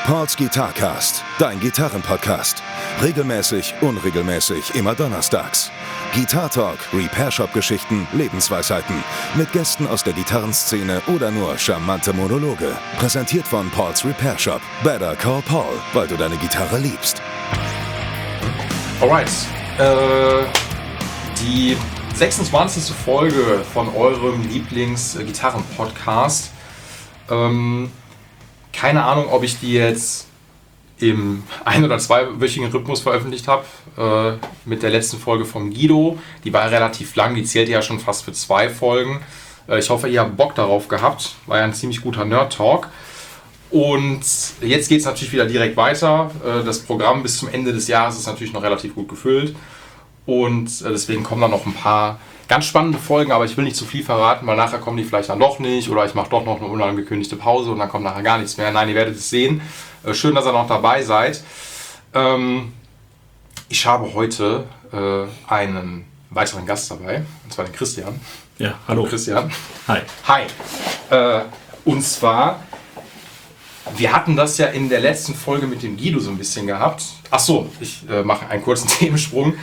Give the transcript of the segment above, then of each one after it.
Pauls Guitarcast, dein Gitarrenpodcast. Regelmäßig, unregelmäßig, immer donnerstags. Guitar Talk, Repair Shop Geschichten, Lebensweisheiten. Mit Gästen aus der Gitarrenszene oder nur charmante Monologe. Präsentiert von Pauls Repair Shop. Better call Paul, weil du deine Gitarre liebst. Alright. Die 26. Folge von eurem Lieblings-Gitarren-Podcast. Keine Ahnung, ob ich die jetzt im ein- oder zweiwöchigen Rhythmus veröffentlicht habe. Mit der letzten Folge von Guido. Die war relativ lang, die zählte ja schon fast für 2 Folgen. Ich hoffe, ihr habt Bock darauf gehabt. War ja ein ziemlich guter Nerd-Talk. Und jetzt geht es natürlich wieder direkt weiter. Das Programm bis zum Ende des Jahres ist natürlich noch relativ gut gefüllt. Und deswegen kommen dann noch ein paar ganz spannende Folgen, aber ich will nicht zu viel verraten, weil nachher kommen die vielleicht dann doch nicht oder ich mache doch noch eine unangekündigte Pause und dann kommt nachher gar nichts mehr. Nein, ihr werdet es sehen. Schön, dass ihr noch dabei seid. Ich habe heute einen weiteren Gast dabei, und zwar den Christian. Ja, hallo. Christian. Hi. Hi. Und zwar, wir hatten das ja in der letzten Folge mit dem Guido so ein bisschen gehabt. Ach so, ich mache einen kurzen Themensprung.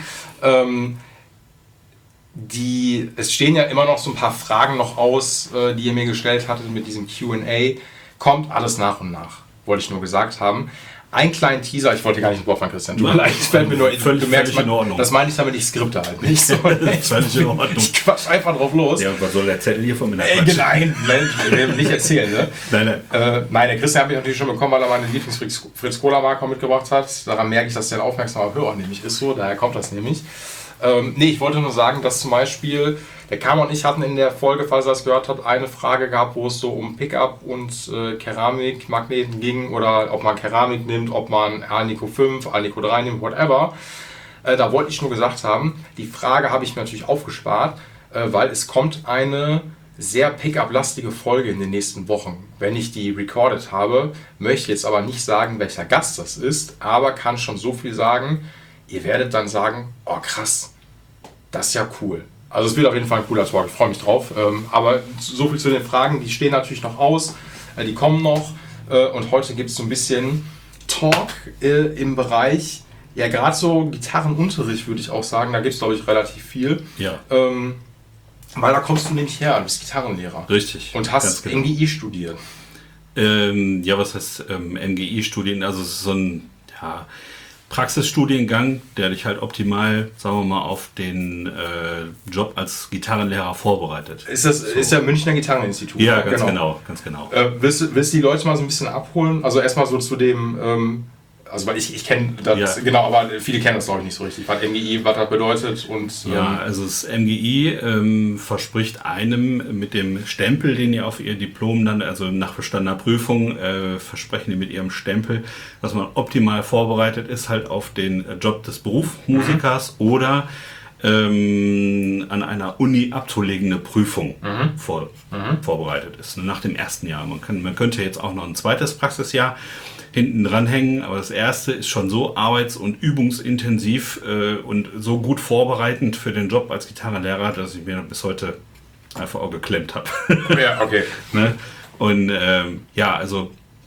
Es stehen ja immer noch so ein paar Fragen noch aus, die ihr mir gestellt hattet mit diesem Q&A. Kommt alles nach und nach, wollte ich nur gesagt haben. Einen kleinen Teaser, ich wollte gar nicht ins Wort von Christian, tut mir leid, ich fällt mir nur, völlig in Ordnung. Das meine ich damit, ich skripte halt nicht. So, Völlig in Ordnung. Ich quatsch einfach drauf los. Ja, und was soll der Zettel hier von mir quatschen? Nein, nicht erzählen. Ne? Nein. Nein, der Christian habe ich natürlich schon bekommen, weil er meine Lieblings-Fritz-Cola-Marke mitgebracht hat. Daran merke ich, dass der ein aufmerksamer Hörer nämlich ist, so, daher kommt das nämlich. Ich wollte nur sagen, dass zum Beispiel der Kam und ich hatten in der Folge, falls ihr das gehört habt, eine Frage gehabt, wo es so um Pickup und Keramikmagneten ging oder ob man Keramik nimmt, ob man Alnico 5, Alnico 3 nimmt, whatever. Da wollte ich nur gesagt haben, die Frage habe ich mir natürlich aufgespart, weil es kommt eine sehr Pickup-lastige Folge in den nächsten Wochen. Wenn ich die recorded habe, möchte jetzt aber nicht sagen, welcher Gast das ist, aber kann schon so viel sagen, ihr werdet dann sagen, oh krass, das ist ja cool. Also es wird auf jeden Fall ein cooler Talk, ich freue mich drauf. Aber so viel zu den Fragen, die stehen natürlich noch aus, die kommen noch. Und heute gibt es so ein bisschen Talk im Bereich, ja gerade so Gitarrenunterricht würde ich auch sagen, da gibt es glaube ich relativ viel. Ja. Weil da kommst du nämlich her, du bist Gitarrenlehrer. Richtig. Und hast genau. MGI studiert. Ja, was heißt MGI-Studien? Also es ist so ein Praxisstudiengang, der dich halt optimal, sagen wir mal, auf den Job als Gitarrenlehrer vorbereitet. Ist ja Münchner Gitarreninstitut. Ja, ganz genau. Willst du die Leute mal so ein bisschen abholen? Also erstmal so zu dem, also weil ich kenne das, ja. Genau, aber viele kennen das glaube ich nicht so richtig, was MGI, was das bedeutet. Und, ja, also das MGI verspricht einem mit dem Stempel, den ihr auf ihr Diplom dann, also nach bestandener Prüfung, versprechen die mit ihrem Stempel, dass man optimal vorbereitet ist halt auf den Job des Berufsmusikers oder an einer Uni abzulegende Prüfung vorbereitet ist, nach dem ersten Jahr. Man könnte jetzt auch noch ein zweites Praxisjahr hinten dranhängen, aber das erste ist schon so arbeits- und übungsintensiv und so gut vorbereitend für den Job als Gitarrenlehrer, dass ich mir bis heute einfach auch geklemmt habe. Ja, okay. Ne? Und also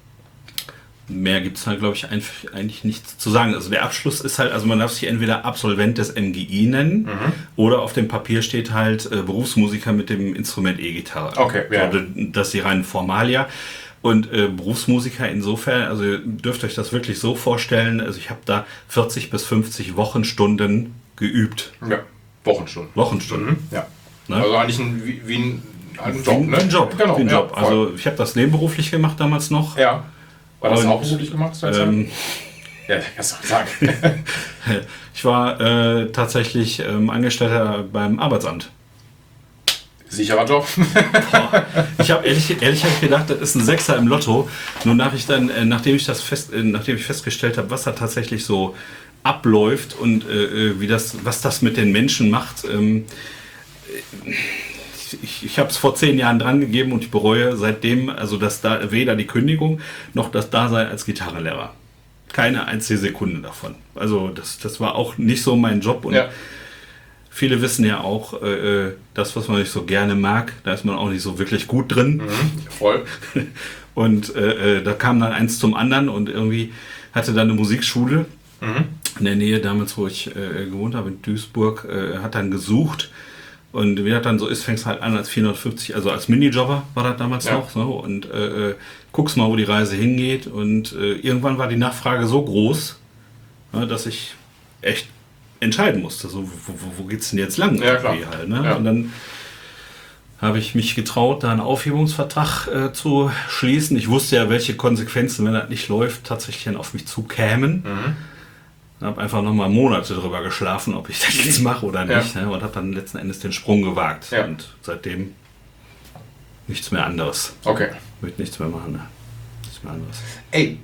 mehr gibt es halt, glaube ich, eigentlich nichts zu sagen. Also der Abschluss ist halt, also man darf sich entweder Absolvent des MGI nennen oder auf dem Papier steht halt Berufsmusiker mit dem Instrument E-Gitarre. Okay, ja. Also, das ist die reinen Formalia. Und Berufsmusiker insofern, also ihr dürft euch das wirklich so vorstellen, also ich habe da 40 bis 50 Wochenstunden geübt. Ja, Wochenstunden. Ja. Ne? Also eigentlich wie ein Job, ne? Ein Job, genau. wie ein Job. Ja, also ich habe das nebenberuflich gemacht damals noch. Ja. War das Und, auch beruflich gemacht? Ja, kannst du sagen. Ich war tatsächlich Angestellter beim Arbeitsamt. Sicherer Job. Ich habe ehrlich gedacht, das ist ein Sechser im Lotto. Nur nachdem ich festgestellt habe, was da tatsächlich so abläuft und was das mit den Menschen macht. Ich habe es vor 10 Jahren dran gegeben und ich bereue seitdem, also weder die Kündigung noch das Dasein als Gitarrenlehrer. Keine einzige Sekunde davon. Also das war auch nicht so mein Job und viele wissen ja auch, das, was man nicht so gerne mag, da ist man auch nicht so wirklich gut drin. Voll. Und da kam dann eins zum anderen und irgendwie hatte dann eine Musikschule in der Nähe damals, wo ich gewohnt habe, in Duisburg, hat dann gesucht. Und wie das dann so ist, fängst du halt an als 450, also als Minijobber war das damals noch. So, und guckst mal, wo die Reise hingeht. Und irgendwann war die Nachfrage so groß, dass ich echt entscheiden musste. So, wo geht's denn jetzt lang? Ja, klar. Halt, ne? Ja. Und dann habe ich mich getraut, da einen Aufhebungsvertrag zu schließen. Ich wusste ja, welche Konsequenzen, wenn das nicht läuft, tatsächlich dann auf mich zukämen. Habe einfach nochmal Monate drüber geschlafen, ob ich das jetzt mache oder nicht. Ne? Und habe dann letzten Endes den Sprung gewagt. Ja. Und seitdem nichts mehr anderes. Okay. Ich möchte nichts mehr machen. Ne? Nichts mehr anderes. Ey,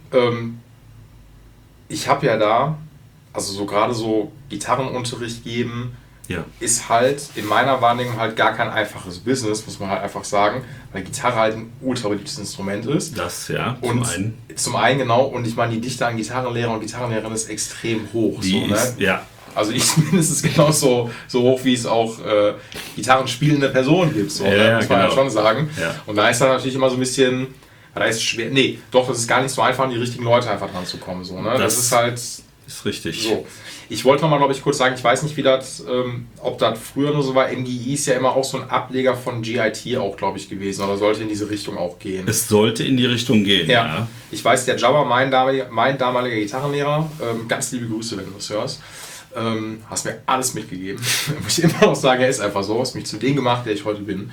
ich habe ja da, also so gerade so Gitarrenunterricht geben, Ja. ist halt in meiner Wahrnehmung halt gar kein einfaches Business, muss man halt einfach sagen, weil Gitarre halt ein ultra beliebtes Instrument ist. Das, ja, Und zum einen genau, und ich meine, die Dichte an Gitarrenlehrer und Gitarrenlehrerinnen ist extrem hoch. Die so, ist, ne? ja. Also ich mindestens genauso so hoch, wie es auch gitarrenspielende Personen gibt, so, Ja, ne? Muss man ja genau. schon sagen. Ja. Und da ist dann natürlich immer so ein bisschen, da ist schwer, nee, doch, das ist gar nicht so einfach, an die richtigen Leute einfach dran zu kommen. So, ne? Das ist halt Ist richtig. so. Ich wollte nochmal, glaube ich, kurz sagen, ich weiß nicht, wie das, ob das früher nur so war. MGI ist ja immer auch so ein Ableger von GIT auch, glaube ich, gewesen. Oder sollte in diese Richtung auch gehen. Es sollte in die Richtung gehen, ja. Ich weiß, der Jabba, mein damaliger Gitarrenlehrer, ganz liebe Grüße, wenn du das hörst, hast mir alles mitgegeben. Muss ich immer noch sagen, er ist einfach so, hast mich zu dem gemacht, der ich heute bin.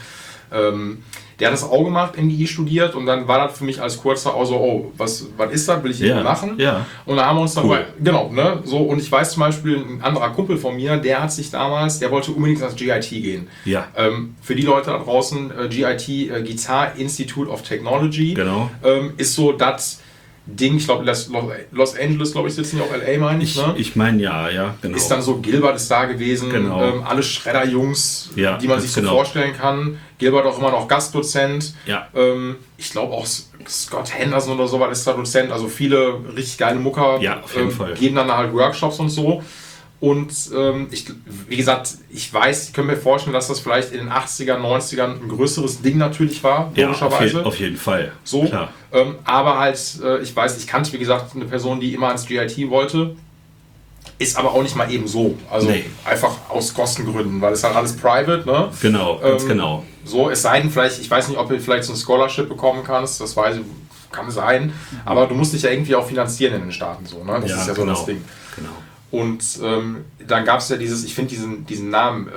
Der hat das auch gemacht, MGI studiert, und dann war das für mich als kurzer auch so, oh, was ist das, will ich irgendwie machen? Ja. Und dann haben wir uns dann, Cool. genau, ne, so, und ich weiß zum Beispiel, ein anderer Kumpel von mir, der hat sich damals, der wollte unbedingt ins GIT gehen. Ja. Für die Leute da draußen, GIT, Guitar Institute of Technology, Genau. ist so das Ding, ich glaube, Los Angeles, glaube ich, sitzen ja auch LA, meine ich, ne? Ich meine, ja, genau. Ist dann so, Gilbert ist da gewesen, Genau. alle Schredder-Jungs, Ja, die man ganz sich so genau. vorstellen kann. Gilbert auch immer noch Gastdozent. Ja. Ich glaube auch Scott Henderson oder sowas ist da Dozent. Also viele richtig geile Mucker Ja, auf jeden Fall. geben dann halt Workshops und so. Und wie gesagt, ich weiß, ich kann mir vorstellen, dass das vielleicht in den 80ern, 90ern ein größeres Ding natürlich war, Ja, logischerweise. auf jeden Fall. So, Klar. aber halt, ich weiß, ich kannte, wie gesagt, eine Person, die immer ans GIT wollte, ist aber auch nicht mal eben so. Also Nee. einfach aus Kostengründen, weil es halt alles private, ne? Genau, ganz genau. So, es sei denn vielleicht, ich weiß nicht, ob du vielleicht so ein Scholarship bekommen kannst, das weiß ich, kann sein, aber du musst dich ja irgendwie auch finanzieren in den Staaten, so, ne? Das ist ja so genau. das Ding. Genau. Und dann gab es ja dieses, ich finde diesen Namen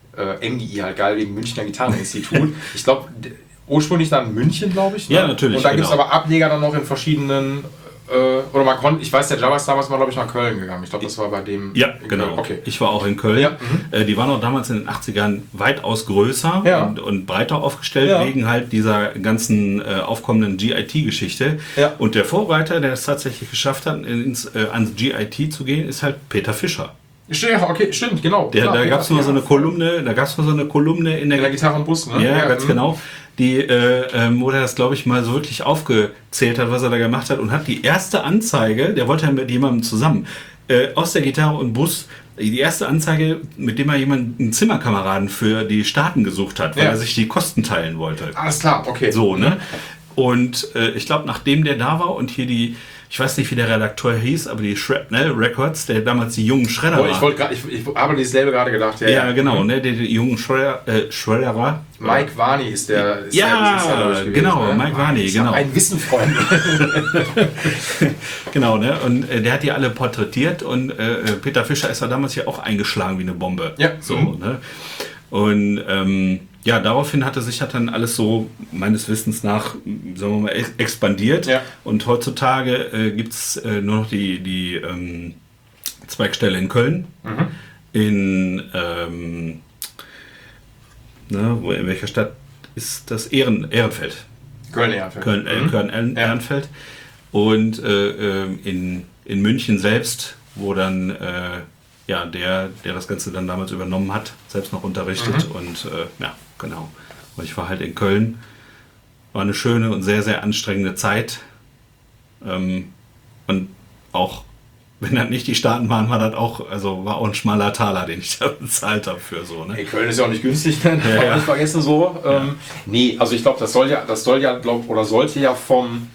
MGI halt geil, wegen Münchner Gitarreninstitut. Ich glaube, ursprünglich dann München, glaube ich. Ne? Ja, natürlich, Und dann gibt es genau. aber Ableger dann noch in verschiedenen, oder man konnte, ich weiß, der Java ist damals mal, glaube ich, nach Köln gegangen. Ich glaube, das war bei dem. Ja, in genau. Köln. Okay. Ich war auch in Köln. Ja, Die waren auch damals in den 80ern weitaus größer Ja. und breiter aufgestellt, Ja. wegen halt dieser ganzen aufkommenden GIT-Geschichte. Ja. Und der Vorreiter, der es tatsächlich geschafft hat, ans GIT zu gehen, ist halt Peter Fischer. Okay, stimmt, genau. Da gab es mal so eine Kolumne, in in der der Gitarrenbus, ne? Ja, ganz mhm. genau. Wo der das, glaube ich, mal so wirklich aufgezählt hat, was er da gemacht hat, und hat die erste Anzeige, der wollte ja mit jemandem zusammen, aus der Gitarre und Bus, die erste Anzeige, mit dem er einen Zimmerkameraden für die Staaten gesucht hat, weil Ja. er sich die Kosten teilen wollte. Alles klar, okay. So, ne? Und ich glaube, nachdem der da war und hier ich weiß nicht, wie der Redakteur hieß, aber die Shrapnel Records, der damals die jungen Schredder Ich habe dieselbe gerade gedacht. Ja, genau, ne? Die jungen Schredderer. Mike Varney ist der. Ist Ja, glaub ich, gewesen, genau, ne? Mike Varney, Ich genau. hab ein Wissen, Freunde. Genau, ne? Und der hat die alle porträtiert, und Peter Fischer ist ja damals ja auch eingeschlagen wie eine Bombe. Ja. So, ne? Und ja, daraufhin hat dann alles so meines Wissens nach, sagen wir mal, expandiert. Ja. Und heutzutage gibt es nur noch die Zweigstelle in Köln. In in welcher Stadt ist das? Ehrenfeld. Köln-Ehrenfeld. Köln-Ehrenfeld. Und in München selbst, wo dann der das Ganze dann damals übernommen hat, selbst noch unterrichtet. Und ja, genau. Und ich war halt in Köln. War eine schöne und sehr, sehr anstrengende Zeit. Und auch wenn das nicht die Staaten waren, war auch ein schmaler Taler, den ich da bezahlt habe für so. Ne? Hey, Köln ist ja auch nicht günstig, ne? Darf man nicht vergessen so. Nee, also ich glaube, das sollte ja vom,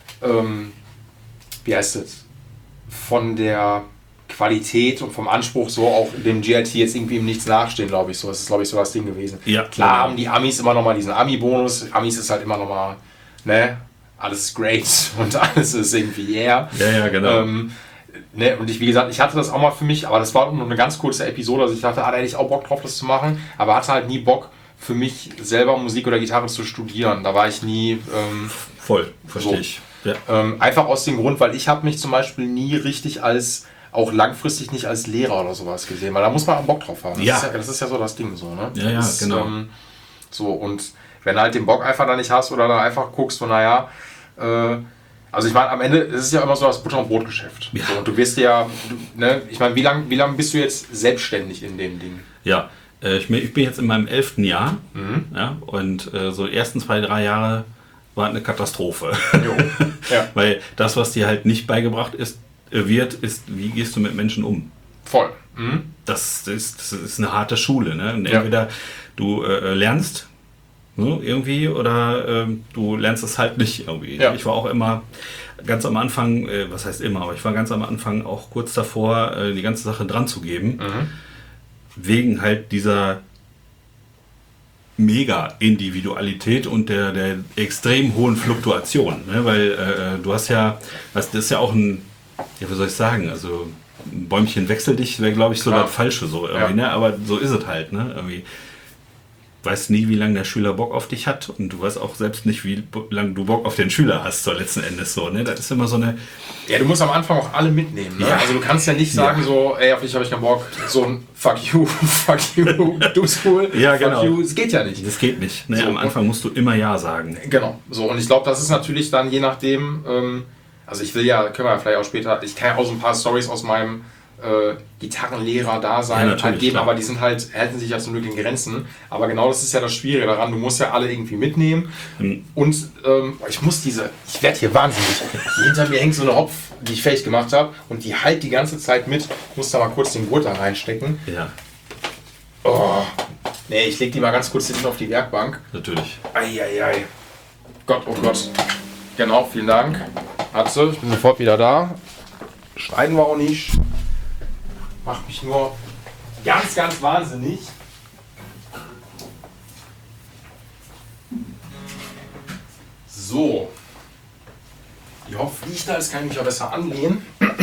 wie heißt es, von der Qualität und vom Anspruch so auch dem GRT jetzt irgendwie im Nichts nachstehen, glaube ich so. Das ist, glaube ich, so das Ding gewesen. Ja, klar haben die Amis immer nochmal diesen Ami-Bonus. Amis ist halt immer nochmal, ne, alles ist great und alles ist irgendwie Ja, genau. Ne, und wie gesagt, ich hatte das auch mal für mich, aber das war nur eine ganz kurze Episode, also ich dachte, da hätte ich auch Bock drauf, das zu machen, aber hatte halt nie Bock, für mich selber Musik oder Gitarre zu studieren. Da war ich nie... Voll, verstehe ich. Ja. Einfach aus dem Grund, weil ich habe mich zum Beispiel nie richtig auch langfristig nicht als Lehrer oder sowas gesehen, weil da muss man auch Bock drauf haben. Das ist ja so das Ding so, ne? Ja, genau. So, und wenn du halt den Bock einfach da nicht hast oder da einfach guckst, so naja, also ich meine, am Ende ist es ja immer so das Butter- und Brotgeschäft. Ja. So, und du wirst ne, ich meine, wie lang bist du jetzt selbstständig in dem Ding? Ja, ich bin jetzt in meinem 11. Jahr, ja, und so die ersten 2-3 Jahre war eine Katastrophe. Jo. Ja. Weil das, was dir halt nicht beigebracht ist, wie gehst du mit Menschen um? Voll. Das ist eine harte Schule. Ne? Und entweder du lernst irgendwie oder du lernst es halt nicht irgendwie. Ja. Ich war auch immer ganz am Anfang, was heißt immer, aber ich war ganz am Anfang auch kurz davor, die ganze Sache dran zu geben. Wegen halt dieser Mega-Individualität und der extrem hohen Fluktuation. Ne? Weil du hast ja, das ist ja auch ein, ja, wie soll ich sagen, also ein Bäumchen wechsel dich wäre, glaube ich, so das Falsche so irgendwie, ne? Aber so ist es halt, ne? Irgendwie weißt nie, wie lange der Schüler Bock auf dich hat und du weißt auch selbst nicht, wie lange du Bock auf den Schüler hast, so letzten Endes so, ne? Das ist immer so eine... Ja, du musst am Anfang auch alle mitnehmen, ne? Ja. Also du kannst ja nicht sagen so, ey, auf dich habe ich keinen Bock, so ein fuck you, du bist cool, Ja, genau. fuck you, das geht ja nicht. Das geht nicht, ne? So, am Anfang musst du immer Ja sagen. Genau, so, und ich glaube, das ist natürlich dann je nachdem, also ich will ja, können wir ja vielleicht auch später, ich kann ja auch so ein paar Storys aus meinem Gitarrenlehrer da sein, Ja, halt geben, klar. aber die sind halt, halten sich ja zum Glück in Grenzen. Aber genau das ist ja das Schwierige daran, du musst ja alle irgendwie mitnehmen. Und ich werde hier wahnsinnig. Hinter mir hängt so eine Hopf, die ich fertig gemacht habe und die halt die ganze Zeit mit. Ich muss da mal kurz den Gurt da reinstecken. Ja, Oh, nee, ich leg die mal ganz kurz hinten auf die Werkbank. natürlich. Eieiei. Gott, oh Gott. Genau, vielen Dank. Atze, ich bin sofort wieder da. Schneiden wir auch nicht. Macht mich nur ganz, ganz wahnsinnig. So. Die Hopf liegt da, jetzt kann ich mich auch besser anlehnen.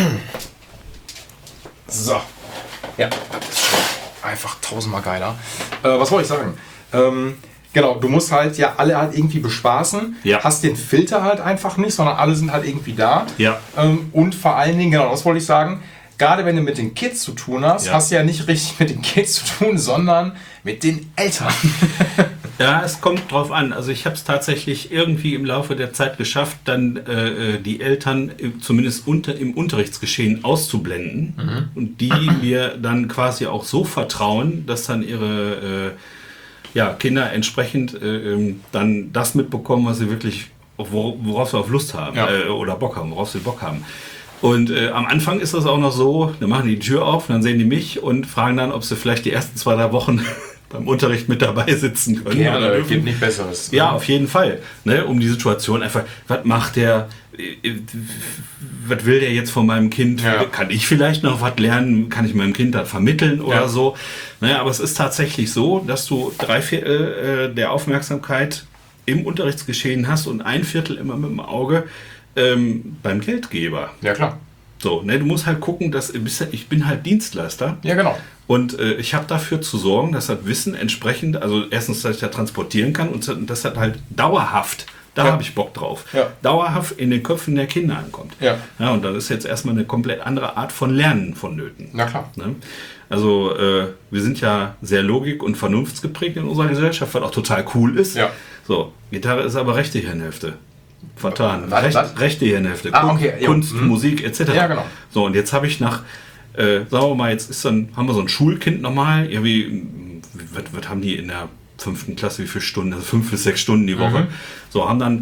So. Ja, das ist schon einfach tausendmal geiler. Was wollte ich sagen? Genau, du musst halt ja alle halt irgendwie bespaßen. Ja. Hast den Filter halt einfach nicht, sondern alle sind halt irgendwie da. Ja. Und vor allen Dingen, genau, das wollte ich sagen, gerade wenn du mit den Kids zu tun hast, hast du ja nicht richtig mit den Kids zu tun, sondern mit den Eltern. Ja, es kommt drauf an. Also ich habe es tatsächlich irgendwie im Laufe der Zeit geschafft, dann die Eltern zumindest im Unterrichtsgeschehen auszublenden und die mir dann quasi auch so vertrauen, dass dann ihre Kinder entsprechend dann das mitbekommen, was sie wirklich, worauf sie auf Lust haben oder Bock haben, worauf sie Bock haben. Und am Anfang ist das auch noch so, dann machen die Tür auf, dann sehen die mich und fragen dann, ob sie vielleicht die ersten 2-3 Wochen beim Unterricht mit dabei sitzen können. Gerne, gibt nicht Besseres. Ja, auf jeden Fall. Ne, um die Situation einfach, was macht der, was will der jetzt von meinem Kind? Ja. Kann ich vielleicht noch was lernen? Kann ich meinem Kind das vermitteln oder so? Naja, aber es ist tatsächlich so, dass du 3/4 der Aufmerksamkeit im Unterrichtsgeschehen hast und 1/4 immer mit dem Auge beim Geldgeber. Ja, klar. So, ne, du musst halt gucken, dass ich bin halt Dienstleister. Ja, genau. Und ich habe dafür zu sorgen, dass das Wissen entsprechend, also erstens, dass ich das transportieren kann und dass das halt dauerhaft, da habe ich Bock drauf, dauerhaft in den Köpfen der Kinder ankommt. Ja. Ja, und dann ist jetzt erstmal eine komplett andere Art von Lernen vonnöten. Na klar. Ne? Also wir sind ja sehr logik- und vernunftsgeprägt in unserer Gesellschaft, was auch total cool ist. Ja. So, Gitarre ist aber rechte Hirnhälfte. Vertan. Rechte Hirnhälfte. Kunst, Musik etc. Ja, genau. So, und jetzt habe ich nach sagen wir mal, haben wir so ein Schulkind nochmal, was haben die in der 5. Klasse, wie viele Stunden? Also 5 bis 6 Stunden die Woche. So, haben dann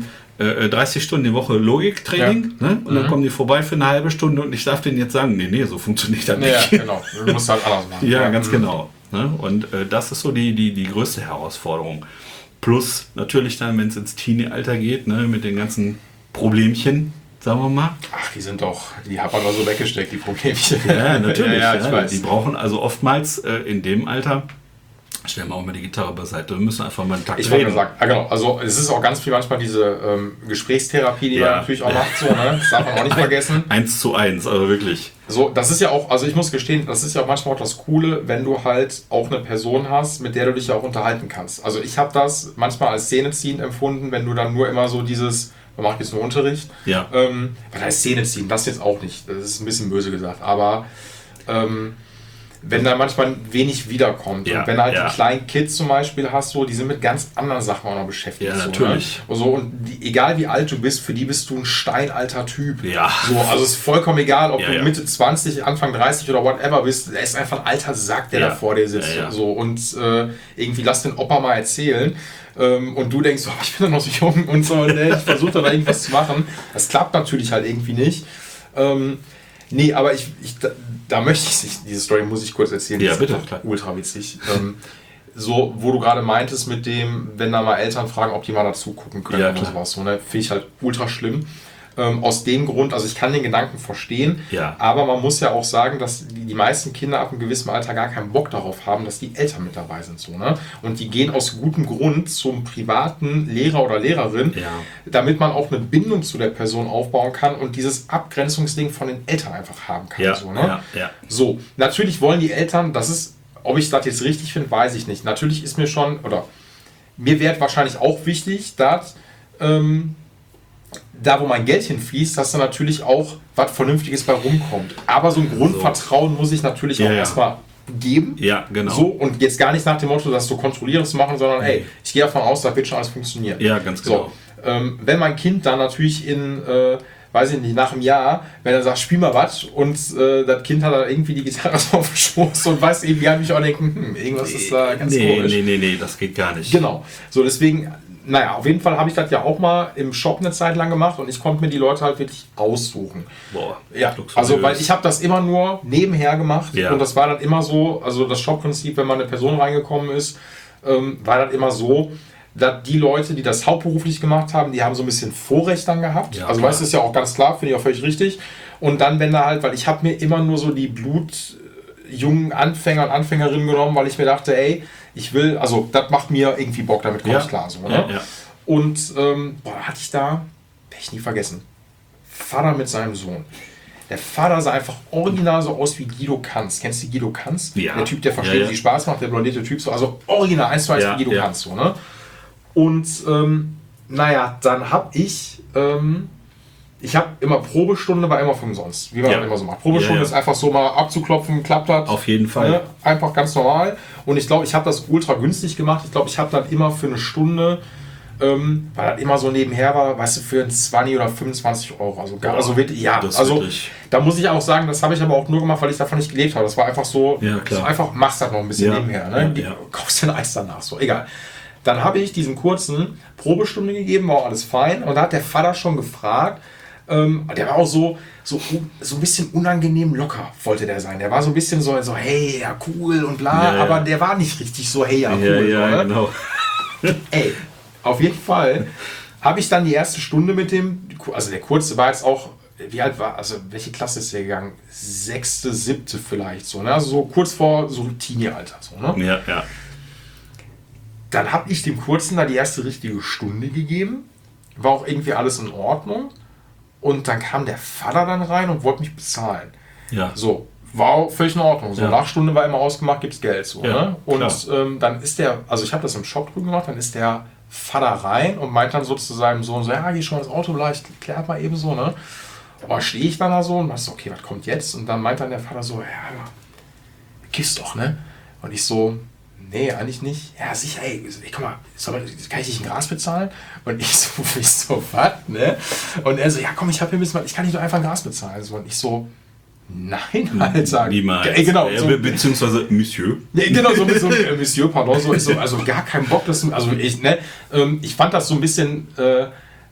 30 Stunden die Woche Logiktraining, ne? Und dann kommen die vorbei für eine halbe Stunde und ich darf denen jetzt sagen, nee, so funktioniert das nicht. Ja, genau. Du musst halt anders machen. Ja, ganz genau. Ne? Und das ist so die größte Herausforderung. Plus natürlich dann, wenn es ins Teenie-Alter geht, ne, mit den ganzen Problemchen, sagen wir mal. Ach, die hat man mal so weggesteckt, die Problemchen. Ja, natürlich. Ich weiß. Die brauchen also oftmals in dem Alter, stellen wir auch mal die Gitarre beiseite, wir müssen einfach mal einen Takt Ich wollte reden. sagen, genau, also es ist auch ganz viel manchmal diese Gesprächstherapie, die man natürlich auch macht, so, ne? Das darf man auch nicht vergessen. 1:1, also wirklich. So, das ist ja auch, also ich muss gestehen, das ist ja auch manchmal auch das Coole, wenn du halt auch eine Person hast, mit der du dich ja auch unterhalten kannst. Also ich habe das manchmal als szeneziehend empfunden, wenn du dann nur immer so dieses, man macht jetzt nur Unterricht, Ja. was heißt Szeneziehen, das jetzt auch nicht, das ist ein bisschen böse gesagt, aber wenn da manchmal wenig wiederkommt Ja, und wenn halt ja. die kleinen Kids zum Beispiel hast, so, die sind mit ganz anderen Sachen auch noch beschäftigt. Ja, so, natürlich. Ne? So, und egal wie alt du bist, für die bist du ein steinalter Typ. Ja. So, also es ist vollkommen egal, ob Ja, du ja. Mitte 20, Anfang 30 oder whatever bist, er ist einfach ein alter Sack, der Ja. da vor dir sitzt. Ja, ja. So, und irgendwie lass den Opa mal erzählen. Und du denkst, oh, ich bin doch noch so jung und so, ne? Ich versuche da irgendwas zu machen. Das klappt natürlich halt irgendwie nicht. Nee, aber da möchte ich diese Story muss ich kurz erzählen. Ja, Die bitte, ist klar. ultra witzig. So, wo du gerade meintest mit dem, wenn da mal Eltern fragen, ob die mal dazu gucken können Ja, oder klar. sowas, so, ne? Finde ich halt ultra schlimm. Aus dem Grund, also ich kann den Gedanken verstehen, Ja. aber man muss ja auch sagen, dass die meisten Kinder ab einem gewissen Alter gar keinen Bock darauf haben, dass die Eltern mit dabei sind. So, ne? Und die gehen aus gutem Grund zum privaten Lehrer oder Lehrerin, Ja. damit man auch eine Bindung zu der Person aufbauen kann und dieses Abgrenzungsding von den Eltern einfach haben kann. Ja, So, ne? ja. So, natürlich wollen die Eltern, das ist, ob ich das jetzt richtig finde, weiß ich nicht. Natürlich ist mir schon, oder mir wäre wahrscheinlich auch wichtig, dass da, wo mein Geld hinfließt, dass da natürlich auch was Vernünftiges bei rumkommt. Aber so ein Grundvertrauen muss ich natürlich auch Ja. erstmal geben. Ja, genau. So, und jetzt gar nicht nach dem Motto, das so kontrollierend zu machen, sondern ey, ich gehe davon aus, da wird schon alles funktionieren. Ja, ganz genau. So, wenn mein Kind dann natürlich weiß ich nicht, nach einem Jahr, wenn er sagt, spiel mal was und das Kind hat da irgendwie die Gitarre so auf dem Schoß und weiß irgendwie gar nicht auch denken, irgendwas ist da ganz komisch. Nee, das geht gar nicht. Genau. So, deswegen, naja, auf jeden Fall habe ich das ja auch mal im Shop eine Zeit lang gemacht und ich konnte mir die Leute halt wirklich aussuchen. Boah, Ja, luxuriös. also weil ich habe das immer nur nebenher gemacht Ja. und das war dann immer so, also das Shop-Prinzip, wenn mal eine Person reingekommen ist, war das immer so, dass die Leute, die das hauptberuflich gemacht haben, die haben so ein bisschen Vorrecht dann gehabt. Ja, also klar. weißt du, ist ja auch ganz klar, finde ich auch völlig richtig. Und dann, wenn da halt, weil ich habe mir immer nur so die blutjungen Anfänger und Anfängerinnen genommen, weil ich mir dachte, ey, ich will, also das macht mir irgendwie Bock, damit komme Ja. ich klar. So, ne? Ja. Und hatte ich da, werde ich nie vergessen, Vater mit seinem Sohn. Der Vater sah einfach original so aus wie Guido Kanz. Kennst du Guido Kanz? Ja. Der Typ, der versteht, Ja. wie Spaß macht, der blondierte Typ, so, also original 1:1 Ja, wie Guido ja. Kanz. So, ne? Und naja, dann habe ich habe immer Probestunde, war immer für umsonst, wie man Ja. das immer so macht. Probestunde Ja, ja. ist einfach so mal abzuklopfen, klappt das. Auf jeden Fall. Ne? Einfach ganz normal. Und ich glaube, ich habe das ultra günstig gemacht. Ich glaube, ich habe dann immer für eine Stunde, weil das immer so nebenher war, weißt du, für 20 oder 25 Euro. Also, Boah, also wirklich, ja, das ist also wirklich- da muss ich auch sagen, das habe ich aber auch nur gemacht, weil ich davon nicht gelebt habe. Das war einfach so, Ja, klar. so einfach machst das noch ein bisschen Ja, nebenher. Ne? ja, ja. Kaufst dir ein Eis danach, so, egal. Dann habe ich diesen kurzen Probestunde gegeben, war auch alles fein. Und da hat der Vater schon gefragt, der war auch so ein bisschen unangenehm locker, wollte der sein. Der war so ein bisschen so hey, ja, cool und bla, Ja, ja. aber der war nicht richtig so, hey, ja, cool. Ja, so, ne? genau. Ey, auf jeden Fall habe ich dann die erste Stunde mit dem, also der kurze war jetzt auch, wie alt war, also welche Klasse ist der gegangen? 6., 7. vielleicht so, ne? Also so kurz vor so Teenie-Alter, so, ne? Ja. Dann habe ich dem Kurzen da die erste richtige Stunde gegeben. War auch irgendwie alles in Ordnung. Und dann kam der Vater dann rein und wollte mich bezahlen. Ja. So, war auch völlig in Ordnung. So, Ja. nach Stunde war immer ausgemacht, gibt's Geld. So, Ja, ne? Und klar. dann ist der, also ich habe das im Shop drüben gemacht, dann ist der Vater rein und meint dann so zu seinem Sohn, so, ja, geh schon ins Auto, leicht, klär mal eben so, ne? Aber stehe ich dann da so und dachte so, okay, was kommt jetzt? Und dann meint dann der Vater so, ja, kiffst doch, ne? Und ich so, nee, eigentlich nicht. Ja, sicher, ey, guck mal, kann ich dich ein Gras bezahlen? Und ich so, was, ne? Und er so, ja, komm, ich kann nicht nur einfach ein Gras bezahlen. So, und ich so, nein, Alter. Niemals. Ey, genau. So, Beziehungsweise Monsieur. ja, genau, so Monsieur, pardon, so, ich so, also gar keinen Bock, also ich fand das so ein bisschen,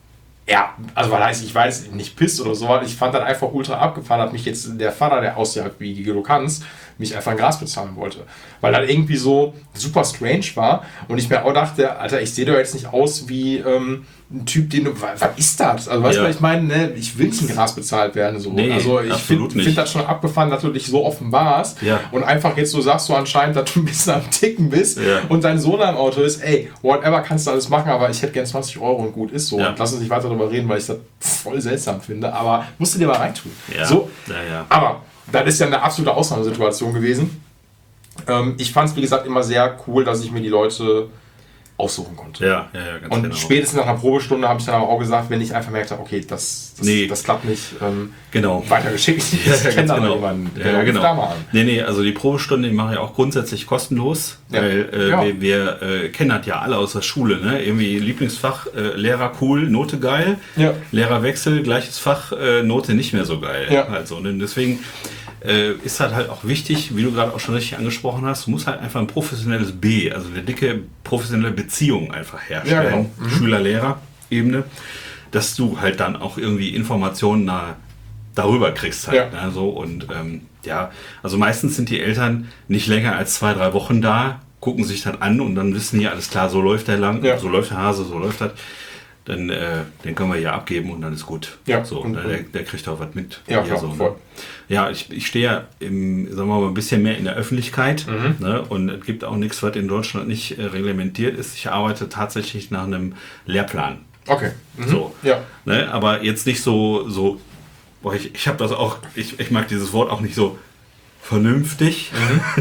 ja, also weil heißt, ich weiß nicht pisst oder so, weil ich fand das einfach ultra abgefahren, hat mich jetzt der Vater, der aussieht wie du kannst, mich einfach ein Gras bezahlen wollte. Weil das irgendwie so super strange war und ich mir auch dachte, Alter, ich sehe doch jetzt nicht aus wie ein Typ, den du, was ist das? Also weißt du, was ich meine, ne? Ich will nicht ein Gras bezahlt werden. So. Nee, also ich finde das schon abgefahren, dass du dich so offenbarst und einfach jetzt so sagst du anscheinend, dass du ein bisschen am Ticken bist und dein Sohn am Auto ist, ey, whatever, kannst du alles machen, aber ich hätte gern 20 Euro und gut ist so. Und lass uns nicht weiter darüber reden, weil ich das voll seltsam finde, aber musst du dir mal reintun. Ja. So. Aber das ist ja eine absolute Ausnahmesituation gewesen. Ich fand es, wie gesagt, immer sehr cool, dass ich mir die Leute aussuchen konnte. Ja, ganz und genau. spätestens nach einer Probestunde habe ich dann aber auch gesagt, wenn ich einfach merkte, okay, das klappt nicht, weitergeschickt. Ich kenne dann jemanden. Da mal an. Nee, also die Probestunde, die mache ich auch grundsätzlich kostenlos, weil wir kennen das ja alle aus der Schule, ne? Irgendwie Lieblingsfach, Lehrer cool, Note geil, Lehrerwechsel, gleiches Fach, Note nicht mehr so geil. Ja. Also, ne? Deswegen ist halt auch wichtig, wie du gerade auch schon richtig angesprochen hast, du musst halt einfach ein professionelles also eine dicke professionelle Beziehung einfach herstellen, Schüler-Lehrer-Ebene, dass du halt dann auch irgendwie Informationen darüber kriegst halt. Ne, so. Und also meistens sind die Eltern nicht länger als 2-3 Wochen da, gucken sich das an und dann wissen die, alles klar, so läuft der so läuft der Hase, so läuft das. Dann den können wir hier abgeben und dann ist gut. Ja, so, und der kriegt auch was mit. Ja, klar, so, voll. Ne? Ja, ich stehe ja sagen wir mal, ein bisschen mehr in der Öffentlichkeit. Ne? Und es gibt auch nichts, was in Deutschland nicht reglementiert ist. Ich arbeite tatsächlich nach einem Lehrplan. Okay. So, ne? Aber jetzt nicht so ich habe das auch, ich mag dieses Wort auch nicht so vernünftig,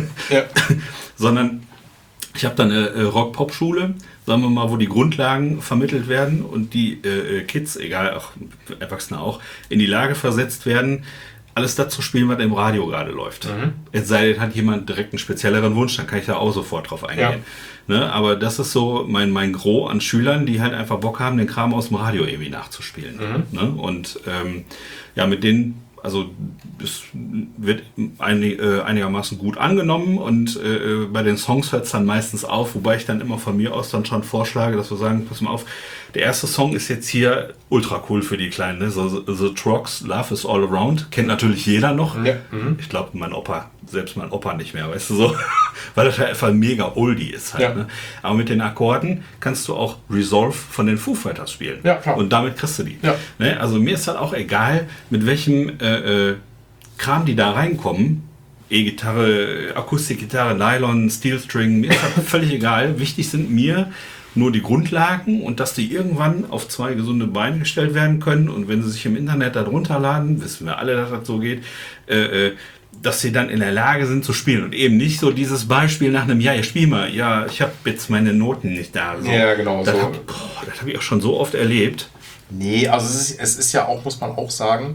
sondern ich habe dann eine Rock-Pop-Schule, sagen wir mal, wo die Grundlagen vermittelt werden und die Kids, egal, auch Erwachsene auch, in die Lage versetzt werden, alles das zu spielen, was im Radio gerade läuft. Es sei denn, hat jemand direkt einen spezielleren Wunsch, dann kann ich da auch sofort drauf eingehen. Ne? Aber das ist so mein Gros an Schülern, die halt einfach Bock haben, den Kram aus dem Radio irgendwie nachzuspielen. Ne? Und mit denen, also es wird einigermaßen gut angenommen und bei den Songs hört es dann meistens auf, wobei ich dann immer von mir aus dann schon vorschlage, dass wir sagen, pass mal auf, der erste Song ist jetzt hier ultra cool für die Kleinen, ne? So The Trogs, Love is All Around, kennt natürlich jeder noch. Ich glaube, selbst mein Opa nicht mehr, weißt du so, weil das halt einfach mega oldie ist halt. Ne? Aber mit den Akkorden kannst du auch Resolve von den Foo Fighters spielen. Ja, klar. Und damit kriegst du die. Ne? Also mir ist halt auch egal, mit welchem Kram die da reinkommen. E-Gitarre, Akustikgitarre, Nylon, Steelstring, mir ist halt völlig egal. Wichtig sind mir nur die Grundlagen und dass die irgendwann auf 2 gesunde Beine gestellt werden können. Und wenn sie sich im Internet da drunter laden, wissen wir alle, dass das so geht, dass sie dann in der Lage sind zu spielen. Und eben nicht so dieses Beispiel nach einem, ich spiel mal, ich habe jetzt meine Noten nicht da. So. Ja, genau. Das habe ich auch schon so oft erlebt. Nee, also es ist ja auch, muss man auch sagen,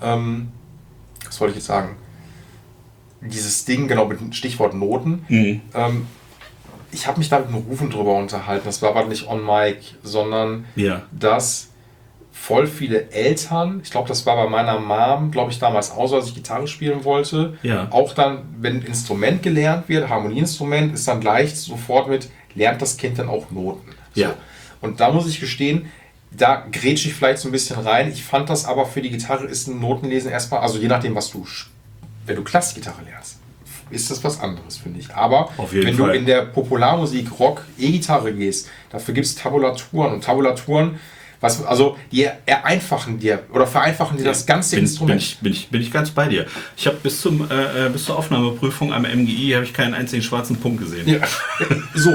was wollte ich jetzt sagen? Dieses Ding, genau, mit dem Stichwort Noten. Ich habe mich da mit einem Rufen drüber unterhalten. Das war aber nicht on mic, sondern dass voll viele Eltern, ich glaube, das war bei meiner Mom, glaube ich, damals auch so, als ich Gitarre spielen wollte, auch dann, wenn ein Instrument gelernt wird, Harmonieinstrument, ist dann gleich sofort mit, lernt das Kind dann auch Noten. So. Und da muss ich gestehen, da grätsche ich vielleicht so ein bisschen rein. Ich fand das aber für die Gitarre ist ein Notenlesen erstmal, also je nachdem, wenn du Klassikgitarre lernst, ist das was anderes, finde ich. Aber wenn du in der Popularmusik, Rock, E-Gitarre gehst, dafür gibt es Tabulaturen und Tabulaturen, die vereinfachen dir das ganze Instrument. Bin ich ganz bei dir. Ich habe bis zur Aufnahmeprüfung am MGI habe ich keinen einzigen schwarzen Punkt gesehen. Ja, so.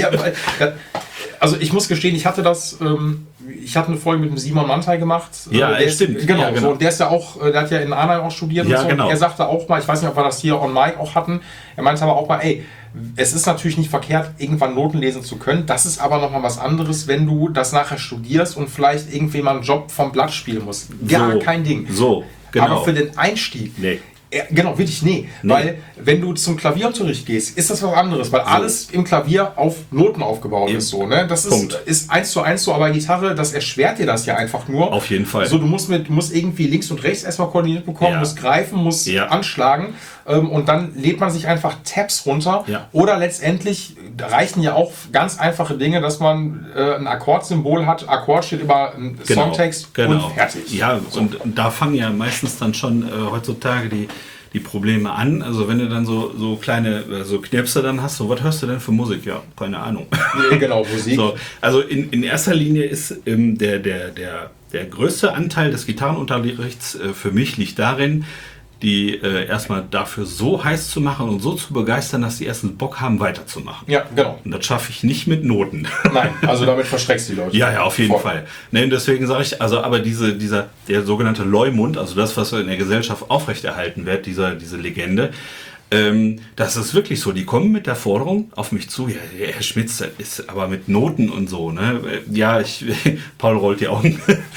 Also ich muss gestehen, ich hatte eine Folge mit dem Simon Mantai gemacht. Stimmt. Genau. So, und der ist ja auch, der hat ja in Arnheim auch studiert und so. Genau. Er sagte auch mal, ich weiß nicht, ob wir das hier on mic auch hatten, er meinte aber auch mal, es ist natürlich nicht verkehrt, irgendwann Noten lesen zu können. Das ist aber nochmal was anderes, wenn du das nachher studierst und vielleicht irgendwie mal einen Job vom Blatt spielen musst. Kein Ding. So, genau. Aber für den Einstieg Ja, genau, wirklich, nee. Weil, wenn du zum Klavierunterricht gehst, ist das was anderes, weil alles im Klavier auf Noten aufgebaut ist, so, ne? Das ist 1:1 so, aber Gitarre, das erschwert dir das ja einfach nur. Auf jeden Fall. So, du musst irgendwie links und rechts erstmal koordiniert bekommen, musst greifen, musst anschlagen, und dann lädt man sich einfach Tabs runter. Ja. Oder letztendlich reichen ja auch ganz einfache Dinge, dass man ein Akkordsymbol hat, Akkord steht über einen Songtext und fertig. Ja, so. Und da fangen ja meistens dann schon heutzutage die Probleme an. Also wenn du dann so kleine so Knirpse dann hast, so was hörst du denn für Musik? Ja, keine Ahnung. Nee, genau, Musik. So, also in erster Linie ist der größte Anteil des Gitarrenunterrichts für mich liegt darin, die erstmal dafür so heiß zu machen und so zu begeistern, dass die ersten Bock haben, weiterzumachen. Ja, genau. Und das schaffe ich nicht mit Noten. Nein, also damit verschreckst du die Leute. Ja, auf jeden Fall. Nee, deswegen sage ich, also aber der sogenannte Leumund, also das, was in der Gesellschaft aufrechterhalten wird, diese Legende, das ist wirklich so. Die kommen mit der Forderung auf mich zu, ja, Herr Schmitz, das ist aber mit Noten und so, ne? Ja, Paul rollt die Augen.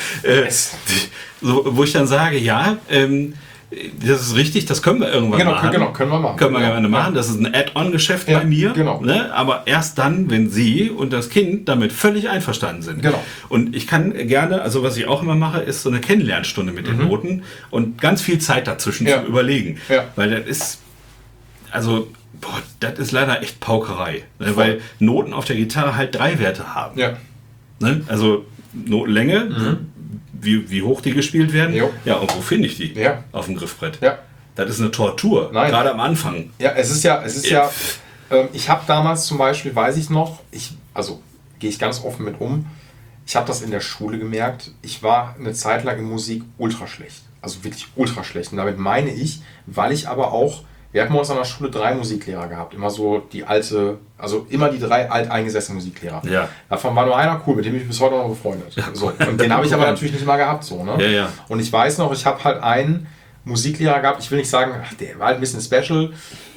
So, wo ich dann sage, ja, das ist richtig, das können wir irgendwann machen. Genau, können wir machen. Können wir gerne machen. Das ist ein Add-on-Geschäft bei mir. Genau. Ne? Aber erst dann, wenn Sie und das Kind damit völlig einverstanden sind. Genau. Und ich kann gerne, also was ich auch immer mache, ist so eine Kennenlernstunde mit den Noten und ganz viel Zeit dazwischen zu überlegen. Ja. Weil das ist, also, das ist leider echt Paukerei. Ne? Weil Noten auf der Gitarre halt 3 Werte haben. Ja. Ne? Also Notenlänge, wie hoch die gespielt werden. Jo. Ja, und wo finde ich die? Ja. Auf dem Griffbrett. Ja. Das ist eine Tortur, gerade am Anfang. Ja, es ist ja, ich habe damals zum Beispiel, weiß ich noch, gehe ich ganz offen mit um, ich habe das in der Schule gemerkt, ich war eine Zeit lang in Musik ultra schlecht. Also wirklich ultra schlecht. Und damit meine ich, weil ich aber auch, wir hatten bei uns an der Schule 3 Musiklehrer gehabt. Immer so immer die 3 alteingesessenen Musiklehrer. Ja. Davon war nur einer cool, mit dem bin ich bis heute noch befreundet. Ja, so. Und den habe ich aber natürlich nicht mal gehabt. So, ne? Ja. Und ich weiß noch, ich habe halt einen Musiklehrer gehabt, ich will nicht sagen, der war halt ein bisschen special.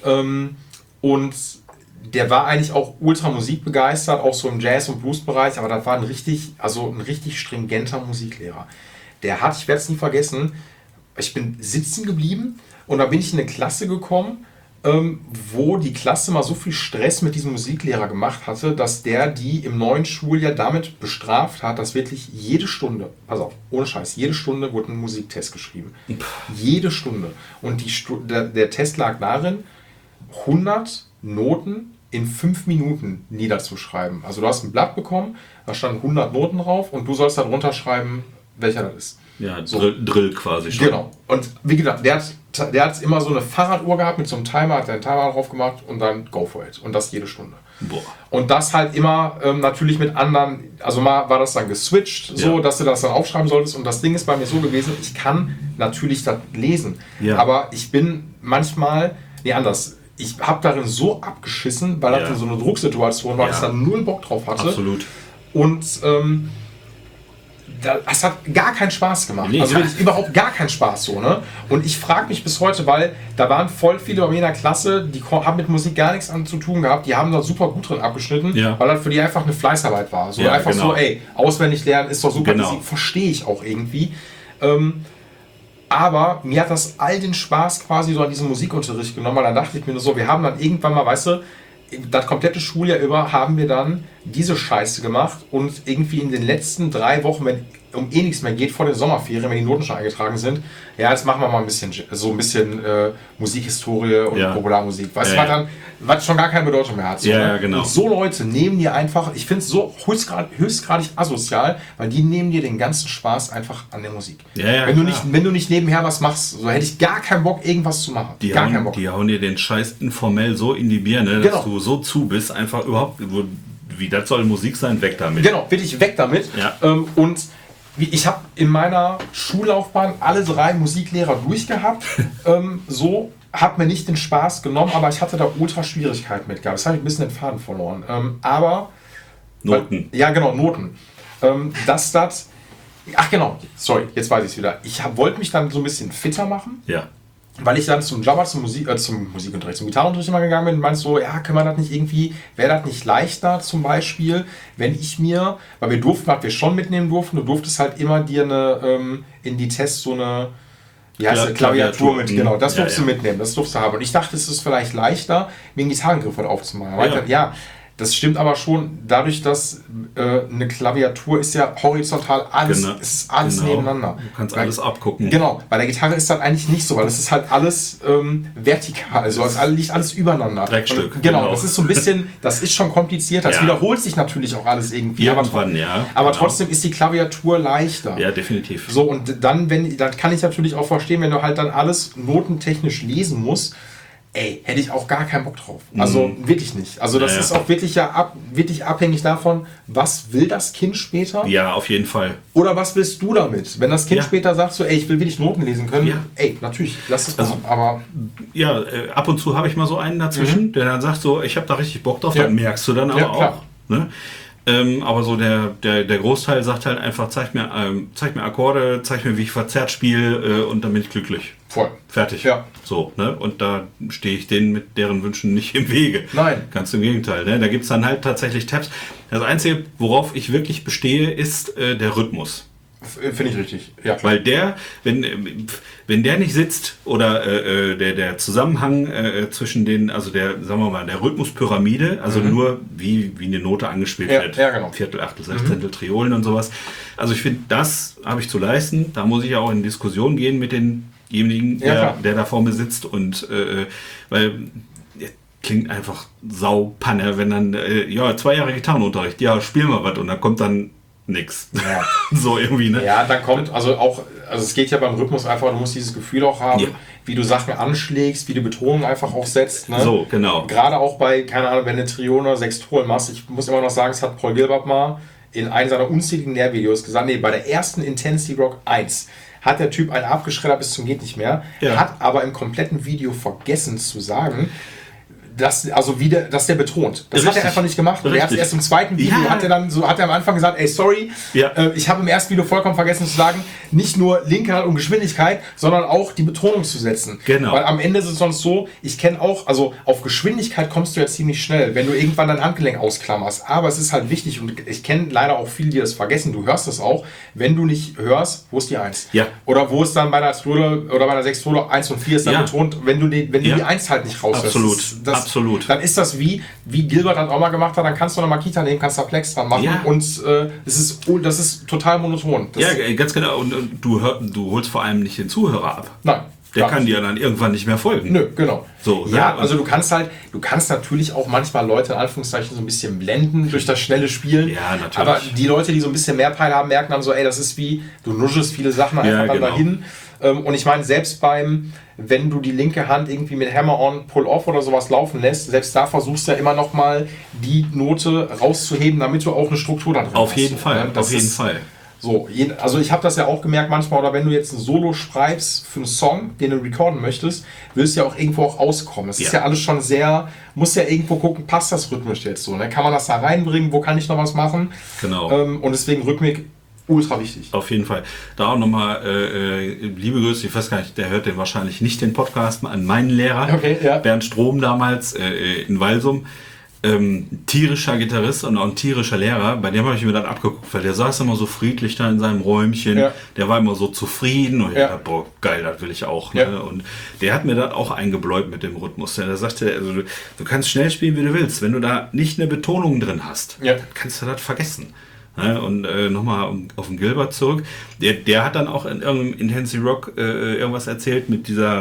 Und der war eigentlich auch ultra musikbegeistert, auch so im Jazz- und Blues-Bereich, aber das war ein richtig stringenter Musiklehrer. Der hat, ich werde es nie vergessen, ich bin sitzen geblieben. Und dann bin ich in eine Klasse gekommen, wo die Klasse mal so viel Stress mit diesem Musiklehrer gemacht hatte, dass der die im neuen Schuljahr damit bestraft hat, dass wirklich jede Stunde, pass auf, ohne Scheiß, jede Stunde wurde ein Musiktest geschrieben. Jede Stunde. Und der Test lag darin, 100 Noten in 5 Minuten niederzuschreiben. Also du hast ein Blatt bekommen, da standen 100 Noten drauf und du sollst dann runterschreiben, welcher das ist. Ja, so. Drill quasi schon. Genau. Und wie gesagt, der hat immer so eine Fahrraduhr gehabt mit so einem Timer, hat einen Timer drauf gemacht und dann go for it. Und das jede Stunde. Boah. Und das halt immer natürlich mit anderen, also mal war das dann geswitcht, so dass du das dann aufschreiben solltest. Und das Ding ist bei mir so gewesen, ich kann natürlich das lesen. Ja. Aber ich bin manchmal, anders. Ich habe darin so abgeschissen, weil das so eine Drucksituation war, dass ich da null Bock drauf hatte. Absolut. Und das hat gar keinen Spaß gemacht. Also wirklich überhaupt gar keinen Spaß so, ne? Und ich frage mich bis heute, weil da waren voll viele bei mir in der Klasse, die haben mit Musik gar nichts zu tun gehabt, die haben da super gut drin abgeschnitten, weil das für die einfach eine Fleißarbeit war. So einfach so, auswendig lernen ist doch super, das verstehe ich auch irgendwie. Aber mir hat das all den Spaß quasi so an diesem Musikunterricht genommen, weil dann dachte ich mir nur so, wir haben dann irgendwann mal, weißt du, das komplette Schuljahr über haben wir dann diese Scheiße gemacht und irgendwie in den letzten 3 Wochen, wenn um nichts mehr geht, vor den Sommerferien, wenn die Noten schon eingetragen sind, jetzt machen wir mal ein bisschen Musikhistorie und Popularmusik. Weißt du, was schon gar keine Bedeutung mehr hat. So, ja, genau. Und so Leute nehmen dir einfach, ich finde es so höchstgradig asozial, weil die nehmen dir den ganzen Spaß einfach an der Musik. Wenn du nicht nebenher was machst, so hätte ich gar keinen Bock, irgendwas zu machen. Die hauen dir den Scheiß informell so in die Birne, dass du so zu bist, einfach überhaupt, wie das soll Musik sein, weg damit. Genau, wirklich weg damit. Ja. Und ich habe in meiner Schullaufbahn alle 3 Musiklehrer durchgehabt. Hat mir nicht den Spaß genommen, aber ich hatte da ultra Schwierigkeiten mit gehabt. Das habe ich ein bisschen den Faden verloren. Noten. Noten. Jetzt weiß ich es wieder. Ich wollte mich dann so ein bisschen fitter machen. Ja. Weil ich dann zum Musikunterricht, zum Gitarrenunterricht immer gegangen bin und meinte so, können wir das nicht irgendwie, wäre das nicht leichter zum Beispiel, wenn ich mir, weil wir durften, was wir schon mitnehmen durften, du durftest halt immer dir in die Tests so eine wie heißt Klaviatur mit, genau, das durfst du mitnehmen, das durfst du haben. Und ich dachte, es ist vielleicht leichter, mir einen Gitarrengriff aufzumachen. Das stimmt aber schon, dadurch, dass eine Klaviatur ist ja horizontal, ist alles nebeneinander. Du kannst alles abgucken. Genau, bei der Gitarre ist das eigentlich nicht so, weil das ist halt alles vertikal, also es liegt alles übereinander. Dreckstück. Und, genau, das ist so ein bisschen, das ist schon komplizierter. Es wiederholt sich natürlich auch alles irgendwie. Irgendwann, aber trotzdem ist die Klaviatur leichter. Ja, definitiv. So, und dann kann ich natürlich auch verstehen, wenn du halt dann alles notentechnisch lesen musst, hätte ich auch gar keinen Bock drauf. Also wirklich nicht. Also das ist auch wirklich wirklich abhängig davon, was will das Kind später? Ja, auf jeden Fall. Oder was willst du damit? Wenn das Kind später sagt so, ich will wirklich Noten lesen können, natürlich, lass es machen. Aber ja, ab und zu habe ich mal so einen dazwischen, der dann sagt so, ich habe da richtig Bock drauf, dann merkst du dann aber auch. Ne? Aber so der Großteil sagt halt einfach, zeig mir Akkorde, zeig mir, wie ich verzerrt spiele und dann bin ich glücklich. Voll. Fertig. Ja. So, ne? Und da stehe ich denen mit deren Wünschen nicht im Wege. Nein. Ganz im Gegenteil. Ne? Da gibt es dann halt tatsächlich Tabs. Das Einzige, worauf ich wirklich bestehe, ist der Rhythmus. Finde ich richtig. Ja, klar. Weil wenn der nicht sitzt oder der Zusammenhang zwischen den, also der Rhythmuspyramide, also nur wie eine Note angespielt wird. Ja, genau. Viertel, Achtel, Sechzehntel, Triolen und sowas. Also ich finde, das habe ich zu leisten. Da muss ich ja auch in Diskussion gehen mit denjenigen, der da vor mir sitzt und weil klingt einfach saupanne, wenn dann 2 Jahre Gitarrenunterricht, spielen wir was und dann kommt dann nix. Ja. So irgendwie, ne? Ja, dann kommt, also es geht ja beim Rhythmus einfach, du musst dieses Gefühl auch haben, wie du Sachen anschlägst, wie du Betonung einfach auch setzt. Ne? So, genau. Gerade auch bei, keine Ahnung, wenn du Trione oder Sexturen machst, ich muss immer noch sagen, es hat Paul Gilbert mal in einem seiner unzähligen Lehrvideos gesagt, bei der ersten Intensity Rock 1 hat der Typ einen abgeschreddert bis zum geht nicht mehr, hat aber im kompletten Video vergessen zu sagen, dass der betont. Das hat er einfach nicht gemacht. Und er hat es erst im zweiten Video, hat er am Anfang gesagt, sorry, ich habe im ersten Video vollkommen vergessen zu sagen, nicht nur linke Hand und Geschwindigkeit, sondern auch die Betonung zu setzen. Genau. Weil am Ende ist es sonst so, ich kenne auch, also auf Geschwindigkeit kommst du ja ziemlich schnell, wenn du irgendwann dein Handgelenk ausklammerst. Aber es ist halt wichtig und ich kenne leider auch viele, die das vergessen. Du hörst das auch. Wenn du nicht hörst, wo ist die 1? Ja. Oder wo ist dann bei einer Triole oder bei einer Sextuole 1 und 4 ist dann betont, wenn du die 1 halt nicht raushörst. Absolut. Dann ist das wie Gilbert das auch mal gemacht hat, dann kannst du eine Makita nehmen, kannst da Plex dran machen und das ist total monoton. Ganz genau. Und du holst vor allem nicht den Zuhörer ab. Nein. Der kann dir dann irgendwann nicht mehr folgen. Nö, genau. So, also du kannst natürlich auch manchmal Leute in Anführungszeichen so ein bisschen blenden durch das schnelle Spielen. Ja, natürlich. Aber die Leute, die so ein bisschen mehr Peil haben, merken dann so, das ist wie, du nuschelst viele Sachen einfach dann dahin. Und ich meine, selbst wenn du die linke Hand irgendwie mit Hammer-on, Pull-off oder sowas laufen lässt, selbst da versuchst du ja immer noch mal die Note rauszuheben, damit du auch eine Struktur da drin hast. Auf jeden Fall. So, also ich habe das ja auch gemerkt manchmal, oder wenn du jetzt ein Solo schreibst für einen Song, den du recorden möchtest, willst du ja auch irgendwo auch auskommen. Das ist ja alles schon musst ja irgendwo gucken, passt das rhythmisch jetzt so, ne? Kann man das da reinbringen, wo kann ich noch was machen? Genau. Und deswegen Rhythmik ultra wichtig. Auf jeden Fall. Da auch nochmal liebe Grüße, ich weiß gar nicht, der hört den wahrscheinlich nicht, den Podcast, an meinen Lehrer, Bernd Strom damals in Walsum. Tierischer Gitarrist und auch ein tierischer Lehrer, bei dem habe ich mir dann abgeguckt, weil der saß immer so friedlich da in seinem Räumchen, der war immer so zufrieden und ich dachte, boah, geil, das will ich auch. Ne? Und der hat mir dann auch eingebläut mit dem Rhythmus. Der sagte, also, du kannst schnell spielen, wie du willst, wenn du da nicht eine Betonung drin hast, dann kannst du das vergessen. Ne? Und nochmal auf den Gilbert zurück, der hat dann auch in irgendeinem Intensity Rock irgendwas erzählt mit dieser,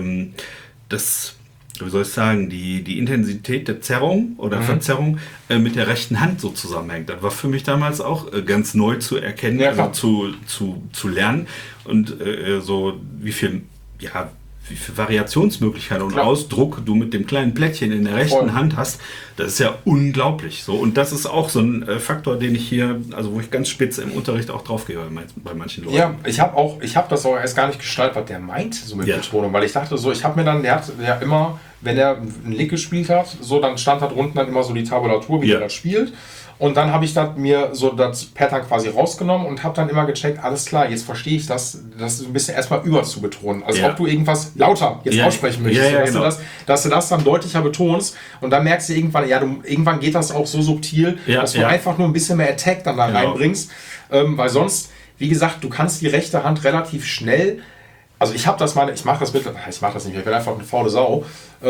wie soll ich sagen, die Intensität der Zerrung oder Verzerrung mit der rechten Hand so zusammenhängt. Das war für mich damals auch ganz neu zu erkennen, zu lernen und so wie viel Variationsmöglichkeiten und Ausdruck du mit dem kleinen Plättchen in der rechten Hand hast, das ist ja unglaublich. So. Und das ist auch so ein Faktor, den ich hier, also wo ich ganz spitz im Unterricht auch drauf gehe bei manchen Leuten. Ja, ich habe das auch erst gar nicht gestaltet, was der meint, so mit Betonung, weil ich dachte so, der hat immer, wenn er einen Lick gespielt hat, so, dann stand da drunten dann immer so die Tabulatur, wie er das spielt. Und dann habe ich mir so das Pattern quasi rausgenommen und habe dann immer gecheckt, alles klar, jetzt verstehe ich das ein bisschen erstmal über zu betonen. Also ob du irgendwas lauter jetzt aussprechen möchtest, dass du das dann deutlicher betonst und dann merkst du irgendwann, irgendwann geht das auch so subtil, dass du einfach nur ein bisschen mehr Attack dann da reinbringst, weil sonst, wie gesagt, du kannst die rechte Hand relativ schnell Also ich mache das nicht mehr, ich bin einfach eine faule Sau.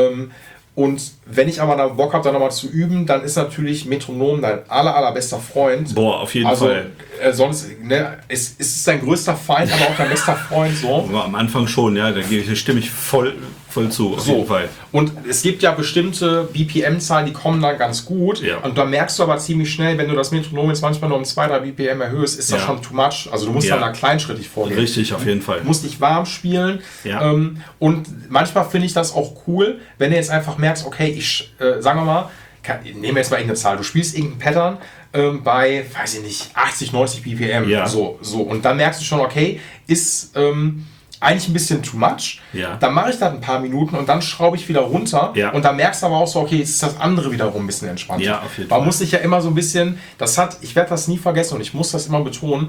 Und wenn ich aber da Bock habe, da nochmal zu üben, dann ist natürlich Metronom dein allerbester Freund. Boah, auf jeden Fall. Sonst, ne, es ist dein größter Feind, aber auch dein bester Freund. So. Aber am Anfang schon, ja, da stimme ich voll zu, auf jeden Fall. Und es gibt ja bestimmte BPM-Zahlen, die kommen dann ganz gut. Ja. Und da merkst du aber ziemlich schnell, wenn du das Metronom jetzt manchmal nur um 2-3 BPM erhöhst, ist das schon too much. Also du musst dann da kleinschrittig vorgehen. Richtig, auf jeden Fall. Du musst dich warm spielen. Ja. Und manchmal finde ich das auch cool, wenn du jetzt einfach merkst, okay, sagen wir mal, nehmen wir jetzt mal irgendeine Zahl, du spielst irgendein Pattern bei, weiß ich nicht, 80, 90 BPM. Ja. So. Und dann merkst du schon, okay, ist eigentlich ein bisschen too much. Ja. Dann mache ich das ein paar Minuten und dann schraube ich wieder runter. Ja. Und dann merkst du aber auch so, okay, jetzt ist das andere wiederum ein bisschen entspannter. Ja, auf jeden Fall. Man muss sich ja immer so ein bisschen, ich werde das nie vergessen und ich muss das immer betonen,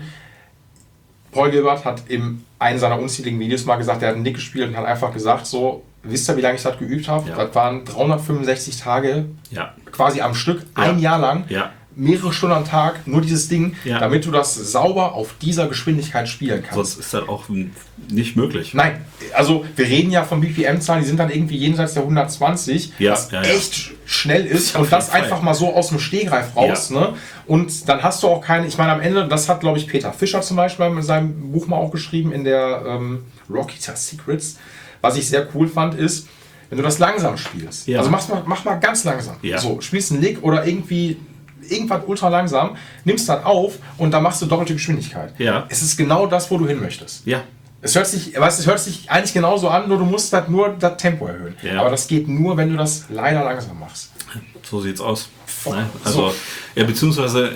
Paul Gilbert hat in einem seiner unzähligen Videos mal gesagt, er hat einen Nick gespielt und hat einfach gesagt, so, wisst ihr, wie lange ich das geübt habe? Ja. Das waren 365 Tage quasi am Stück, Ja. ein Jahr lang. Ja. Mehrere Stunden am Tag, nur dieses Ding, Ja. damit du das sauber auf dieser Geschwindigkeit spielen kannst. Sonst ist das auch nicht möglich. Nein, also wir reden ja von BPM-Zahlen, die sind dann irgendwie jenseits der 120, was echt schnell ist und das einfach mal so aus dem Stehgreif raus. Ja. Ne? Und dann hast du auch keine, ich meine am Ende, das hat glaube ich Peter Fischer zum Beispiel mit seinem Buch mal auch geschrieben in der Rock Guitar Secrets. Was ich sehr cool fand ist, wenn du das langsam spielst, also mach mal ganz langsam, so spielst einen Lick oder irgendwas ultra langsam, nimmst das auf und dann machst du doppelte Geschwindigkeit. Ja. Es ist genau das, wo du hin möchtest. Ja. Es hört sich eigentlich genauso an, nur du musst nur das Tempo erhöhen. Ja. Aber das geht nur, wenn du das leider langsam machst. So sieht's aus. Ne? Also, beziehungsweise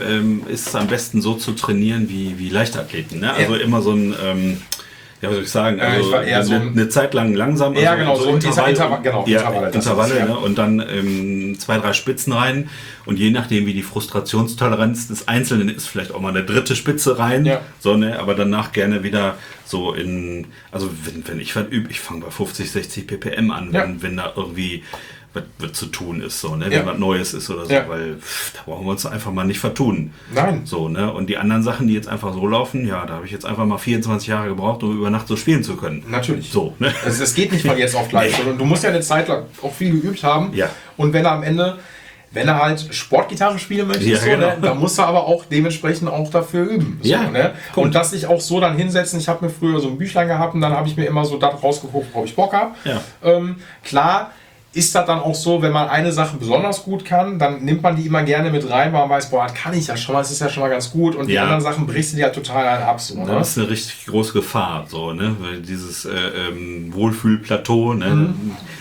ist es am besten so zu trainieren wie Leichtathleten. Ne? Also immer so ein, ja, was soll ich sagen, also ich war eher so eine Zeit lang langsam. Also ja, genau, so Intervalle, Intervalle, ne? Und dann 2-3 Spitzen rein. Und je nachdem, wie die Frustrationstoleranz des Einzelnen ist, vielleicht auch mal eine dritte Spitze rein. Ja. So, ne? Aber danach gerne wieder so also wenn ich was übe, ich fange bei 50, 60 ppm an, wenn da irgendwie was zu tun ist, so, ne? Wenn was Neues ist oder so, weil da brauchen wir uns einfach mal nicht vertun. Nein. So, ne? Und die anderen Sachen, die jetzt einfach so laufen, da habe ich jetzt einfach mal 24 Jahre gebraucht, um über Nacht so spielen zu können. Natürlich. So, ne? Es geht nicht von jetzt auf gleich, sondern du musst ja eine Zeit lang auch viel geübt haben. Ja. Und wenn er halt Sportgitarre spielen möchte, ne, dann musst du aber auch dementsprechend auch dafür üben. So, ne? Und das sich auch so dann hinsetzen. Ich habe mir früher so ein Büchlein gehabt und dann habe ich mir immer so das rausgeguckt, worauf ich Bock habe. Ja. Klar ist das dann auch so, wenn man eine Sache besonders gut kann, dann nimmt man die immer gerne mit rein, weil man weiß, boah, das kann ich ja schon mal, das ist ja schon mal ganz gut und die anderen Sachen brichst du dir halt total ab. So, ne? Das ist eine richtig große Gefahr, so, ne? Weil dieses Wohlfühlplateau, ne?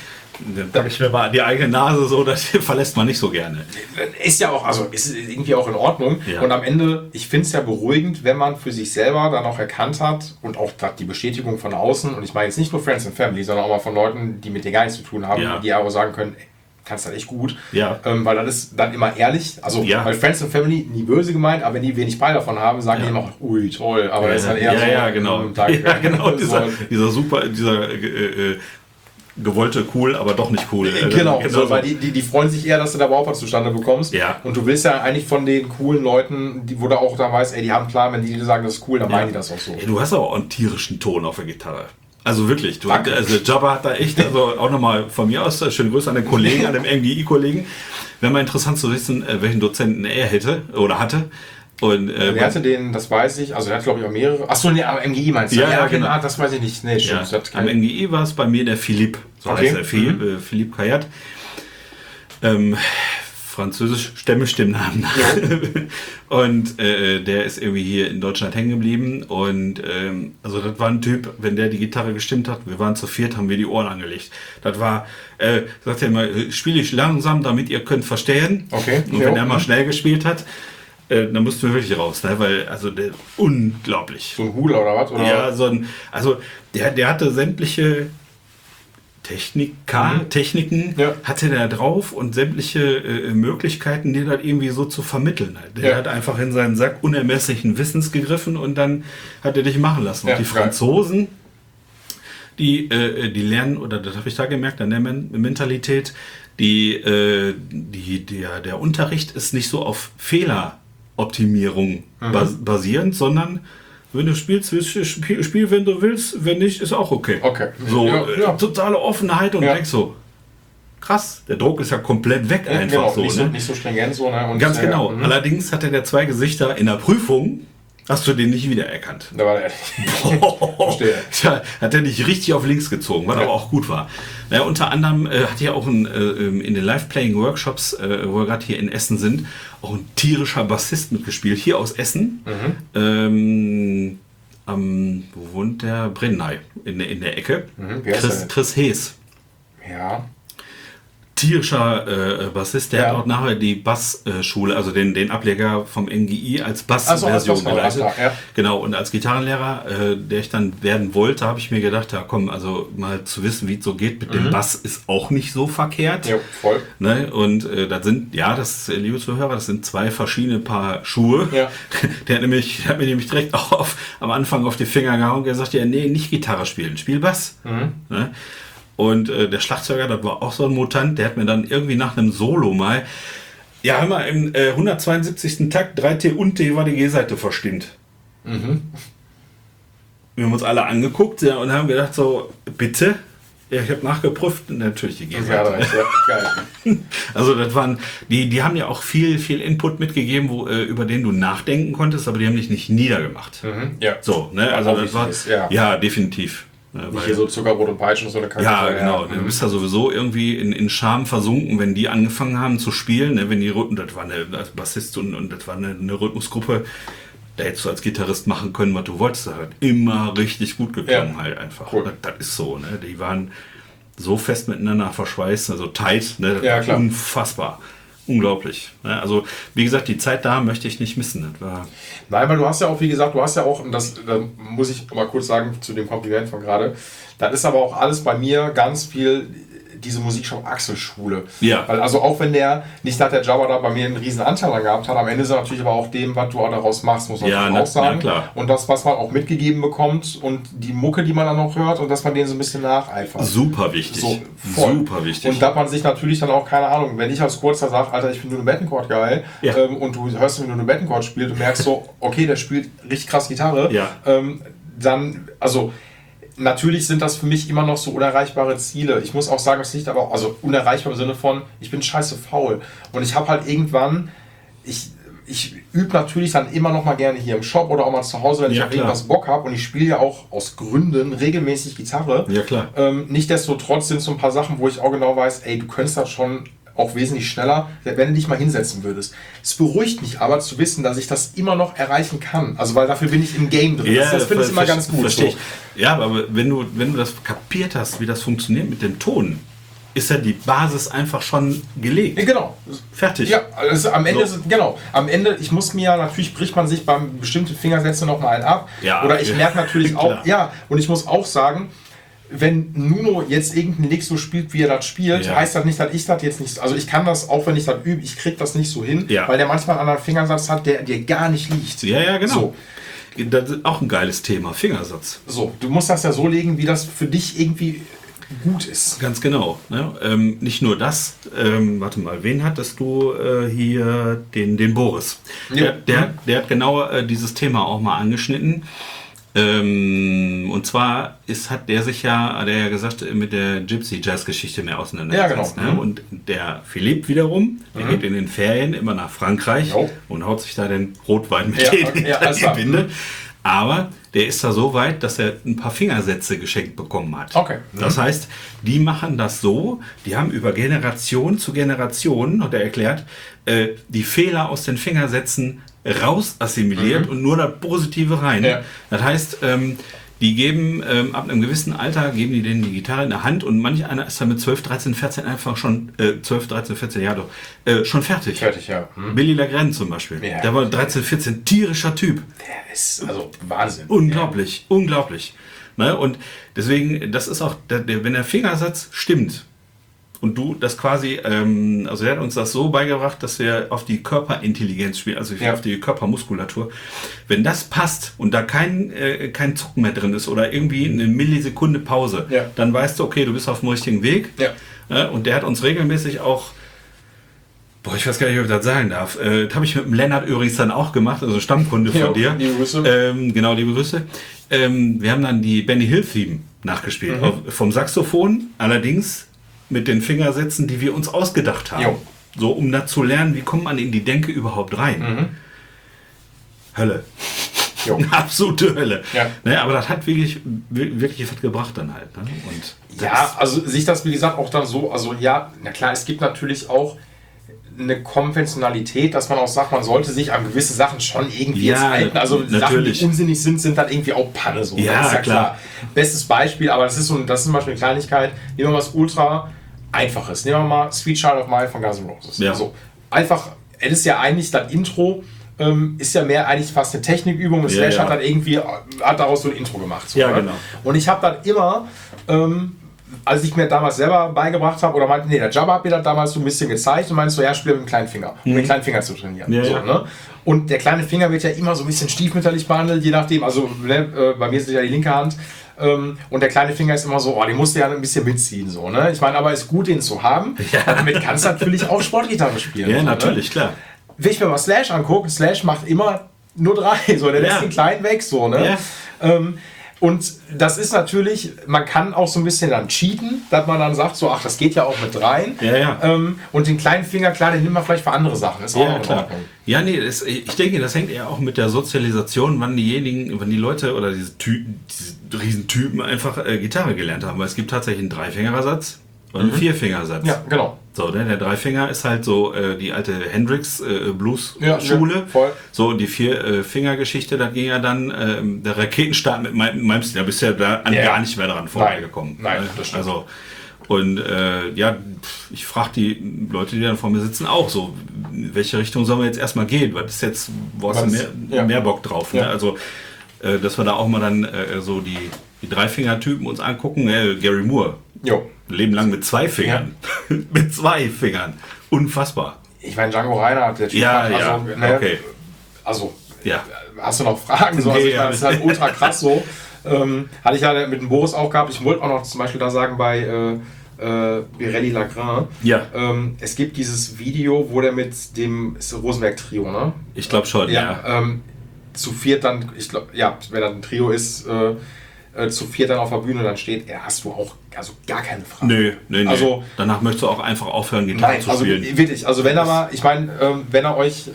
Da habe ich mir mal die eigene Nase so, das verlässt man nicht so gerne. Ist ja auch, also ist irgendwie auch in Ordnung. Ja. Und am Ende, ich finde es ja beruhigend, wenn man für sich selber dann auch erkannt hat und auch die Bestätigung von außen, und ich meine jetzt nicht nur Friends and Family, sondern auch mal von Leuten, die mit dir gar nichts zu tun haben, die aber sagen können, ey, kannst halt echt gut. Ja. Weil das ist dann immer ehrlich. Also, weil Friends and Family nie böse gemeint, aber wenn die wenig Ball davon haben, sagen die immer, ui, toll. Aber das ist dann eher so. Ja, genau. Danke. Ja, genau. Dieser gewollte cool, aber doch nicht cool. Genau, so, weil die freuen sich eher, dass du da überhaupt was zustande bekommst. Ja. Und du willst ja eigentlich von den coolen Leuten, wo du auch da weißt, ey, die haben klar, wenn die dir sagen, das ist cool, dann meinen die das auch so. Ey, du hast aber auch einen tierischen Ton auf der Gitarre. Also wirklich, also Jabba hat da echt, also auch nochmal von mir aus, schöne Grüße an den Kollegen, an den MGI-Kollegen. Wäre mal interessant zu wissen, welchen Dozenten er hätte oder hatte. Und, er hatte den, das weiß ich, also er hat glaube ich auch mehrere. Achso, nee, am MGI meinst du? Ja, genau. Das weiß ich nicht. Nee, stimmt. Ja, am MGI war es bei mir der Philippe, so heißt er, Philippe Kayat. Französisch-stämmigen Namen. Ja. Und der ist irgendwie hier in Deutschland hängen geblieben. Und also das war ein Typ, wenn der die Gitarre gestimmt hat, wir waren zu viert, haben wir die Ohren angelegt. Das war, sagt er immer, spiele ich langsam, damit ihr könnt verstehen. Okay. Und wenn er mal schnell gespielt hat, dann mussten wir wirklich raus, ne? Weil, also der unglaublich. So ein Hula oder was? Oder? Ja, also der hatte sämtliche Techniken hatte der drauf und sämtliche Möglichkeiten, die das irgendwie so zu vermitteln. Der hat einfach in seinen Sack unermesslichen Wissens gegriffen und dann hat er dich machen lassen. Und die Franzosen, die lernen, oder das habe ich da gemerkt, an der Mentalität, der Unterricht ist nicht so auf Fehleroptimierung basierend, sondern wenn du spielst, spiel, wenn du willst, wenn nicht, ist auch okay. Okay. So, Ja. totale Offenheit und denkst so, krass, der Druck ist ja komplett weg einfach so. Nicht so stringent so. Ne? Und Ganz genau. Allerdings hatte der zwei Gesichter in der Prüfung, hast du den nicht wiedererkannt. Da war der Verstehe. Tja, hat er nicht richtig auf links gezogen, was aber auch gut war. Naja, unter anderem hat ja auch in den Live-Playing-Workshops, wo wir gerade hier in Essen sind, auch ein tierischer Bassist mitgespielt, hier aus Essen. Wo wohnt der? Brennay, in der Ecke. Chris Hees. Ja. Tierischer Bassist, der hat auch nachher die Bassschule, also den Ableger vom NGI als Bassversion geleitet. Genau, und als Gitarrenlehrer, der ich dann werden wollte, habe ich mir gedacht, ja komm, also mal zu wissen, wie es so geht mit dem Bass ist auch nicht so verkehrt. Ja, voll. Ne? Und das sind, liebe Zuhörer, das sind zwei verschiedene Paar Schuhe. Ja. Der hat mir nämlich direkt auch am Anfang auf die Finger gehauen und gesagt, ja nee, nicht Gitarre spielen, spiel Bass. Ne? Und der Schlagzeuger, das war auch so ein Mutant, der hat mir dann irgendwie nach einem Solo mal, ja hör mal, im 172. Takt 3T und T war die G-Seite verstimmt. Wir haben uns alle angeguckt und haben gedacht so, bitte? Ja, ich habe nachgeprüft und natürlich die G-Seite. Geil. Also das waren, die haben ja auch viel Input mitgegeben, über den du nachdenken konntest, aber die haben dich nicht niedergemacht. Ja. So, ne? Also das war, ja, definitiv. Nicht hier so Zuckerbrot und Peitschen und so eine Kacke. Ja, genau. Du bist ja sowieso irgendwie in Scham versunken, wenn die angefangen haben zu spielen. Ne? Wenn die das war als Bassist und das war eine Rhythmusgruppe, da hättest du als Gitarrist machen können, was du wolltest. Das hat immer richtig gut geklungen halt einfach. Cool. Das ist so. Ne? Die waren so fest miteinander verschweißt, also tight. Ne? Das Ja, war klar. unfassbar. Unglaublich. Ne? Also, wie gesagt, die Zeit da möchte ich nicht missen. Das war Nein, weil du hast ja auch, wie gesagt, und das muss ich mal kurz sagen zu dem Kompliment von gerade, das ist aber auch alles bei mir ganz viel diese Musikshop-Axel-Schule. Ja. Weil also auch wenn der, nicht dass der Jabba da bei mir einen riesen Anteil dran gehabt hat, am Ende ist er natürlich aber auch dem, was du auch daraus machst, muss man auch sagen. Klar. Und das, was man auch mitgegeben bekommt und die Mucke, die man dann noch hört und dass man denen so ein bisschen nacheifert. super wichtig. So, voll. Super wichtig. Und da man sich natürlich dann auch, keine Ahnung, wenn ich als Kurzer sage, Alter, ich finde nur Bettencourt geil, und du hörst, wenn du eine Bettencourt spielt und merkst so, okay, der spielt richtig krass Gitarre, dann, also natürlich sind das für mich immer noch so unerreichbare Ziele. Ich muss auch sagen, das liegt aber auch, also unerreichbar im Sinne von, ich bin scheiße faul. Und ich habe halt irgendwann, ich übe natürlich dann immer noch mal gerne hier im Shop oder auch mal zu Hause, wenn ich auf irgendwas Bock habe. Und ich spiele ja auch aus Gründen regelmäßig Gitarre. Ja, klar. Nichtsdestotrotz sind so ein paar Sachen, wo ich auch genau weiß, ey, du könntest das schon auch wesentlich schneller, wenn du dich mal hinsetzen würdest. Es beruhigt mich aber zu wissen, dass ich das immer noch erreichen kann. Also weil dafür bin ich im Game drin. Ja, das finde ich immer ganz gut. Verstehe ich. Ja, aber wenn du das kapiert hast, wie das funktioniert mit dem Ton, ist ja die Basis einfach schon gelegt. Ja, genau. Fertig. Ja, also am Ende am Ende, ich muss mir natürlich, bricht man sich beim bestimmten Fingersätzen noch mal einen ab. Ja, oder ich merke natürlich auch, klar. und ich muss auch sagen, wenn Nuno jetzt irgendeinen Lick so spielt, wie er das spielt, heißt das nicht, dass ich das jetzt nicht, also ich kann das, auch wenn ich das übe, ich kriege das nicht so hin, weil der manchmal einen anderen Fingersatz hat, der dir gar nicht liegt. Ja, genau. So. Das ist auch ein geiles Thema, Fingersatz. So, du musst das ja so legen, wie das für dich irgendwie gut ist. Ganz genau. Ne? Nicht nur das, warte mal, wen hattest du hier? Den Boris. Ja. Der hat genau dieses Thema auch mal angeschnitten. Und zwar hat der ja gesagt, mit der Gypsy-Jazz-Geschichte mehr auseinandergesetzt. Ja, genau. Ne? Und der Philipp wiederum, der geht in den Ferien immer nach Frankreich und haut sich da den Rotwein mit in die Binde. Aber der ist da so weit, dass er ein paar Fingersätze geschenkt bekommen hat. Okay. Das heißt, die machen das so, die haben über Generation zu Generation, hat er erklärt, die Fehler aus den Fingersätzen raus assimiliert und nur das Positive rein. Ja. Das heißt, die geben, ab einem gewissen Alter, geben die denen die Gitarre in der Hand und manch einer ist dann mit 12, 13, 14 einfach schon, 12, 13, 14 Jahre schon fertig. Fertig, ja. Billy Lagrène zum Beispiel. Ja. Der war 13, 14, tierischer Typ. Der ist also Wahnsinn. Unglaublich, unglaublich. Ne? Und deswegen, das ist auch, wenn der Fingersatz stimmt, und du das quasi, also er hat uns das so beigebracht, dass wir auf die Körperintelligenz spielen, also auf die Körpermuskulatur. Wenn das passt und da kein Zucken mehr drin ist oder irgendwie eine Millisekunde Pause, dann weißt du, okay, du bist auf dem richtigen Weg. Ja. Und der hat uns regelmäßig auch Boah, ich weiß gar nicht, ob ich das sagen darf. Das habe ich mit dem Lennart übrigens dann auch gemacht, also Stammkunde von dir. Liebe Grüße. Genau, liebe Grüße. Wir haben dann die Benny Hill Theme nachgespielt. Vom Saxophon, allerdings mit den Fingersätzen, die wir uns ausgedacht haben. So, um da zu lernen, wie kommt man in die Denke überhaupt rein. Hölle. Eine absolute Hölle. Ja. Ne, aber das hat wirklich was gebracht dann halt. Ne? Und ja, also sich das, wie gesagt, auch dann so, also ja, na klar, es gibt natürlich auch eine Konventionalität, dass man auch sagt, man sollte sich an gewisse Sachen schon irgendwie jetzt halten. Also natürlich. Sachen, die unsinnig sind dann irgendwie auch Panne. So. Ja, Das ist klar. Bestes Beispiel, aber das ist zum Beispiel eine Kleinigkeit. Nehmen wir mal was ultra Einfaches. Nehmen wir mal Sweet Child of Mine von Guns N' Roses. Ja. Also einfach, es ist ja eigentlich das Intro, ist ja mehr eigentlich fast eine Technikübung. Slash hat daraus so ein Intro gemacht. So, Ja, ne? genau. Und ich habe dann immer, als ich mir damals selber beigebracht habe, oder meinte, nee, der Jabba hat mir das damals so ein bisschen gezeigt und meinte so, ja, spiel mit dem kleinen Finger, um den kleinen Finger zu trainieren. Ja, so, ja. Ne? Und der kleine Finger wird ja immer so ein bisschen stiefmütterlich behandelt, je nachdem, also ne, bei mir ist es ja die linke Hand. Und der kleine Finger ist immer so, den musst du ja ein bisschen mitziehen. So, ne? Ich meine, aber es ist gut, den zu haben. Ja. Damit kannst du natürlich auch Sportgitarre spielen. ja, so, natürlich, ne? klar. Wenn ich mir mal Slash angucke, Slash macht immer nur 3, so, der lässt den kleinen weg. So, ne? Ja. Und das ist natürlich, man kann auch so ein bisschen dann cheaten, dass man dann sagt, so, ach, das geht ja auch mit 3. Ja, ja. Und den kleinen Finger, klar, den nimmt man vielleicht für andere Sachen. Ist auch Ja, in klar. Ordnung. Ja, nee, ich denke, das hängt eher auch mit der Sozialisation, wann die Leute oder diese Riesentypen einfach Gitarre gelernt haben. Weil es gibt tatsächlich einen Dreifingerersatz und einen Vierfingersatz. Ja, genau. So, ne, der Dreifinger ist halt so die alte Hendrix-Blues-Schule. Ja, voll. So, und die Vier-Finger-Geschichte, da ging ja dann der Raketenstart mit meinem Stil. Da bist du ja da gar nicht mehr dran vorbeigekommen. Nein, das stimmt. Also, und ich frage die Leute, die dann vor mir sitzen, auch so, in welche Richtung sollen wir jetzt erstmal gehen? Was ist jetzt, wo hast du mehr Bock drauf? Ne? Ja. Also, dass wir da auch mal dann so die Dreifinger-Typen uns angucken. Gary Moore. Jo. Leben lang mit 2 Fingern. Mit 2 Fingern. Unfassbar. Ich meine, Django Reinhardt, der Typ Ja, hat, ja, ne, okay. Also, Ja. hast du noch Fragen? So? Also, Nee, ich meine, das ist halt ultra krass so. Hatte ich ja mit dem Boris auch gehabt. Ich wollte auch noch zum Beispiel da sagen bei Pirelli Lagrange. Ja. Es gibt dieses Video, wo der mit dem Rosenberg-Trio, ne? Ich glaube schon, ja. Zu viert dann, ich glaube, ja, wenn dann ein Trio ist, zu viert dann auf der Bühne dann steht, hast du auch also gar keine Frage. Nö. Also, danach möchtest du auch einfach aufhören, Gitarre nein, zu also spielen. wirklich, also wenn er mal, ich meine, wenn er euch,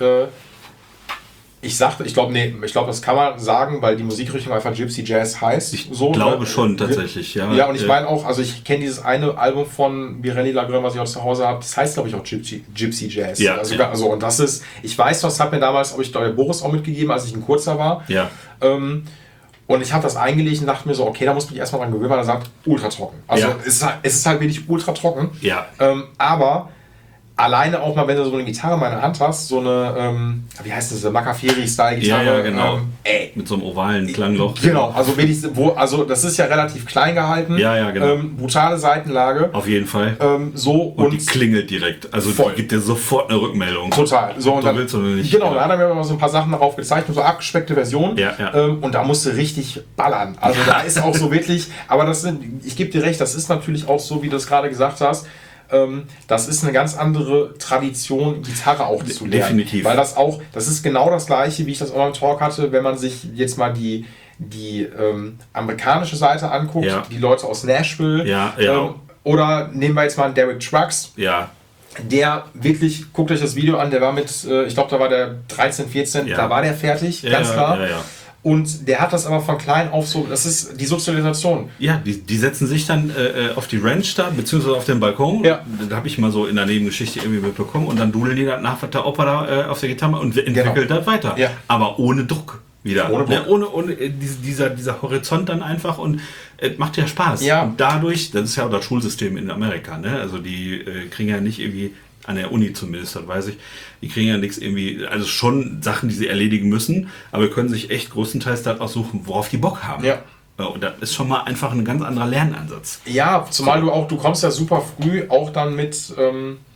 ich glaube, das kann man sagen, weil die Musikrichtung einfach Gypsy Jazz heißt. Ich so, glaube ne? schon tatsächlich, ja. Ja, und ich meine auch, also ich kenne dieses eine Album von Pirelli Lagrange, was ich auch zu Hause habe, das heißt, glaube ich, auch Gypsy Jazz. Ja, also, ja. also, und das ist, ich weiß, das hat mir damals, habe ich der Boris auch mitgegeben, als ich ein Kurzer war. Ja. Und ich habe das eingelegt und dachte mir so, okay, da muss ich erstmal dran gewöhnen, weil er sagt, ultra trocken. Also Ja. es ist halt wirklich ultra trocken. Ja. Aber alleine auch mal, wenn du so eine Gitarre in meiner Hand hast, so eine, wie heißt das, Makafiri-Style-Gitarre. Ja, genau. Ey. Mit so einem ovalen Klangloch. Genau, also wirklich, also das ist ja relativ klein gehalten. Ja, genau. Brutale Seitenlage. Auf jeden Fall. So und die klingelt direkt. Also voll. die gibt dir sofort eine Rückmeldung. Total. So, und du dann, willst oder nicht. Genau, da hat er mir mal so ein paar Sachen darauf gezeigt, so abgespeckte Versionen. Ja. Und da musst du richtig ballern. Also da ist auch so wirklich, aber ich gebe dir recht, das ist natürlich auch so, wie du es gerade gesagt hast, das ist eine ganz andere Tradition, Gitarre auch zu lernen. Definitiv. Weil das ist genau das Gleiche, wie ich das auch im Talk hatte, wenn man sich jetzt mal die amerikanische Seite anguckt, die Leute aus Nashville. Ja. Oder nehmen wir jetzt mal einen Derek Trucks. Ja. Der wirklich, guckt euch das Video an, der war mit, ich glaube, da war der 13, 14, da war der fertig, ganz klar. Ja. Und der hat das aber von klein auf so, das ist die Sozialisation. Ja, die setzen sich dann auf die Ranch da, beziehungsweise auf den Balkon. Ja. Da habe ich mal so in der Nebengeschichte irgendwie mitbekommen. Und dann dudeln die da nach, was der Opa da auf der Gitarre und entwickelt das weiter. Ja. Aber ohne Druck wieder. Ohne Druck. Ohne dieser Horizont dann einfach. Und es macht ja Spaß. Ja. Und dadurch, das ist ja auch das Schulsystem in Amerika, ne? Also die kriegen ja nicht irgendwie, an der Uni zumindest, das weiß ich, die kriegen ja nichts irgendwie, also schon Sachen, die sie erledigen müssen, aber können sich echt größtenteils das aussuchen, worauf die Bock haben. Ja. Und das ist schon mal einfach ein ganz anderer Lernansatz. Ja, zumal du kommst ja super früh auch dann mit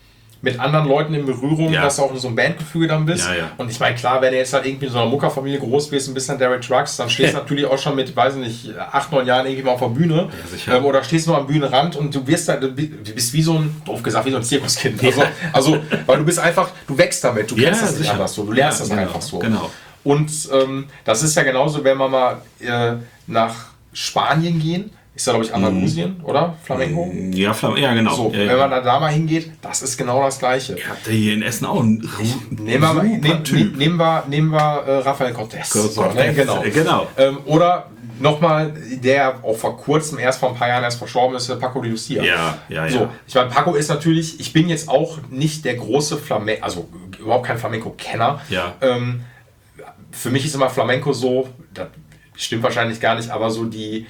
mit anderen Leuten in Berührung, Ja. dass du auch in so einem Bandgefüge dann bist. Ja, ja. Und ich meine, klar, wenn du jetzt halt irgendwie in so einer Muckerfamilie groß bist, ein bisschen Derek Trucks, dann stehst du natürlich auch schon mit, weiß ich nicht, 8, 9 Jahren irgendwie mal auf der Bühne. Ja, sicher. Oder stehst nur am Bühnenrand und du wirst dann, du bist wie so ein, doof gesagt, wie so ein Zirkuskind. Also, weil du bist einfach, du wächst damit, du kennst das nicht sicher. anders so, du lernst Ja, das genau, einfach so. genau. Und das ist ja genauso, wenn wir mal nach Spanien gehen, ist ja, glaube ich, Andalusien, oder? Flamenco? Ja, ja, genau. So, ja, wenn man da mal hingeht, das ist genau das Gleiche. Ihr habt ja hier in Essen auch einen Nehmen wir Rafael Cortés. So, ne? Genau. Oder nochmal, der auch vor kurzem, erst vor ein paar Jahren erst verstorben ist, Paco de Lucia. Ja. So, ich meine, Paco ist natürlich, ich bin jetzt auch nicht der große Flamenco, also überhaupt kein Flamenco-Kenner. Ja. Für mich ist immer Flamenco so, das stimmt wahrscheinlich gar nicht, aber so die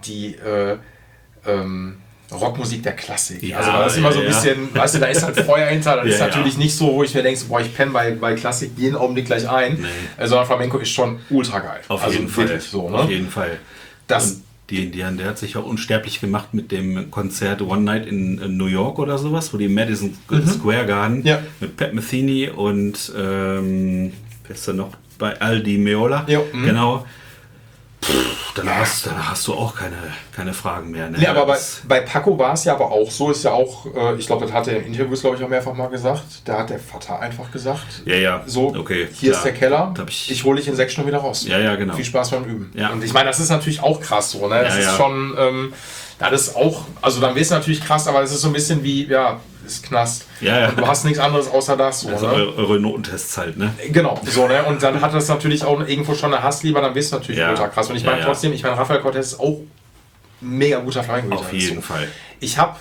Rockmusik der Klassik. Ja, also das ist immer so ein bisschen, weißt du, da ist halt Feuer hinter, das ist Ja, natürlich nicht so, wo ich mir denke, so, boah, ich penne bei Klassik jeden Augenblick gleich ein, sondern Flamenco ist schon ultra geil. Auf jeden Fall. Wirklich so, ne? Auf jeden Fall. Das, Der hat sich auch unsterblich gemacht mit dem Konzert One Night in New York oder sowas, wo die Madison Square Garden mit Pat Metheny und wer ist da noch bei Aldi Meola? Genau. Dann hast du auch keine Fragen mehr. Ne? Nee, aber bei Paco war es ja aber auch so, ist ja auch, ich glaube, das hat er in Interviews, glaube ich, auch mehrfach mal gesagt, da hat der Vater einfach gesagt, Ja. so, Okay, hier klar. ist der Keller, Da ich hole dich in 6 Stunden wieder raus. Ja, genau. Viel Spaß beim Üben. Ja. Und ich meine, das ist natürlich auch krass so, ne? Das Ja, ist ja. schon, das ist auch, also dann wirst du natürlich krass, aber es ist so ein bisschen wie, ja, ist Knast. Ja. Und du hast nichts anderes außer das. So, Also ne? eure Notentests halt, ne? Genau, so, ne? Und dann hat das natürlich auch irgendwo schon eine Hassliebe, dann wirst du natürlich ultra krass. Und ich meine trotzdem, Rafael Cortés ist auch ein mega guter Flamenco-Gitarrist. Auf jeden Fall. Ich habe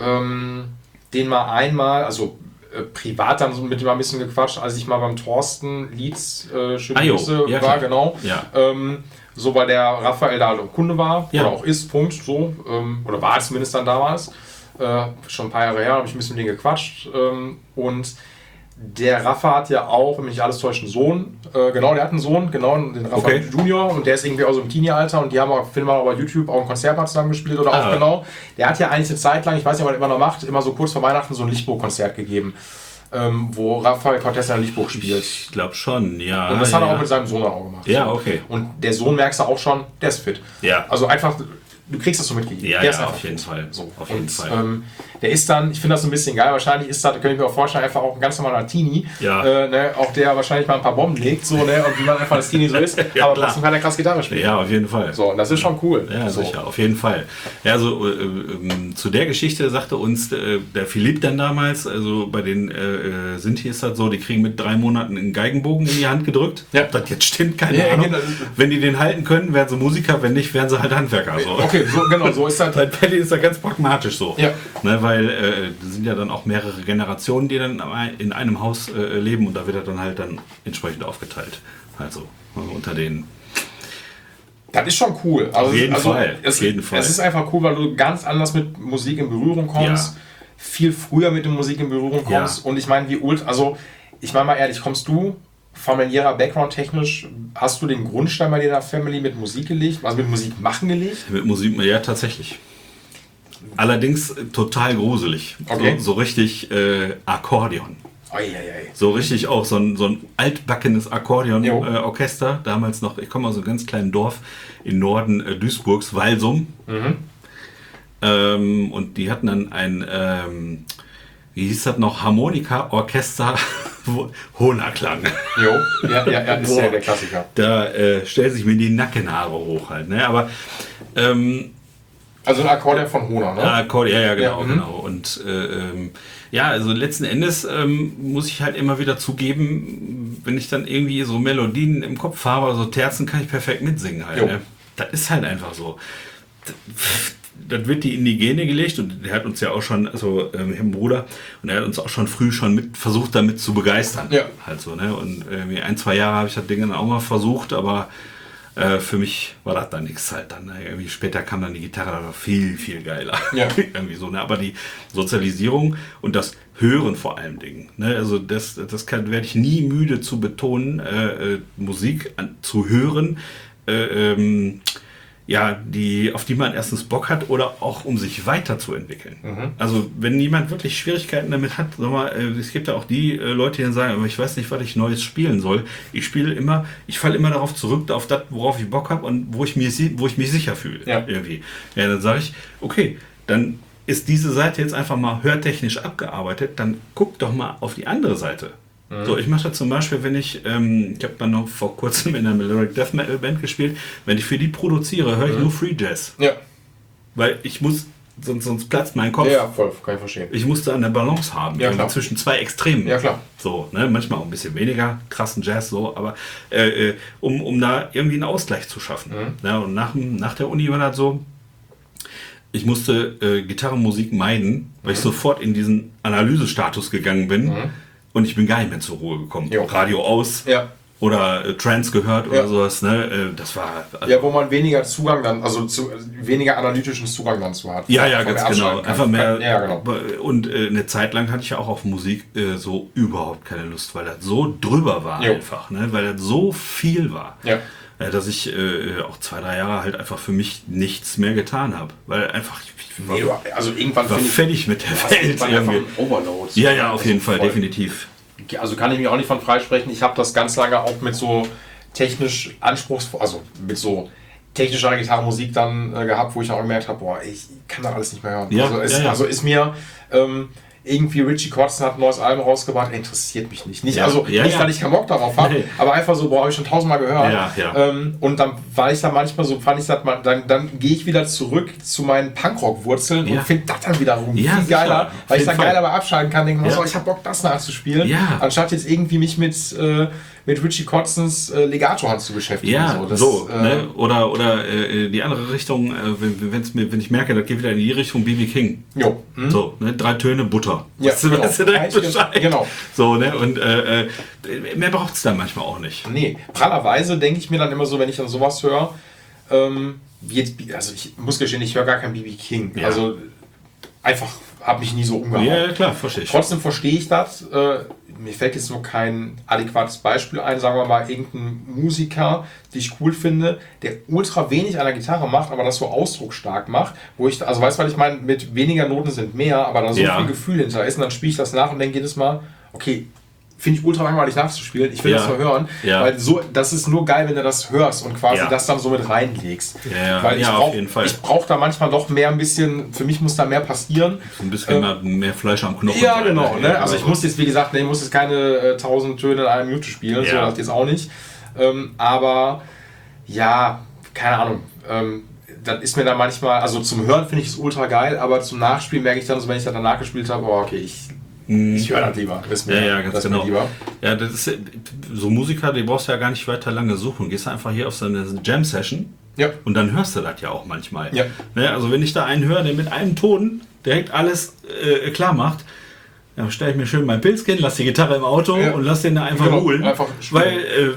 den mal einmal, also privat dann so mit dem mal ein bisschen gequatscht, als ich mal beim Thorsten Lietz schöne Grüße war, klar. genau. Ja. So, weil der Raphael da Kunde war, Ja. oder auch ist, Punkt, so. Oder war es zumindest dann damals. Schon ein paar Jahre her, habe ich ein bisschen mit denen gequatscht. Und der Rafa hat ja auch, wenn mich nicht alles täuscht, einen Sohn. Genau, der hat einen Sohn, genau, den Rafa Junior. Und der ist irgendwie auch so im Teenie-Alter. Und die haben auch, finden wir auch bei YouTube, auch ein Konzert mal zusammen gespielt. Oder auch genau. Der hat ja eigentlich eine Zeit lang, ich weiß nicht, was er immer noch macht, immer so kurz vor Weihnachten so ein Lichtburg-Konzert gegeben. Wo Rafael Cortés in Lichtburg spielt. Ich glaube schon, ja. Und das hat er auch mit seinem Sohn auch gemacht. Ja, okay. Und der Sohn merkst du auch schon, der ist fit. Ja. Also einfach, du kriegst das so mitgegeben. Ja, der ist ja, einfach auf jeden fit. Fall. So. Auf jeden Fall. Der ist dann, ich finde das so ein bisschen geil, wahrscheinlich ist das, könnte ich mir auch vorstellen, einfach auch ein ganz normaler Teenie. Ja. Ne, auch der wahrscheinlich mal ein paar Bomben legt, so, ne, und wie man einfach als Teenie so ist, Ja, aber klar. trotzdem kann er krass Gitarre spielen. Ja, auf jeden Fall. So, und das ist schon cool. Ja, so. sicher, auf jeden Fall. Ja, also zu der Geschichte sagte uns der Philipp dann damals, also bei den Sinti ist das so, die kriegen mit 3 Monaten einen Geigenbogen in die Hand gedrückt. Ja. Ob das jetzt stimmt, keine Ja, Ahnung. genau. Wenn die den halten können, werden sie Musiker, wenn nicht, werden sie halt Handwerker. So. Okay, so, genau, so ist das. Bei Paddy ist das ganz pragmatisch so. Ja. Ne, weil das sind ja dann auch mehrere Generationen, die dann in einem Haus leben und da wird er dann halt dann entsprechend aufgeteilt. Also unter den. Das ist schon cool. Also, Auf jeden Fall. Es, Auf jeden Fall. Es ist einfach cool, weil du ganz anders mit Musik in Berührung kommst. Ja. Viel früher mit der Musik in Berührung kommst. Ja. Und ich meine, also ich meine mal ehrlich, kommst du familiärer Background technisch, hast du den Grundstein bei deiner Family mit Musik gelegt, also mit Musik machen gelegt? Mit Musik, ja, tatsächlich. Allerdings total gruselig. Okay. So richtig Akkordeon. Eieiei. So richtig auch so ein altbackenes Jo. Akkordeon-Orchester. Damals noch, ich komme aus einem ganz kleinen Dorf im Norden Duisburgs, Walsum. Und die hatten dann ein, wie hieß das noch, Harmonika-Orchester Hohnerklang. Jo, ja, ist ja der Klassiker. Da stellt sich mir die Nackenhaare hoch halt. Ne? Aber Also ein Akkordeon von Hohner, ne? Akkordeon, ja, genau, Ja, genau. Und ja, also letzten Endes muss ich halt immer wieder zugeben, wenn ich dann irgendwie so Melodien im Kopf habe oder so Terzen, kann ich perfekt mitsingen halt. Jo. Ne? Das ist halt einfach so. Das wird die in die Gene gelegt und der hat uns ja auch schon, also ich habe einen Bruder und er hat uns auch schon früh schon versucht damit zu begeistern. Ja. Halt so, ne? Und 1-2 Jahre habe ich das Ding dann auch mal versucht, aber für mich war das dann nichts halt dann. Ne? Irgendwie später kam dann die Gitarre, das war viel, viel geiler. Ja. Irgendwie so, ne? Aber die Sozialisierung und das Hören vor allem Dingen. Ne? Also das werde ich nie müde zu betonen, Musik zu hören. ja, auf die man erstens Bock hat oder auch um sich weiterzuentwickeln. Also wenn jemand wirklich Schwierigkeiten damit hat, sag mal, es gibt ja auch die Leute, die dann sagen, aber ich weiß nicht, was ich Neues spielen soll. Ich falle immer darauf zurück, auf das, worauf ich Bock habe und wo ich mich sicher fühle. Ja. Irgendwie. Ja, dann sage ich, okay, dann ist diese Seite jetzt einfach mal hörtechnisch abgearbeitet, dann guck doch mal auf die andere Seite. So, ich mache das zum Beispiel, wenn ich habe mal noch vor kurzem in einer Melodic Death Metal Band gespielt, wenn ich für die produziere, höre ich nur Free Jazz. Ja. Weil ich muss, sonst platzt mein Kopf. Ja, voll, kann ich verstehen. Ich musste eine Balance haben, Ja, klar. zwischen zwei Extremen. Ja, klar. So, ne, manchmal auch ein bisschen weniger krassen Jazz, so, aber um da irgendwie einen Ausgleich zu schaffen. Ja, und nach der Uni war das so, ich musste Gitarrenmusik meiden, weil ich sofort in diesen Analysestatus gegangen bin. Und ich bin gar nicht mehr zur Ruhe gekommen. Jo. Radio aus oder Trance gehört oder sowas. Ne? Das war... Ja, wo man weniger Zugang dann, weniger analytischen Zugang dann zu hat. Ja, ganz genau. Einfach mehr... Ja, genau. Und eine Zeit lang hatte ich ja auch auf Musik so überhaupt keine Lust, weil das so drüber war einfach. Ne? Weil das so viel war. Ja. Dass ich auch 2-3 Jahre halt einfach für mich nichts mehr getan habe. Weil einfach... also irgendwann war fertig mit der Welt. Einfach ein Overload. Ja, auf jeden Fall, definitiv. Also kann ich mich auch nicht von freisprechen. Ich habe das ganz lange auch mit so technisch anspruchsvoll, also mit so technischer Gitarrenmusik dann gehabt, wo ich auch gemerkt habe, boah, ich kann das alles nicht mehr hören. Ja, also ist mir irgendwie Richie Kotzen hat ein neues Album rausgebracht, interessiert mich nicht. Nicht, weil ich keinen Bock darauf habe, aber einfach so, boah, habe ich schon 1000-mal gehört. Und dann war ich da manchmal so, dann gehe ich wieder zurück zu meinen Punkrock-Wurzeln und finde das dann wiederum viel geiler, weil ich dann geiler bei abschalten kann, denke, ich habe Bock, das nachzuspielen, anstatt jetzt irgendwie mich mit Richie Kotzens Legato-Hand zu beschäftigen. Ja, ne? Oder die andere Richtung, wenn ich merke, das geht wieder in die Richtung B.B. King. Jo. So, ne? 3 Töne Butter. Ja, weißt du direkt Bescheid. Genau. So, ne? Und mehr braucht es dann manchmal auch nicht. Nee, prallerweise denke ich mir dann immer so, wenn ich dann sowas höre, ich muss gestehen, ich höre gar kein B.B. King. Ja. Also einfach habe mich nie so umgehauen. Ja, klar, verstehe ich. Trotzdem verstehe ich das. Mir fällt jetzt nur kein adäquates Beispiel ein, sagen wir mal irgendein Musiker, den ich cool finde, der ultra wenig an der Gitarre macht, aber das so ausdrucksstark macht, wo ich, also weißt du, was ich meine, mit weniger Noten sind mehr, aber da so viel Gefühl hinter ist und dann spiele ich das nach und denke jedes Mal, okay, finde ich ultra langweilig nachzuspielen, ich will das verhören, weil das ist nur geil, wenn du das hörst und quasi das dann so mit reinlegst. Weil auf jeden Fall. Ich brauche da manchmal doch mehr ein bisschen, für mich muss da mehr passieren. Ein bisschen mehr Fleisch am Knochen. Ja, genau. Ne? Also ich muss jetzt, wie gesagt, ich muss jetzt keine 1000 Töne in einer Minute spielen, so das jetzt auch nicht. Aber ja, keine Ahnung. Das ist mir dann manchmal, also zum Hören finde ich es ultra geil, aber zum Nachspielen merke ich dann so, wenn ich das danach gespielt habe, okay, ich höre das lieber. Das ist mir, ganz genau. Lieber. Ja, das ist so Musiker, die brauchst du ja gar nicht weiter lange suchen. Gehst einfach hier auf so eine Jam-Session und dann hörst du das ja auch manchmal. Ja. Ne, also wenn ich da einen höre, der mit einem Ton direkt alles klar macht, dann stelle ich mir schön mein Pilzchen, lass die Gitarre im Auto und lass den da einfach holen. Weil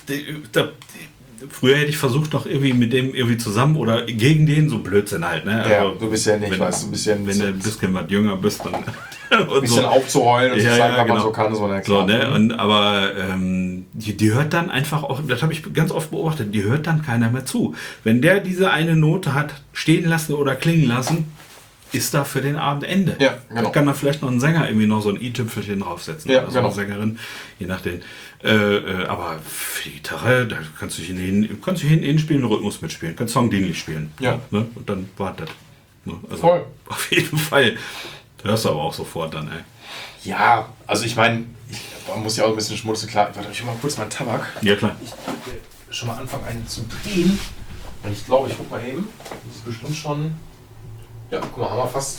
früher hätte ich versucht, noch irgendwie mit dem irgendwie zusammen oder gegen den, so Blödsinn halt. Ne? Ja, also, du bist ja nicht, weißt du, ein bisschen... Wenn du ein bisschen was jünger bist, dann... ein bisschen aufzuheulen und zu zeigen, was man so kann, so, so, ne? Aber die hört dann einfach auch, das habe ich ganz oft beobachtet, die hört dann keiner mehr zu. Wenn der diese eine Note hat stehen lassen oder klingen lassen, ist da für den Abend Ende. Ja, genau. Da kann man vielleicht noch einen Sänger irgendwie noch so ein i-Tüpfelchen draufsetzen. Ja, oder so eine Sängerin, je nachdem. Aber für die Gitarre, da kannst du hinten spielen, Rhythmus mitspielen, kannst Songdienlich spielen. Ja. Ne? Und dann wartet. Ne? Also voll. Auf jeden Fall. Hörst du aber auch sofort dann, ey. Ja, also ich meine, man muss ja auch ein bisschen schmutzig, klar. Warte, ich mal kurz meinen Tabak. Ja, klar. Ich will schon mal anfangen, einen zu drehen. Und ich glaube, ich guck mal eben. Das ist bestimmt schon... Ja, guck mal, haben wir fast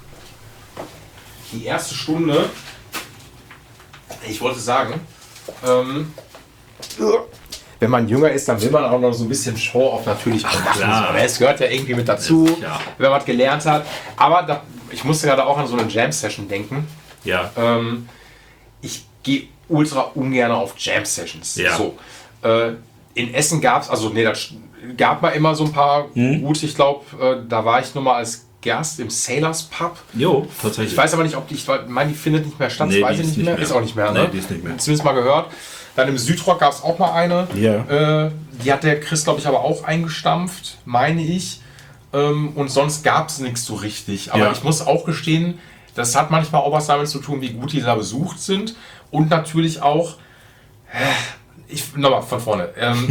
die erste Stunde. Ich wollte sagen, wenn man jünger ist, dann will man auch noch so ein bisschen Show-off natürlich auch machen. So. Es gehört ja irgendwie mit dazu, wenn man was gelernt hat. Aber ich musste gerade auch an so eine Jam-Session denken. Ja. Ich gehe ultra ungern auf Jam-Sessions. Ja. So, in Essen gab es, das gab mal immer so ein paar gute, ich glaube, da war ich nur mal als Gast im Sailors Pub. Jo, tatsächlich. Ich weiß aber nicht, ob die findet nicht mehr statt, weiß ich nicht mehr. Ist auch nicht mehr, ne? Nee, die ist nicht mehr. Zumindest mal gehört. Dann im Südrock gab es auch mal eine. Ja. Die hat der Chris, glaube ich, aber auch eingestampft, meine ich. Und sonst gab es nichts so richtig. Aber ich muss auch gestehen, das hat manchmal auch was damit zu tun, wie gut die da besucht sind. Und natürlich auch, nochmal von vorne.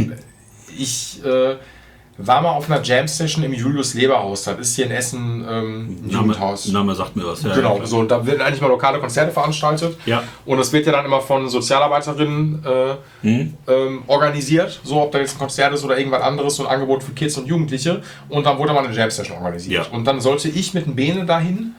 Ich war mal auf einer Jam-Session im Julius-Leber-Haus. Das ist hier in Essen ein Jugendhaus. Name sagt mir was. Ja, genau, ja, so, und da werden eigentlich mal lokale Konzerte veranstaltet. Ja. Und das wird ja dann immer von Sozialarbeiterinnen organisiert. So, ob da jetzt ein Konzert ist oder irgendwas anderes, so ein Angebot für Kids und Jugendliche. Und dann wurde mal eine Jam-Session organisiert. Ja. Und dann sollte ich mit dem Bene dahin,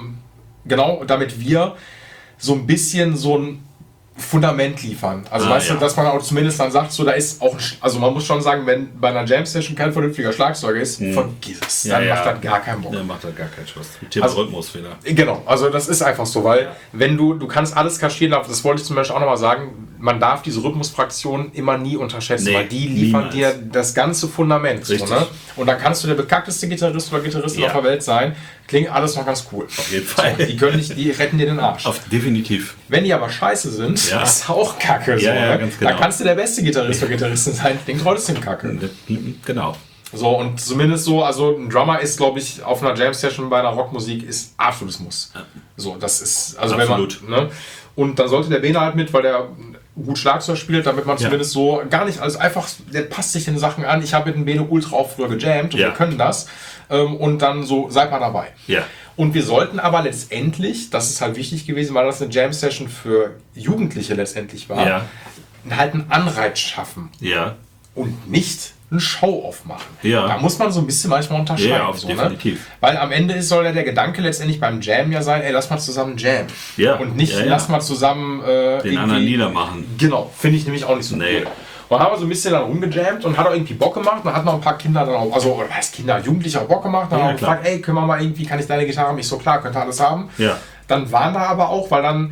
genau, damit wir so ein bisschen so ein Fundament liefern. Also weißt du, dass man auch zumindest dann sagt, so da ist auch, also man muss schon sagen, wenn bei einer Jam-Session kein vernünftiger Schlagzeuger ist, vergiss es. Dann macht das gar keinen Bock. Dann macht das gar keinen Spaß. Thema Rhythmusfehler. Genau, also das ist einfach so, weil wenn du kannst alles kaschieren, das wollte ich zum Beispiel auch nochmal sagen, man darf diese Rhythmusfraktionen immer nie unterschätzen, weil die liefern dir das ganze Fundament. So, ne? Und dann kannst du der bekackteste Gitarrist oder Gitarristin auf der Welt sein, klingt alles noch ganz cool. Auf jeden Fall. So, die retten dir den Arsch. Definitiv. Wenn die aber scheiße sind, ist auch kacke. So, ja, ganz genau. Da kannst du der beste Gitarrist oder Gitarristin sein, klingt trotzdem kacke. Genau. So, und zumindest so, also ein Drummer ist, glaube ich, auf einer Jam-Session bei einer Rockmusik ist absolutes Muss. So, das ist, also absolut. Wenn man, ne? Und dann sollte der Bene halt mit, weil der gut Schlagzeug spielt, damit man zumindest so gar nicht, also einfach, der passt sich den Sachen an. Ich habe mit dem Bene ultra auch früher gejammt und wir können das. Und dann so, seid mal dabei. Ja. Und wir sollten aber letztendlich, das ist halt wichtig gewesen, weil das eine Jam-Session für Jugendliche letztendlich war, halt einen Anreiz schaffen. Ja. Und nicht eine Show-Off machen. Ja. Da muss man so ein bisschen manchmal unterscheiden. Ja, so, definitiv. Ne? Weil am Ende soll ja der Gedanke letztendlich beim Jam ja sein, ey, lass mal zusammen jammen. Ja. Und nicht, lass mal zusammen den anderen niedermachen. Genau, finde ich nämlich auch nicht so cool. Und haben wir so ein bisschen dann rumgejammt und hat auch irgendwie Bock gemacht. Dann hat noch ein paar Kinder dann auch, also, oder was, Kinder, Jugendliche auch Bock gemacht. Dann haben wir gefragt, ey, können wir mal irgendwie, kann ich deine Gitarre haben? Ich so, klar, könnt ihr alles haben. Ja. Dann waren da aber auch, weil dann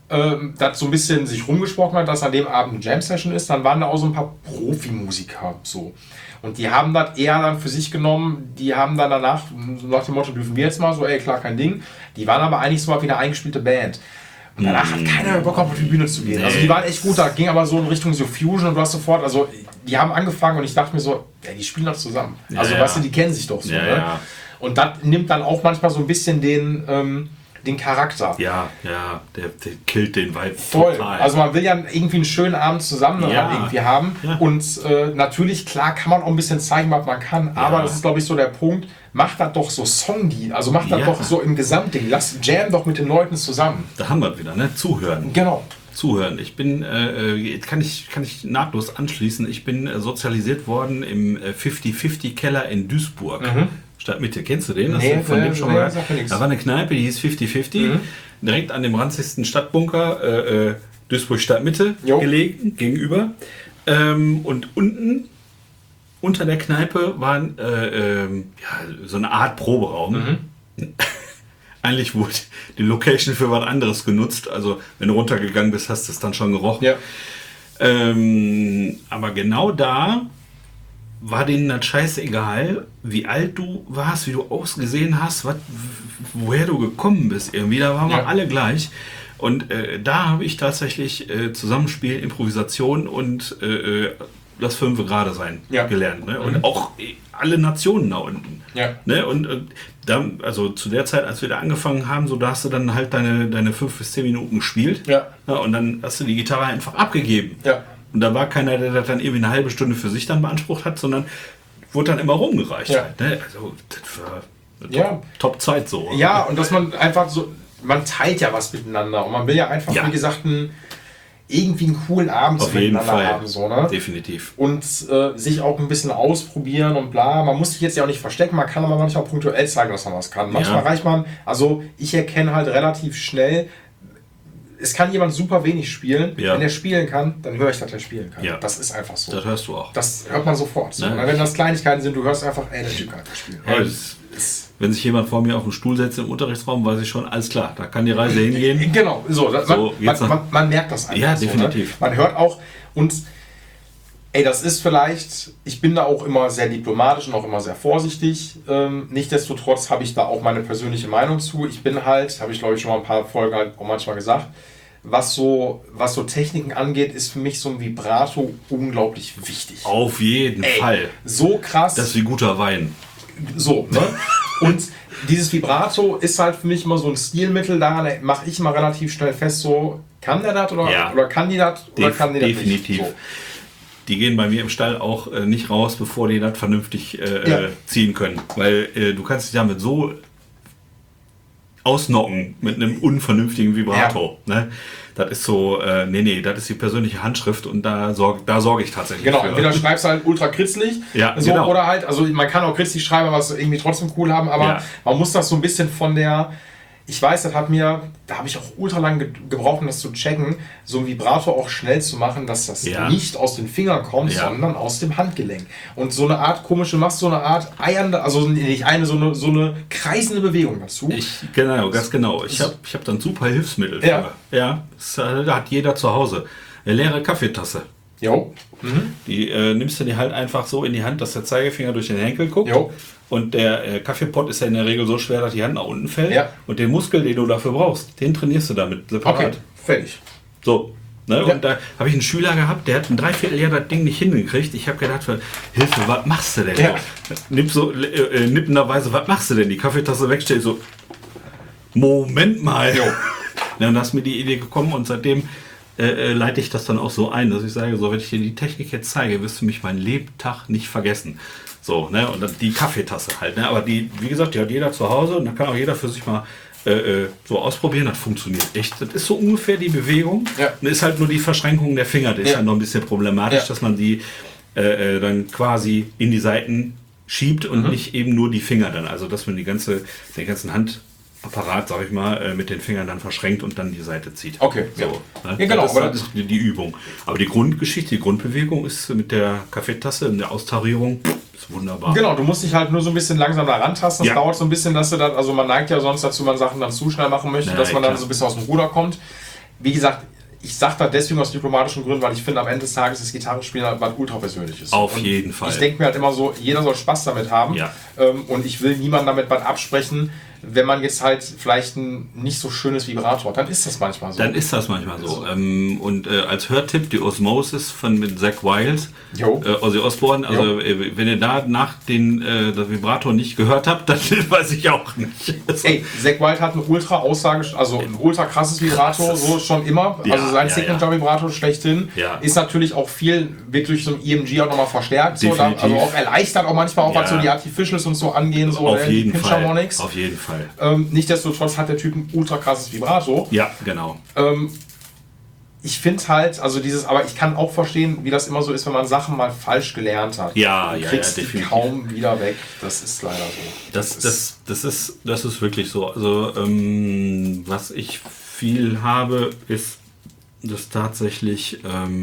das so ein bisschen sich rumgesprochen hat, dass an dem Abend eine Jam-Session ist, dann waren da auch so ein paar Profimusiker so. Und die haben das eher dann für sich genommen, die haben dann danach, nach dem Motto, dürfen wir jetzt mal, so, ey, klar, kein Ding. Die waren aber eigentlich so mal wie eine eingespielte Band. Und danach hat keiner mehr Bock auf die Bühne zu gehen. Also die waren echt gut, da ging aber so in Richtung so Fusion und du hast sofort, also die haben angefangen und ich dachte mir so, ey, die spielen doch zusammen. Also weißt du, die kennen sich doch so. Ne? Ja. Und das nimmt dann auch manchmal so ein bisschen den Charakter. Ja, der killt den Vibe voll. Total. Also man will ja irgendwie einen schönen Abend zusammen irgendwie haben. Ja. Und natürlich, klar, kann man auch ein bisschen zeigen, was man kann. Aber das ist, glaube ich, so der Punkt. Macht das doch so Songlied. Also macht das doch so im Gesamtding. Jam doch mit den Leuten zusammen. Da haben wir es wieder, ne? Zuhören. Genau. Zuhören. Ich bin, kann ich nahtlos anschließen, ich bin sozialisiert worden im 50-50-Keller in Duisburg. Stadtmitte, kennst du den? Hast du von dem schon mal gehört? Da war eine Kneipe, die hieß 50-50, direkt an dem ranzigsten Stadtbunker, Duisburg Stadtmitte gelegen, gegenüber. Und unten, unter der Kneipe, war so eine Art Proberaum. Eigentlich wurde die Location für was anderes genutzt. Also wenn du runtergegangen bist, hast du es dann schon gerochen. Ja. Aber genau da war denen das scheißegal, wie alt du warst, wie du ausgesehen hast, woher du gekommen bist. Irgendwie, da waren wir alle gleich. Und da habe ich tatsächlich Zusammenspiel, Improvisation und das Fünfe gerade sein gelernt. Ne? Und auch alle Nationen da unten. Ja. Ne? Und dann, also zu der Zeit, als wir da angefangen haben, so da hast du dann halt deine 5 bis 10 Minuten gespielt. Ja. Ja, und dann hast du die Gitarre einfach abgegeben. Ja. Und da war keiner, der das dann irgendwie eine halbe Stunde für sich dann beansprucht hat, sondern wurde dann immer rumgereicht. Ja. Halt, ne? Also das war eine Top-Zeit so. Ja, und dass man einfach so, man teilt ja was miteinander und man will ja einfach, wie gesagt, irgendwie einen coolen Abend auf jeden Fall haben. So, ne? Definitiv. Und sich auch ein bisschen ausprobieren und bla. Man muss sich jetzt ja auch nicht verstecken, man kann aber manchmal auch punktuell zeigen, dass man was kann. Manchmal reicht man, also ich erkenne halt relativ schnell, es kann jemand super wenig spielen. Ja. Wenn er spielen kann, dann höre ich, dass er spielen kann. Ja. Das ist einfach so. Das hörst du auch. Das hört man sofort. So. Ne? Wenn das Kleinigkeiten sind, du hörst einfach, ey, der Typ kann nicht spielen. Ja, wenn sich jemand vor mir auf den Stuhl setzt im Unterrichtsraum, weiß ich schon, alles klar, da kann die Reise hingehen. Genau, so man merkt das einfach. Ja, definitiv. So, ne? Man hört auch, und ey, das ist vielleicht, ich bin da auch immer sehr diplomatisch und auch immer sehr vorsichtig. Nichtsdestotrotz habe ich da auch meine persönliche Meinung zu. Ich bin halt, habe ich glaube ich schon mal ein paar Folgen halt auch manchmal gesagt, was so Techniken angeht, ist für mich so ein Vibrato unglaublich wichtig. Auf jeden Fall. So krass. Das ist wie guter Wein. So, ne? Und dieses Vibrato ist halt für mich immer so ein Stilmittel, daran mache ich immer relativ schnell fest, so, kann der das oder kann die das oder kann die das nicht? Definitiv. So. Die gehen bei mir im Stall auch nicht raus, bevor die das vernünftig ziehen können. Weil du kannst dich damit so ausnocken mit einem unvernünftigen Vibrato. Ja. Ne? Das ist so, das ist die persönliche Handschrift und da sorge ich tatsächlich Genau, für. entweder schreibst du halt ultra kritzlig, genau. Oder halt, also man kann auch kritzlig schreiben, aber es irgendwie trotzdem cool haben, aber man muss das so ein bisschen von der, ich weiß, da habe ich auch ultra lang gebraucht, um das zu checken, so ein Vibrato auch schnell zu machen, dass das nicht aus den Fingern kommt, sondern aus dem Handgelenk. Und so eine Art machst so eine Art eiernde, also nicht eine, so eine kreisende Bewegung dazu. Ganz genau. Ich hab dann super Hilfsmittel für. Ja, das hat jeder zu Hause. Eine leere Kaffeetasse. Jo. Die nimmst du dir halt einfach so in die Hand, dass der Zeigefinger durch den Henkel guckt. Jo. Und der Kaffeepott ist ja in der Regel so schwer, dass die Hand nach unten fällt. Ja. Und den Muskel, den du dafür brauchst, den trainierst du damit separat. Okay, fertig. So. Ne? Ja. Und da habe ich einen Schüler gehabt, der hat ein Dreivierteljahr das Ding nicht hingekriegt. Ich habe gedacht, Hilfe, was machst du denn? Ja. Nimm so nippenderweise, was machst du denn? Die Kaffeetasse wegstellt, so, Moment mal. Jo. Ja, und da ist mir die Idee gekommen und seitdem leite ich das dann auch so ein, dass ich sage, so, wenn ich dir die Technik jetzt zeige, wirst du mich mein Lebtag nicht vergessen. So, ne, und dann die Kaffeetasse halt, ne, aber die, wie gesagt, die hat jeder zu Hause und da kann auch jeder für sich mal so ausprobieren, das funktioniert echt. Das ist so ungefähr die Bewegung, und ist halt nur die Verschränkung der Finger, das ist halt noch ein bisschen problematisch, dass man die dann quasi in die Seiten schiebt und nicht eben nur die Finger dann, also dass man den ganzen Handapparat, sag ich mal, mit den Fingern dann verschränkt und dann die Seite zieht. Okay, so, ne? Ja, genau. Das ist die Übung. Aber die Grundgeschichte, die Grundbewegung ist mit der Kaffeetasse in der Austarierung ist wunderbar. Genau, du musst dich halt nur so ein bisschen langsam da rantasten. Das dauert so ein bisschen, dass du das, also man neigt ja sonst dazu, man Sachen dann zu schnell machen möchte, dass man dann so ein bisschen aus dem Ruder kommt. Wie gesagt, ich sage das deswegen aus diplomatischen Gründen, weil ich finde, am Ende des Tages ist Gitarrespielen halt was ultra Persönliches. Auf jeden Fall. Ich denke mir halt immer so, jeder soll Spaß damit haben. Ja. Und ich will niemandem damit was absprechen, wenn man jetzt halt vielleicht ein nicht so schönes Vibrato hat. Dann ist das manchmal so. Und als Hörtipp die Osmosis mit Zakk Wylde, Ozzy Osbourne. Also wenn ihr da nach das Vibrato nicht gehört habt, dann weiß ich auch nicht. Ey, Zakk Wylde hat eine ultra Aussage, also ein ultra krasses Vibrato, so schon immer. Ja, also sein Signature-Vibrato schlechthin ist natürlich auch wird durch so ein EMG auch nochmal verstärkt. So, also auch erleichtert auch manchmal, was so die Artificials und so angehen, so auf jeden die Pinch-Harmonics. Auf jeden Fall. Nichtsdestotrotz hat der Typ ein ultra krasses Vibrato. Ja, genau. Ich finde halt, aber ich kann auch verstehen, wie das immer so ist, wenn man Sachen mal falsch gelernt hat. Ja, du kriegst die kaum wieder weg. Das ist leider so. Das ist wirklich so. Also, was ich viel habe, ist das tatsächlich,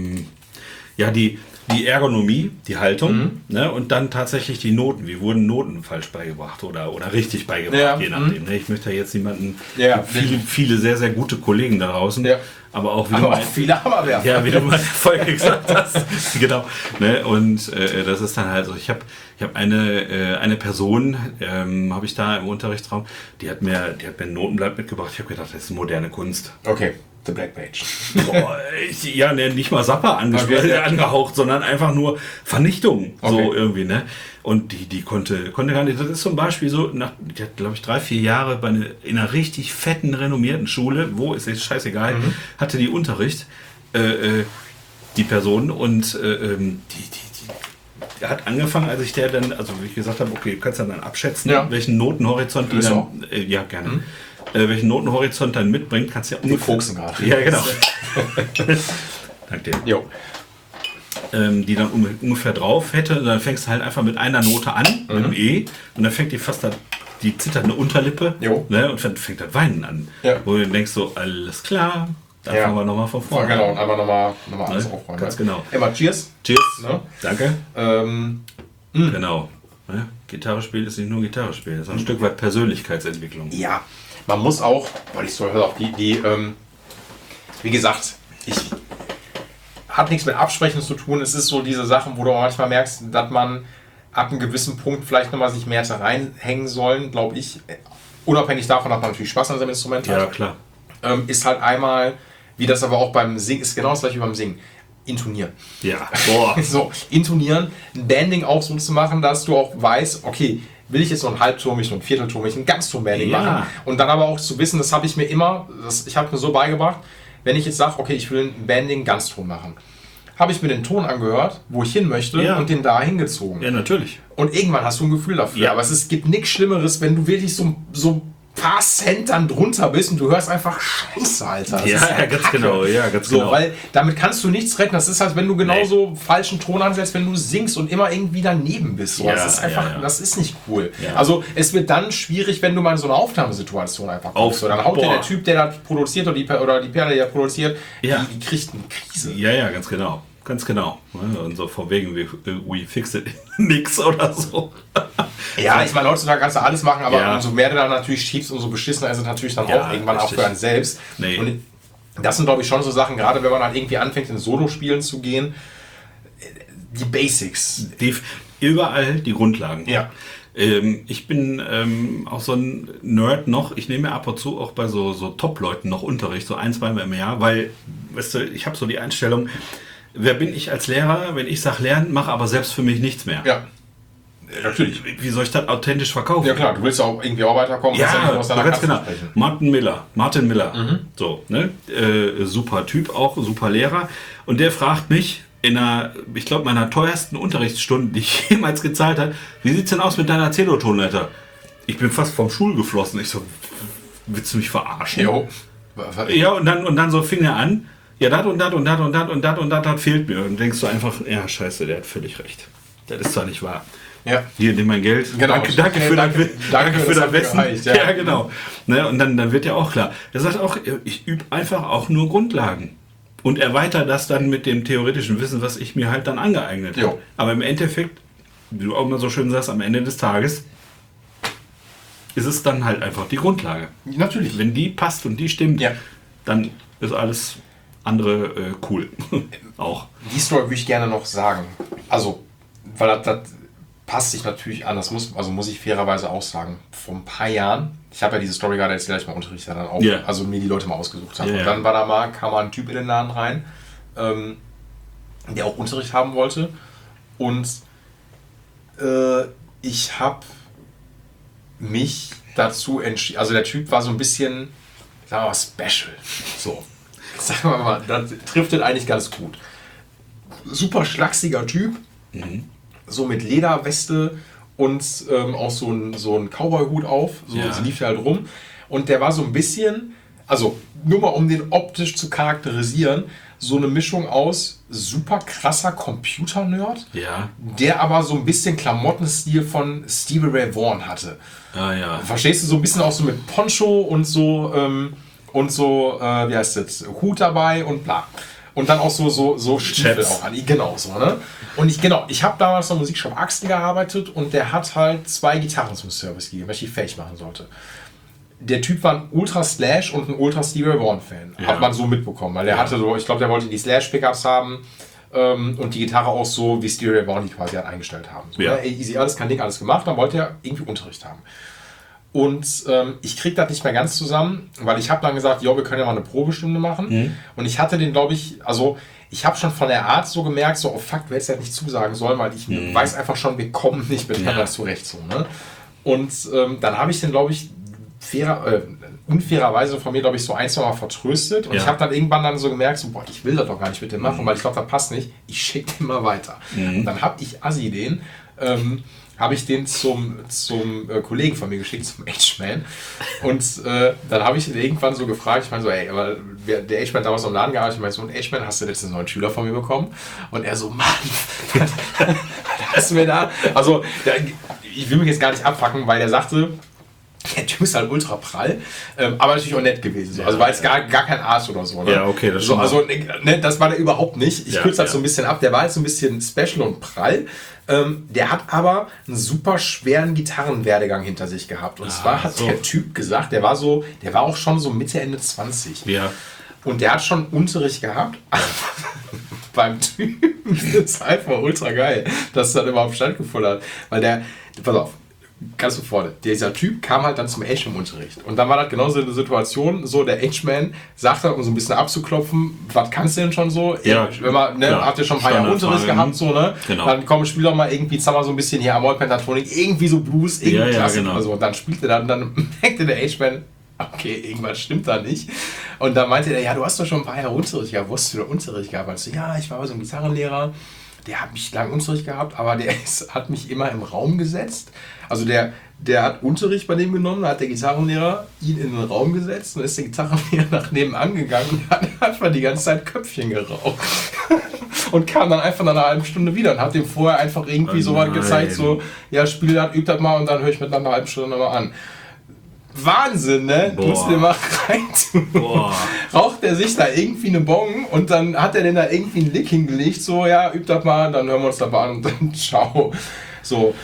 die Ergonomie, die Haltung, ne, und dann tatsächlich die Noten. Wie wurden Noten falsch beigebracht oder richtig beigebracht, je nachdem. Ne? Ich möchte da jetzt niemanden, viele sehr, sehr gute Kollegen da draußen, aber auch viele Hammerwerfer. Ja, wie du mal vorher gesagt hast. Genau. Ne? Und das ist dann halt so, ich hab eine Person, habe ich da im Unterrichtsraum, die hat mir ein Notenblatt mitgebracht. Ich habe gedacht, das ist moderne Kunst. Okay. The Black Page. Nicht mal Sapper angehaucht, sondern einfach nur Vernichtung. Okay. So irgendwie, ne? Und die konnte gar nicht. Das ist zum Beispiel so, die hat, glaube ich, 3-4 Jahre in einer richtig fetten, renommierten Schule, wo ist jetzt scheißegal, hatte die Unterricht, die Person, und die hat angefangen, als ich wie ich gesagt habe, okay, du kannst dann abschätzen, welchen Notenhorizont die dann. Gerne. Welchen Notenhorizont dann mitbringt, kannst du ja ungefähr. Die gerade. Ja, genau. Danke dir. Jo. Die dann ungefähr drauf hätte, und dann fängst du halt einfach mit einer Note an, mit einem E, und dann fängt die fast die zitternde Unterlippe, ne, und dann fängt das Weinen an. Ja. Wo du denkst so, alles klar, dann fangen wir nochmal von vorne. Genau, und einfach nochmal alles aufräumen. Ganz genau. Immer Cheers. Cheers. Ne? Danke. Genau. Ne? Gitarre spielen ist nicht nur Gitarre spielen, das ist ein Stück weit Persönlichkeitsentwicklung. Ja. Man muss auch, weil ich so höre, auch wie gesagt, hat nichts mit Absprechen zu tun. Es ist so diese Sachen, wo du manchmal merkst, dass man ab einem gewissen Punkt vielleicht nochmal sich mehr reinhängen sollen, glaube ich. Unabhängig davon, dass man natürlich Spaß an seinem Instrument hat. Ja, klar. Ist halt einmal Wie das aber auch beim Singen ist, genau das gleiche wie beim Singen. Intonieren. Ja, boah. So, intonieren, ein Banding auch so zu machen, dass du auch weißt, okay, will ich jetzt noch einen Halbton, will ich noch einen Viertelton, will ich ein Ganzton-Banding machen. Und dann aber auch zu wissen, das habe ich mir immer, ich habe mir so beigebracht, wenn ich jetzt sage, okay, ich will ein Banding Ganzton machen, habe ich mir den Ton angehört, wo ich hin möchte und den da hingezogen. Ja, natürlich. Und irgendwann hast du ein Gefühl dafür. Ja. Aber es gibt nichts Schlimmeres, wenn du wirklich so paar Cent dann drunter bist und du hörst einfach Scheiße, Alter. Das ist ganz Kacke. genau. Ja, ganz So, genau. weil damit kannst du nichts retten. Das ist halt, wenn du genauso falschen Ton ansetzt, wenn du singst und immer irgendwie daneben bist. So. Das ist einfach, das ist nicht cool. Ja. Also es wird dann schwierig, wenn du mal in so eine Aufnahmesituation einfach kommst. So, dann haut dir der Typ, der das produziert oder die Perle, die das produziert, die kriegt eine Krise. Ja, ganz genau. Ganz genau. Und so von wegen, we fix it nix oder so. Ja, ich meine, heutzutage kannst du alles machen, aber umso mehr du dann natürlich schiebst, umso beschissener ist es natürlich dann auch irgendwann auch für einen selbst. Nee. Und das sind, glaube ich, schon so Sachen, gerade wenn man halt irgendwie anfängt, in Solo-Spielen zu gehen, die Basics. Überall die Grundlagen. Ja. Ich bin auch so ein Nerd noch. Ich nehme ab und zu auch bei so Top-Leuten noch Unterricht, so 1-2 Mal im Jahr, weil, weißt du, ich habe so die Einstellung, wer bin ich als Lehrer, wenn ich sage lernen, mache aber selbst für mich nichts mehr. Ja, natürlich. Wie soll ich das authentisch verkaufen? Ja klar, du willst auch irgendwie auch weiterkommen. Ja, aus deiner ganz genau. sprechen. Martin Miller. So, ne? Super Typ auch, super Lehrer. Und der fragt mich in ich glaube, meiner teuersten Unterrichtsstunde, die ich jemals gezahlt habe, wie sieht's denn aus mit deiner Celotonleiter? Ich bin fast vom Stuhl geflossen. Ich so, willst du mich verarschen? Jo. Ja, und dann so fing er an, ja, das und das und das und das und das und das fehlt mir. Und denkst du einfach, ja, scheiße, der hat völlig recht. Das ist zwar nicht wahr. Ja. Hier, nimm mein Geld. Genau. Danke für dein Wissen. Gereicht, ja, genau. Ne, und dann wird ja auch klar. Er sagt auch, ich übe einfach auch nur Grundlagen. Und erweitere das dann mit dem theoretischen Wissen, was ich mir halt dann angeeignet habe. Aber im Endeffekt, wie du auch immer so schön sagst, am Ende des Tages ist es dann halt einfach die Grundlage. Natürlich. Wenn die passt und die stimmt, dann ist alles andere cool. Auch. Die Story würde ich gerne noch sagen. Also, weil das passt sich natürlich an. Das muss ich fairerweise auch sagen. Vor ein paar Jahren, ich habe ja diese Story gerade erzählt, ich mal Unterricht dann auch, also mir die Leute mal ausgesucht habe. Und dann kam mal ein Typ in den Laden rein, der auch Unterricht haben wollte. Und ich habe mich dazu entschieden, also der Typ war so ein bisschen, sagen wir mal, special. So. Sagen wir mal, das trifft den eigentlich ganz gut. Super schlachsiger Typ, so mit Lederweste und auch so ein Cowboy-Hut auf, so lief der halt rum. Und der war so ein bisschen, also nur mal um den optisch zu charakterisieren, so eine Mischung aus super krasser Computer-Nerd, der aber so ein bisschen Klamottenstil von Stevie Ray Vaughan hatte. Verstehst du, so ein bisschen auch so mit Poncho und so, wie heißt das, Hut dabei und bla. Und dann auch so Stiefel auch an. Genau so, ne? Und ich habe damals noch Musikshop Axel gearbeitet und der hat halt 2 Gitarren zum Service gegeben, weil ich die fähig machen sollte. Der Typ war ein Ultra Slash und ein Ultra Stevie Ray Vaughan Fan. Hat man so mitbekommen, weil der hatte so, ich glaube, der wollte die Slash Pickups haben und die Gitarre auch so, wie Stevie Ray Vaughan die quasi halt eingestellt haben. So, ne? Easy, alles, kein Ding, alles gemacht, dann wollte er irgendwie Unterricht haben. Und ich krieg das nicht mehr ganz zusammen, weil ich habe dann gesagt, wir können ja mal eine Probestunde machen. Und ich hatte den, glaube ich, also ich habe schon von der Art so gemerkt, so, oh fuck, du hättest ja nicht zusagen sollen, weil ich weiß einfach schon, wir kommen nicht miteinander zurecht. So, ne? Und dann habe ich den, glaube ich, unfairerweise von mir, glaube ich, so 1-2 Mal vertröstet. Und ich habe dann irgendwann dann so gemerkt, so, boah, ich will das doch gar nicht mit dem machen, weil ich glaube, das passt nicht. Ich schicke den mal weiter. Und dann habe ich Assi den, habe ich den zum Kollegen von mir geschickt, zum H-Man. Und dann habe ich ihn irgendwann so gefragt, ich meine so, ey, aber der H-Man damals im Laden gearbeitet, ich meine so, und H-Man, hast du letztens einen neuen Schüler von mir bekommen? Und er so, Mann, hast du mir da, also ich will mich jetzt gar nicht abfacken, weil der sagte, der Typ ist halt ultra prall, aber natürlich auch nett gewesen. So. Also war jetzt gar kein Arsch oder so. Ne? Ja, okay, das so, also ne, das war der überhaupt nicht. Ich kürze das so ein bisschen ab. Der war jetzt so ein bisschen special und prall. Der hat aber einen super schweren Gitarrenwerdegang hinter sich gehabt. Und zwar hat der Typ gesagt, der war auch schon so Mitte, Ende 20. Ja. Und der hat schon Unterricht gehabt. Beim Typen ist einfach ultra geil, dass das überhaupt stattgefunden hat. Weil pass auf, kannst du vor, dieser Typ kam halt dann zum H-Man-Unterricht. Und dann war das genauso eine Situation, so der H-Man sagt halt, um so ein bisschen abzuklopfen, was kannst du denn schon so? Ja, wenn man, ne, habt ihr schon ein paar Jahre Unterricht gehabt, so, ne? Genau. Dann komm, spiel doch mal irgendwie, sag mal so ein bisschen hier Amol Pentatronik, irgendwie so Blues, irgendwie Klassik oder so. Und dann spielte dann merkte der H-Man, okay, irgendwas stimmt da nicht. Und dann meinte er, ja, du hast doch schon ein paar Jahre Unterricht gehabt. Wo hast du denn Unterricht gehabt? Also, ja, ich war bei so einem Gitarrenlehrer, der hat mich lange Unterricht gehabt, aber hat mich immer im Raum gesetzt. Also der hat Unterricht bei dem genommen, da hat der Gitarrenlehrer ihn in den Raum gesetzt und ist der Gitarrenlehrer nach nebenan gegangen und hat einfach die ganze Zeit Köpfchen geraucht. Und kam dann einfach nach einer halben Stunde wieder und hat dem vorher einfach irgendwie so was gezeigt, so, ja, spiel das, üb das mal und dann höre ich mir dann eine halbe Stunde nochmal an. Wahnsinn, ne? Du musst dir mal rein. Raucht er sich da irgendwie eine Bong und dann hat er den da irgendwie einen Lick hingelegt, so, ja, üb das mal, dann hören wir uns das mal an und dann ciao. So.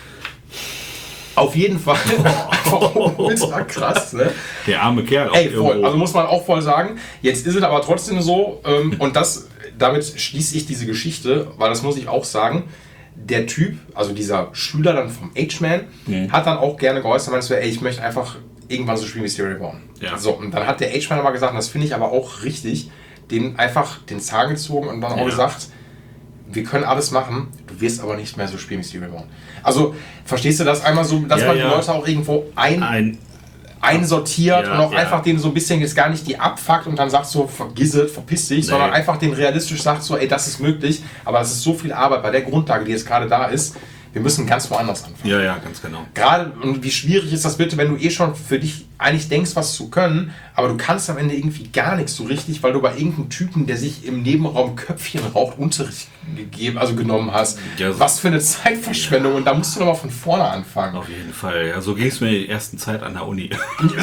Auf jeden Fall. Ultra krass, ne? Der arme Kerl. Ey, voll. Also muss man auch voll sagen. Jetzt ist es aber trotzdem so, und damit schließe ich diese Geschichte, weil das muss ich auch sagen, der Typ, also dieser Schüler dann vom H-Man, hat dann auch gerne geäußert, meinte so, ey, ich möchte einfach irgendwann so spielen wie Stevie Ray Vaughan. Ja. So, und dann hat der H-Man aber gesagt, und das finde ich aber auch richtig, dem einfach den Zahn gezogen und dann auch gesagt, wir können alles machen, du wirst aber nicht mehr so spielen wie Stevie Ray Vaughan. Also, verstehst du das einmal so, dass man die Leute auch irgendwo einsortiert und auch einfach denen so ein bisschen jetzt gar nicht die abfuckt und dann sagt so, vergiss es, verpiss dich, sondern einfach den realistisch sagt so, ey, das ist möglich, aber es ist so viel Arbeit bei der Grundlage, die jetzt gerade da ist, wir müssen ganz woanders anfangen. Ja, ja, ganz genau. Gerade, und wie schwierig ist das bitte, wenn du schon für dich eigentlich denkst, was zu können, aber du kannst am Ende irgendwie gar nichts so richtig, weil du bei irgendeinem Typen, der sich im Nebenraum Köpfchen raucht, Unterricht genommen hast. Ja, so was für eine Zeitverschwendung. Und da musst du nochmal von vorne anfangen. Auf jeden Fall. Ja, so ging es mir in der ersten Zeit an der Uni.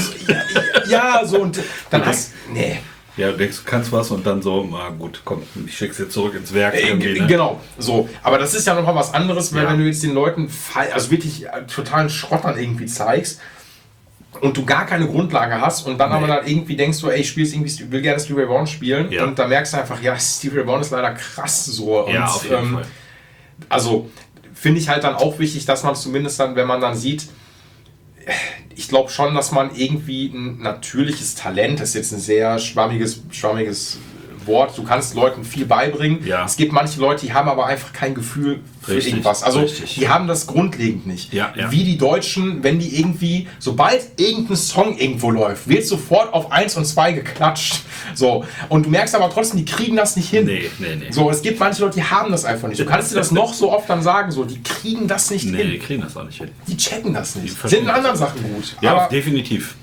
Ja, so und dann hast... Nee. Ja, du denkst, du kannst was und dann so, na gut, komm, ich schick's jetzt zurück ins Werk. Ne? Genau, so. Aber das ist ja nochmal was anderes, weil wenn du jetzt den Leuten also wirklich totalen Schrottern irgendwie zeigst und du gar keine Grundlage hast und dann aber dann irgendwie denkst du, ey, ich will gerne Stevie Ray Vaughan spielen und dann merkst du einfach, ja, Stevie Ray Vaughan ist leider krass so. Ja, und, auf jeden Fall. Also finde ich halt dann auch wichtig, dass man zumindest dann, wenn man dann sieht, ich glaube schon, dass man irgendwie ein natürliches Talent, das ist jetzt ein sehr schwammiges Wort, du kannst Leuten viel beibringen. Ja. Es gibt manche Leute, die haben aber einfach kein Gefühl für irgendwas. Also die haben das grundlegend nicht. Ja, ja. Wie die Deutschen, wenn die irgendwie, sobald irgendein Song irgendwo läuft, wird sofort auf 1 und 2 geklatscht. So. Und du merkst aber trotzdem, die kriegen das nicht hin. Nee. So, es gibt manche Leute, die haben das einfach nicht. Du kannst dir das noch so oft dann sagen, so, die kriegen das nicht hin. Nee, die kriegen das auch nicht hin. Die checken das nicht. Die sind in anderen Sachen gut. Ja, aber definitiv.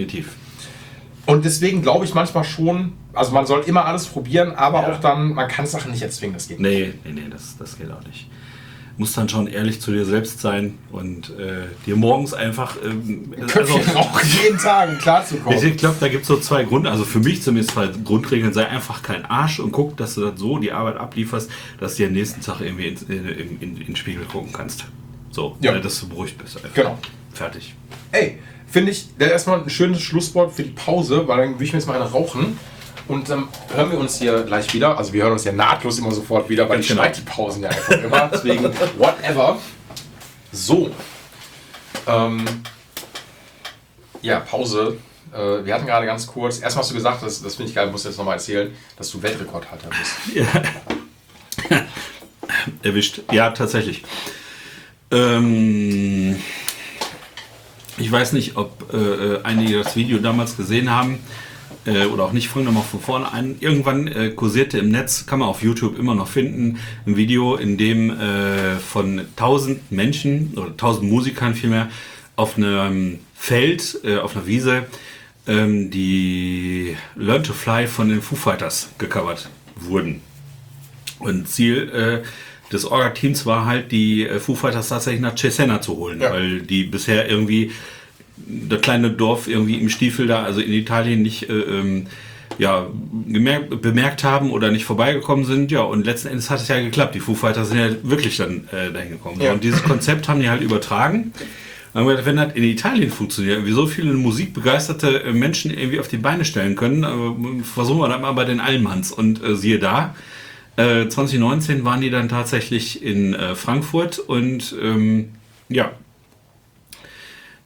Und deswegen glaube ich manchmal schon, also man soll immer alles probieren, aber auch dann, man kann Sachen nicht erzwingen, das geht nicht. Nee, das geht auch nicht. Du musst dann schon ehrlich zu dir selbst sein und dir morgens einfach... Köpfchen rauchen, jeden Tag klarzukommen. Ich glaube, da gibt es so 2 also für mich zumindest 2 Grundregeln. Sei einfach kein Arsch und guck, dass du das so die Arbeit ablieferst, dass du am nächsten Tag irgendwie in den Spiegel gucken kannst. So, dass du beruhigt bist. Einfach. Genau. Fertig. Ey, finde ich erstmal ein schönes Schlusswort für die Pause, weil dann will ich mir jetzt mal eine rauchen. Und dann hören wir uns hier gleich wieder. Also wir hören uns ja nahtlos immer sofort wieder, weil ich schneide die Pausen ja einfach immer. Deswegen, whatever. So. Pause. Wir hatten gerade ganz kurz, erstmal hast du gesagt, das finde ich geil, musst du jetzt nochmal erzählen, dass du Weltrekordhalter bist. Ja. Erwischt. Ja, tatsächlich. Ich weiß nicht, ob einige das Video damals gesehen haben oder auch nicht. Fangen wir mal von vorne an. Irgendwann kursierte im Netz, kann man auf YouTube immer noch finden, ein Video, in dem von 1000 Menschen oder 1000 Musikern vielmehr auf einem Feld, auf einer Wiese, die Learn to Fly von den Foo Fighters gecovert wurden. Und Ziel des Orga-Teams war halt, die Foo Fighters tatsächlich nach Cesena zu holen, weil die bisher irgendwie das kleine Dorf irgendwie im Stiefel da, also in Italien nicht bemerkt haben oder nicht vorbeigekommen sind. Ja, und letzten Endes hat es ja geklappt. Die Foo Fighters sind ja wirklich dann dahin gekommen. Ja. Und dieses Konzept haben die halt übertragen. Und wenn das in Italien funktioniert, wie so viele musikbegeisterte Menschen irgendwie auf die Beine stellen können, versuchen wir das mal bei den Allmanns. Und siehe da, 2019 waren die dann tatsächlich in Frankfurt und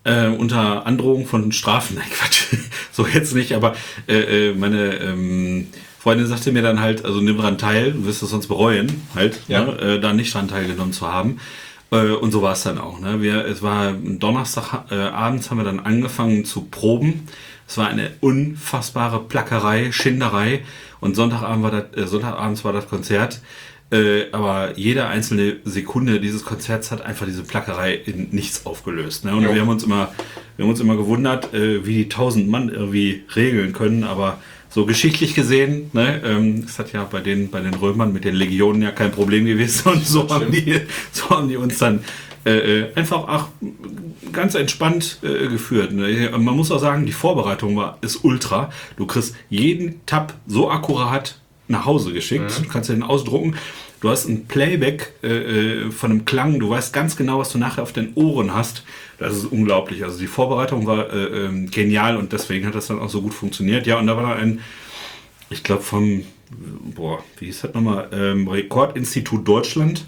unter Androhung von Strafen. Nein, Quatsch, so jetzt nicht, aber meine Freundin sagte mir dann halt, also nimm dran teil, du wirst es sonst bereuen, halt, ne, da nicht dran teilgenommen zu haben. Und so war es dann auch. Ne? Es war Donnerstag abends, haben wir dann angefangen zu proben. Es war eine unfassbare Plackerei, Schinderei. Und Sonntagabends war das Konzert. Aber jede einzelne Sekunde dieses Konzerts hat einfach diese Plackerei in nichts aufgelöst. Ne? Und wir haben uns immer gewundert, wie die 1000 Mann irgendwie regeln können. Aber so geschichtlich gesehen, ne, es hat ja bei den Römern mit den Legionen ja kein Problem gewesen. Und so haben die uns dann einfach ganz entspannt geführt. Ne? Man muss auch sagen, die Vorbereitung ist ultra. Du kriegst jeden Tab so akkurat nach Hause geschickt. Du kannst den ausdrucken. Du hast ein Playback von einem Klang. Du weißt ganz genau, was du nachher auf den Ohren hast. Das ist unglaublich. Also die Vorbereitung war genial und deswegen hat das dann auch so gut funktioniert. Ja, und da war dann ich glaube wie hieß das nochmal? Rekordinstitut Deutschland.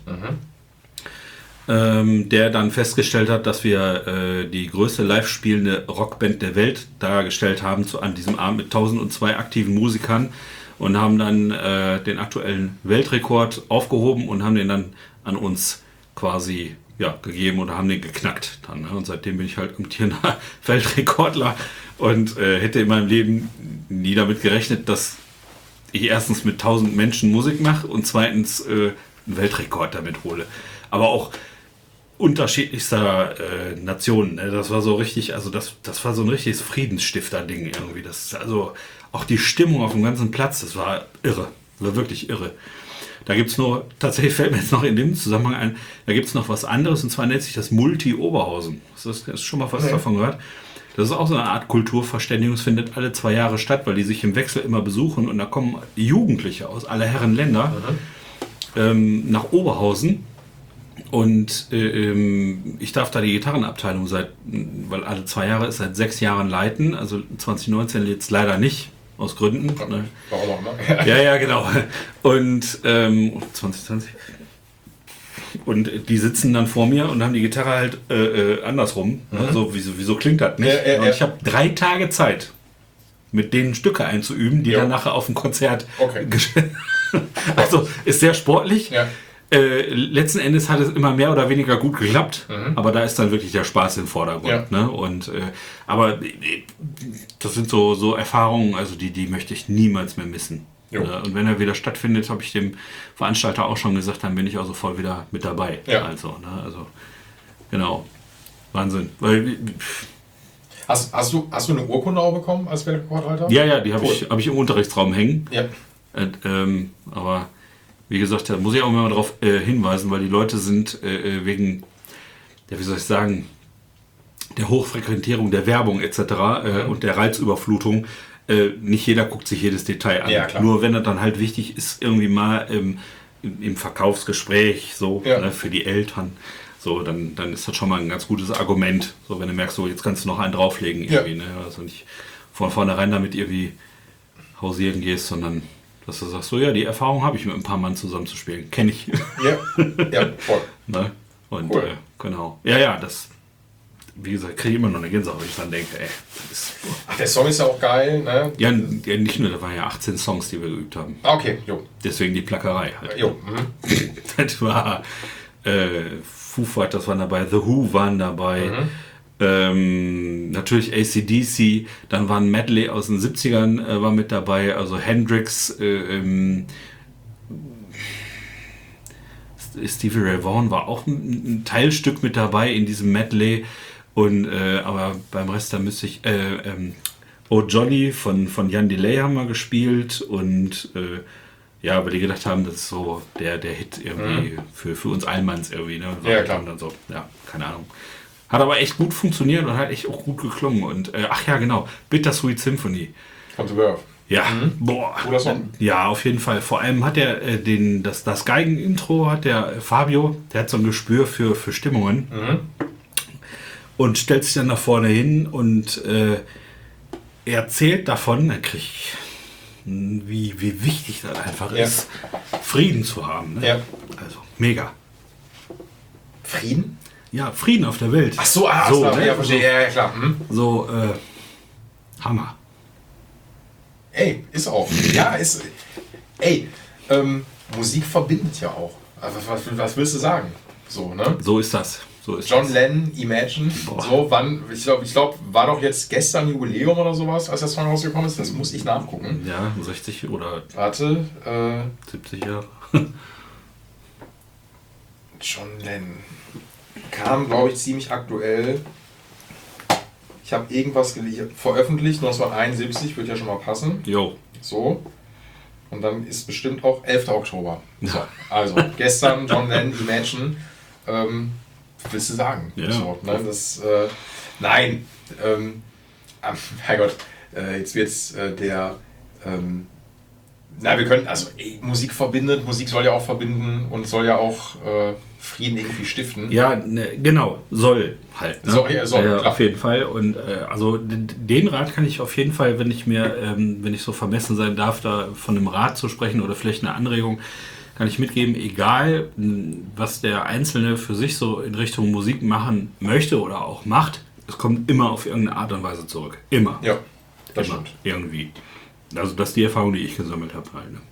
Der dann festgestellt hat, dass wir die größte live spielende Rockband der Welt dargestellt haben an diesem Abend mit 1002 aktiven Musikern und haben dann den aktuellen Weltrekord aufgehoben und haben den dann an uns quasi gegeben oder haben den geknackt dann. Ne? Und seitdem bin ich halt amtierender Weltrekordler und hätte in meinem Leben nie damit gerechnet, dass ich erstens mit 1000 Menschen Musik mache und zweitens einen Weltrekord damit hole. Aber auch unterschiedlichster Nationen. Ne? Das war so richtig, also das war so ein richtiges Friedensstifter-Ding irgendwie. Also auch die Stimmung auf dem ganzen Platz, das war irre. Das war wirklich irre. Da gibt es tatsächlich fällt mir jetzt noch in dem Zusammenhang ein, da gibt es noch was anderes und zwar nennt sich das Multi-Oberhausen. Hast du schon mal was davon gehört? Das ist auch so eine Art Kulturverständigung, es findet alle 2 Jahre statt, weil die sich im Wechsel immer besuchen und da kommen Jugendliche aus aller Herren Länder nach Oberhausen. Und ich darf da die Gitarrenabteilung weil alle 2 Jahre ist, seit 6 Jahren leiten. Also 2019 jetzt leider nicht, aus Gründen. Ne? Warum auch immer. Ja, genau. Und 2020. Und die sitzen dann vor mir und haben die Gitarre halt andersrum. Ne? So, wieso klingt das nicht? Und ich habe 3 Tage Zeit, mit denen Stücke einzuüben, die dann nachher auf dem Konzert Also ist sehr sportlich. Ja. Letzten Endes hat es immer mehr oder weniger gut geklappt, aber da ist dann wirklich der Spaß im Vordergrund. Ja. Ne? Und, aber das sind so Erfahrungen, also die möchte ich niemals mehr missen. Und wenn er wieder stattfindet, habe ich dem Veranstalter auch schon gesagt, dann bin ich auch sofort wieder mit dabei. Ja. Also genau. Wahnsinn. Hast du eine Urkunde auch bekommen als Weltrekordhalter? Ja, die habe ich im Unterrichtsraum hängen. Ja. Aber wie gesagt, da muss ich auch immer darauf hinweisen, weil die Leute sind wegen, wie soll ich sagen, der Hochfrequentierung der Werbung etc. Und der Reizüberflutung, nicht jeder guckt sich jedes Detail an. Ja, nur wenn das dann halt wichtig ist, irgendwie mal im Verkaufsgespräch, so für die Eltern, so dann ist das schon mal ein ganz gutes Argument. So, wenn du merkst, so jetzt kannst du noch einen drauflegen irgendwie, ne? Also nicht von vornherein damit irgendwie hausieren gehst, sondern dass du sagst, so die Erfahrung habe ich mit ein paar Mann zusammen zu spielen. Kenne ich. Ja, voll. Ne? Und cool. Genau. Ja, das, wie gesagt, kriege ich immer noch eine Gänsehaut, wenn ich dann denke, Ach, der Song ist ja auch geil, ne? Ja, nicht nur, da waren ja 18 Songs, die wir geübt haben. Okay, jo. Deswegen die Plackerei halt. Jo. Das war Foo Fighters waren dabei, The Who waren dabei. Natürlich AC/DC, dann war ein Medley aus den 70ern war mit dabei, also Hendrix, Stevie Ray Vaughan war auch ein Teilstück mit dabei in diesem Medley und aber beim Rest da müsste ich Oh Jolly von Jan Delay haben wir gespielt und weil die gedacht haben, das ist so der Hit irgendwie für uns Allmanns irgendwie, ne? Ja, klar. Dann so, keine Ahnung. Hat aber echt gut funktioniert und hat echt auch gut geklungen. Und genau, Bittersweet Symphony. Von The Verve. Ja, Cooler Song. Ja, auf jeden Fall. Vor allem hat er das Geigen-Intro hat der Fabio, der hat so ein Gespür für Stimmungen. Und stellt sich dann nach vorne hin und erzählt davon, dann kriege ich, wie wichtig das einfach ist, Frieden zu haben. Ne? Ja. Also, mega. Frieden? Ja, Frieden auf der Welt. Ach so, ne? ja, verstehe. Ja, klar. So, Hammer. Ey, ist auch. Ja, ist. Ey, Musik verbindet ja auch. Also, was willst du sagen? So, ne? So ist das. John Lennon, Imagine. Boah. So, wann, ich glaube, war doch jetzt gestern Jubiläum oder sowas, als der Song rausgekommen ist. Das muss ich nachgucken. Ja, 60 oder Warte, 70 Jahre. John Lennon. Kam, glaube ich, ziemlich aktuell. Ich habe irgendwas veröffentlicht, 1971, wird ja schon mal passen. Jo. So. Und dann ist bestimmt auch 11. Oktober. So, also, gestern John Lennon, Imagine. Was willst du sagen? Ja. So, ne, das, nein. Herrgott, jetzt wird's wir können, also Musik verbindet, Musik soll ja auch verbinden und soll ja auch Frieden irgendwie stiften. Ja, ne, genau, soll halt. Ne? Soll, klar. Auf jeden Fall. Und also den Rat kann ich auf jeden Fall, wenn ich so vermessen sein darf, da von einem Rat zu sprechen oder vielleicht eine Anregung, kann ich mitgeben, egal was der Einzelne für sich so in Richtung Musik machen möchte oder auch macht, es kommt immer auf irgendeine Art und Weise zurück. Immer. Ja, das immer. stimmt. Irgendwie. Also das ist die Erfahrung, die ich gesammelt habe. Halt, ne?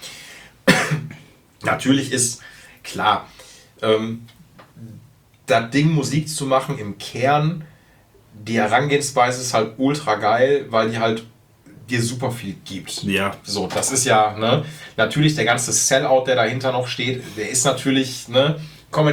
Natürlich ist klar, das Ding Musik zu machen im Kern, die Herangehensweise ist halt ultra geil, weil die halt dir super viel gibt. Ja. So, das ist ja, ne, natürlich der ganze Sellout, der dahinter noch steht, der ist natürlich, ne,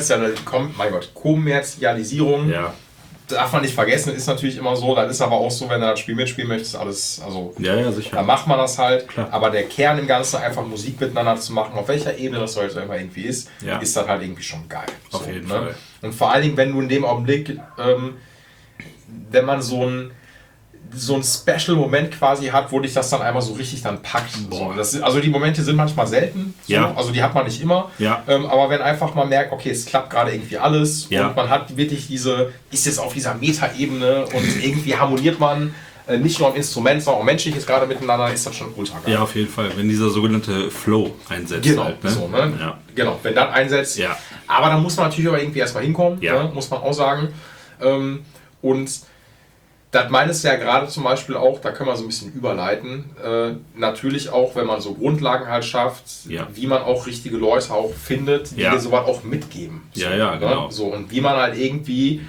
Kommerzialisierung. Ja. Darf man nicht vergessen, ist natürlich immer so, das ist aber auch so, wenn du das Spiel mitspielen möchtest, alles, also Ja, sicher. da macht man das halt, Klar. aber der Kern im Ganzen, einfach Musik miteinander zu machen, auf welcher Ebene das heute immer irgendwie ist, Ja. ist das halt irgendwie schon geil. Auf jeden Fall. Und vor allen Dingen, wenn du in dem Augenblick, wenn man so ein Special-Moment quasi hat, wo dich das dann einmal so richtig dann packt. So, also die Momente sind manchmal selten, so, Ja. also die hat man nicht immer, Ja. aber wenn einfach mal merkt, okay, es klappt gerade irgendwie alles Ja. und man hat wirklich ist jetzt auf dieser Meta-Ebene und irgendwie harmoniert man nicht nur am Instrument, sondern auch menschlich ist gerade miteinander, ist das schon ultra geil. Ja, auf jeden Fall. Wenn dieser sogenannte Flow einsetzt. Genau, halt, ne? so, ne? Ja. Genau, wenn das einsetzt. Ja. Aber da muss man natürlich auch irgendwie erstmal hinkommen, Ja. ne? Muss man auch sagen. Und das meinst du ja gerade zum Beispiel auch, da können wir so ein bisschen überleiten, natürlich auch, wenn man so Grundlagen halt schafft, Ja. wie man auch richtige Leute auch findet, die Ja. dir sowas auch mitgeben. Ja, so, ja, ne? genau. So, und wie man halt irgendwie,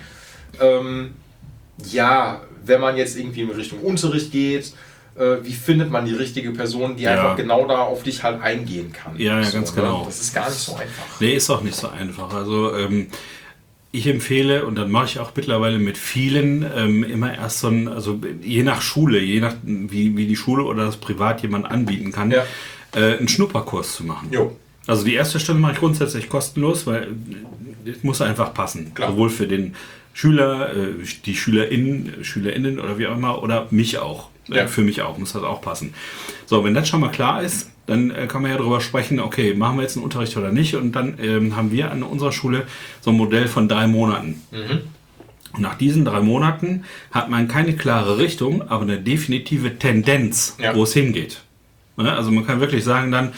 wenn man jetzt irgendwie in Richtung Unterricht geht, wie findet man die richtige Person, die Ja. einfach genau da auf dich halt eingehen kann. Ja, so, ganz ne? genau. Das ist gar nicht so einfach. Nee, ist auch nicht so einfach. Also ich empfehle, und dann mache ich auch mittlerweile mit vielen, immer erst so ein, also je nach Schule, je nach wie die Schule oder das Privat jemand anbieten kann, Ja. einen Schnupperkurs zu machen. Jo. Also die erste Stunde mache ich grundsätzlich kostenlos, weil es muss einfach passen. Klar. Sowohl für den Schüler, die SchülerInnen oder wie auch immer, oder mich auch. Ja. Für mich auch, muss das auch passen. So, wenn das schon mal klar ist, dann kann man ja darüber sprechen, okay, machen wir jetzt einen Unterricht oder nicht. Und dann haben wir an unserer Schule so ein Modell von 3 Monaten. Und nach diesen 3 Monaten hat man keine klare Richtung, aber eine definitive Tendenz, Ja. wo es hingeht. Ne? Also man kann wirklich sagen dann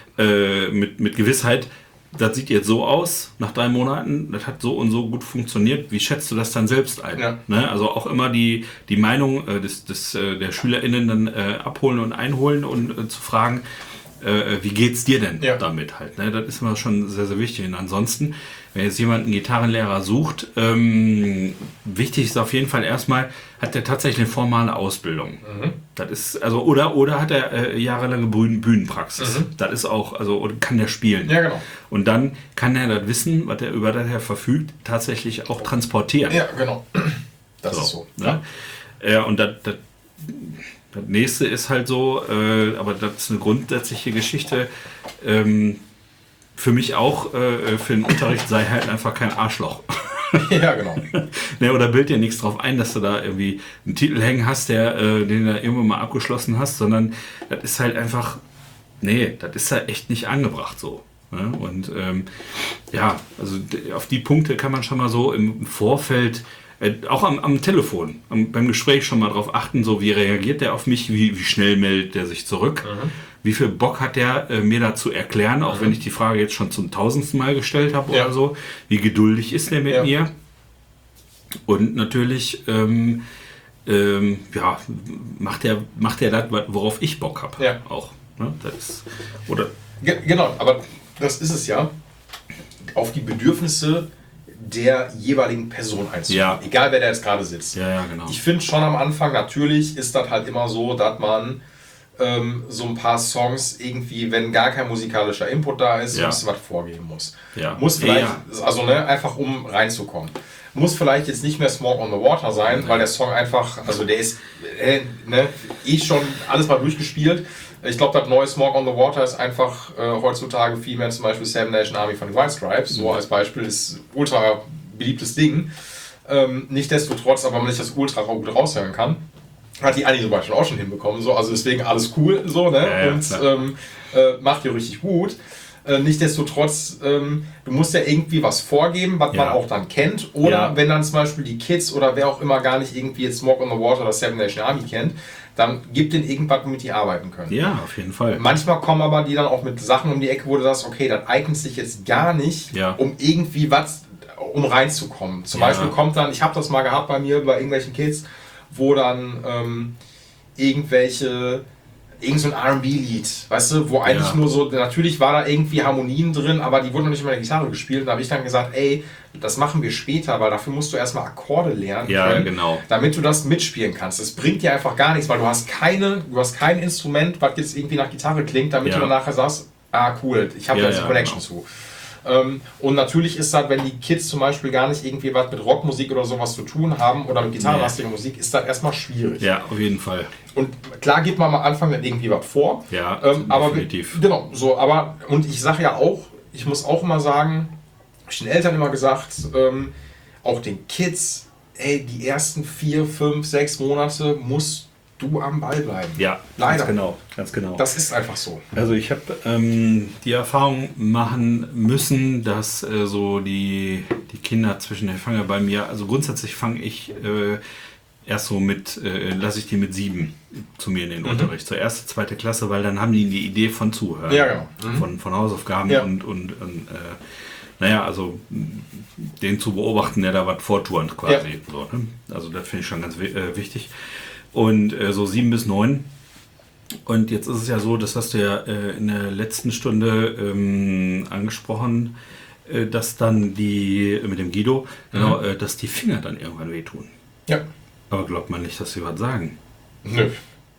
mit Gewissheit, das sieht jetzt so aus, nach 3 Monaten, das hat so und so gut funktioniert. Wie schätzt du das dann selbst ein? Ja. Ne? Also auch immer die Meinung der SchülerInnen dann abholen und einholen und zu fragen, wie geht's dir denn Ja. damit halt? Ne? Das ist immer schon sehr, sehr wichtig. Und ansonsten, wenn jetzt jemand einen Gitarrenlehrer sucht, wichtig ist auf jeden Fall erstmal, hat der tatsächlich eine formale Ausbildung. Das ist, also, oder hat er jahrelange Bühnenpraxis. Das ist auch, also, oder kann der spielen. Ja, genau. Und dann kann er das Wissen, was er über das er verfügt, tatsächlich auch transportieren. Ja, genau. Das ist so. Ne? Ja, und das nächste ist halt so, aber das ist eine grundsätzliche Geschichte, für mich auch, für den Unterricht sei halt einfach kein Arschloch. Ja, genau. Ne, oder bild dir nichts drauf ein, dass du da irgendwie einen Titel hängen hast, den du da irgendwann mal abgeschlossen hast, sondern das ist halt einfach, nee, das ist halt echt nicht angebracht so. Ne? Und ja, also auf die Punkte kann man schon mal so im Vorfeld, auch am Telefon, beim Gespräch schon mal drauf achten, so wie reagiert der auf mich, wie schnell meldet der sich zurück, wie viel Bock hat der mir da zu erklären, auch wenn ich die Frage jetzt schon zum 1000. Mal gestellt habe Ja. oder so, wie geduldig ist der mit Ja. mir, Und natürlich ja, macht er das, worauf ich Bock habe. Ja. Auch. Ne? Das ist, oder Genau, aber das ist es ja. Auf die Bedürfnisse der jeweiligen Person einzugehen. Ja. Egal, wer da jetzt gerade sitzt. Ja, genau. Ich finde schon am Anfang, natürlich ist das halt immer so, dass man so ein paar Songs irgendwie, wenn gar kein musikalischer Input da ist, Ja. ein bisschen was vorgeben muss. Ja. Muss vielleicht, Ja. also ne, einfach um reinzukommen. Muss vielleicht jetzt nicht mehr Smoke on the Water sein, weil der Song einfach, also der ist schon alles mal durchgespielt. Ich glaube, das neue Smoke on the Water ist einfach heutzutage viel mehr, zum Beispiel Seven Nation Army von den White Stripes, so als Beispiel, ist ultra beliebtes Ding. Nichtsdestotrotz, aber man nicht das ultra gut raushören kann, hat die Annie zum Beispiel auch schon hinbekommen, so, also deswegen alles cool, so, ne? Ja, und macht die richtig gut. Nichtsdestotrotz, du musst ja irgendwie was vorgeben, was man auch dann kennt. Oder wenn dann zum Beispiel die Kids oder wer auch immer gar nicht irgendwie jetzt Smoke on the Water oder Seven Nation Army kennt, dann gib denen irgendwas, womit die arbeiten können. Ja, auf jeden Fall. Manchmal kommen aber die dann auch mit Sachen um die Ecke, wo du sagst, okay, das eignet sich jetzt gar nicht, um irgendwie was, um reinzukommen. Zum Beispiel kommt dann, ich habe das mal gehabt bei mir, bei irgendwelchen Kids, wo dann irgend so ein R&B-Lied, weißt du, wo eigentlich nur so, natürlich war da irgendwie Harmonien drin, aber die wurden noch nicht mal in der Gitarre gespielt. Und da habe ich dann gesagt, ey, das machen wir später, weil dafür musst du erstmal Akkorde lernen können, damit du das mitspielen kannst. Das bringt dir einfach gar nichts, weil du hast kein Instrument, was jetzt irgendwie nach Gitarre klingt, damit du dann nachher sagst, cool, ich habe da jetzt eine Connection zu. Und natürlich ist das, wenn die Kids zum Beispiel gar nicht irgendwie was mit Rockmusik oder sowas zu tun haben oder mit gitarrenlastiger Musik, ist das erstmal schwierig. Ja, auf jeden Fall. Und klar gibt man am Anfang dann irgendwie was vor. Ja, aber definitiv. Genau, so, aber, und ich sage ja auch, ich muss auch immer sagen, habe ich den Eltern immer gesagt, auch den Kids, ey, die ersten 4, 5, 6 Monate musst du am Ball bleiben. Ja, leider. Ganz genau. Das ist einfach so. Also ich habe die Erfahrung machen müssen, dass so die Kinder zwischen den Fanger bei mir, also grundsätzlich fange ich erst so mit, lasse ich die mit 7 zu mir in den Unterricht, zur 1., 2. Klasse, weil dann haben die die Idee von Zuhören. Ja, genau. Von Hausaufgaben und also den zu beobachten, der da was vorturnt quasi. Ja. So, ne? Also das finde ich schon ganz wichtig. Und so 7 bis 9. Und jetzt ist es ja so, das hast du ja in der letzten Stunde angesprochen, dass dann die, mit dem Guido, dass die Finger dann irgendwann wehtun. Ja. Aber glaubt man nicht, dass sie was sagen? Nö.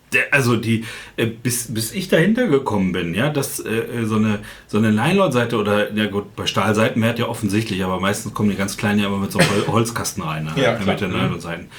Bis ich dahinter gekommen bin, ja, dass so eine Nylon-Seite oder, ja gut, bei Stahlseiten wäre ja offensichtlich, aber meistens kommen die ganz kleinen ja immer mit so Holzkasten rein, ne? Ja, mit den Nylon-Seiten.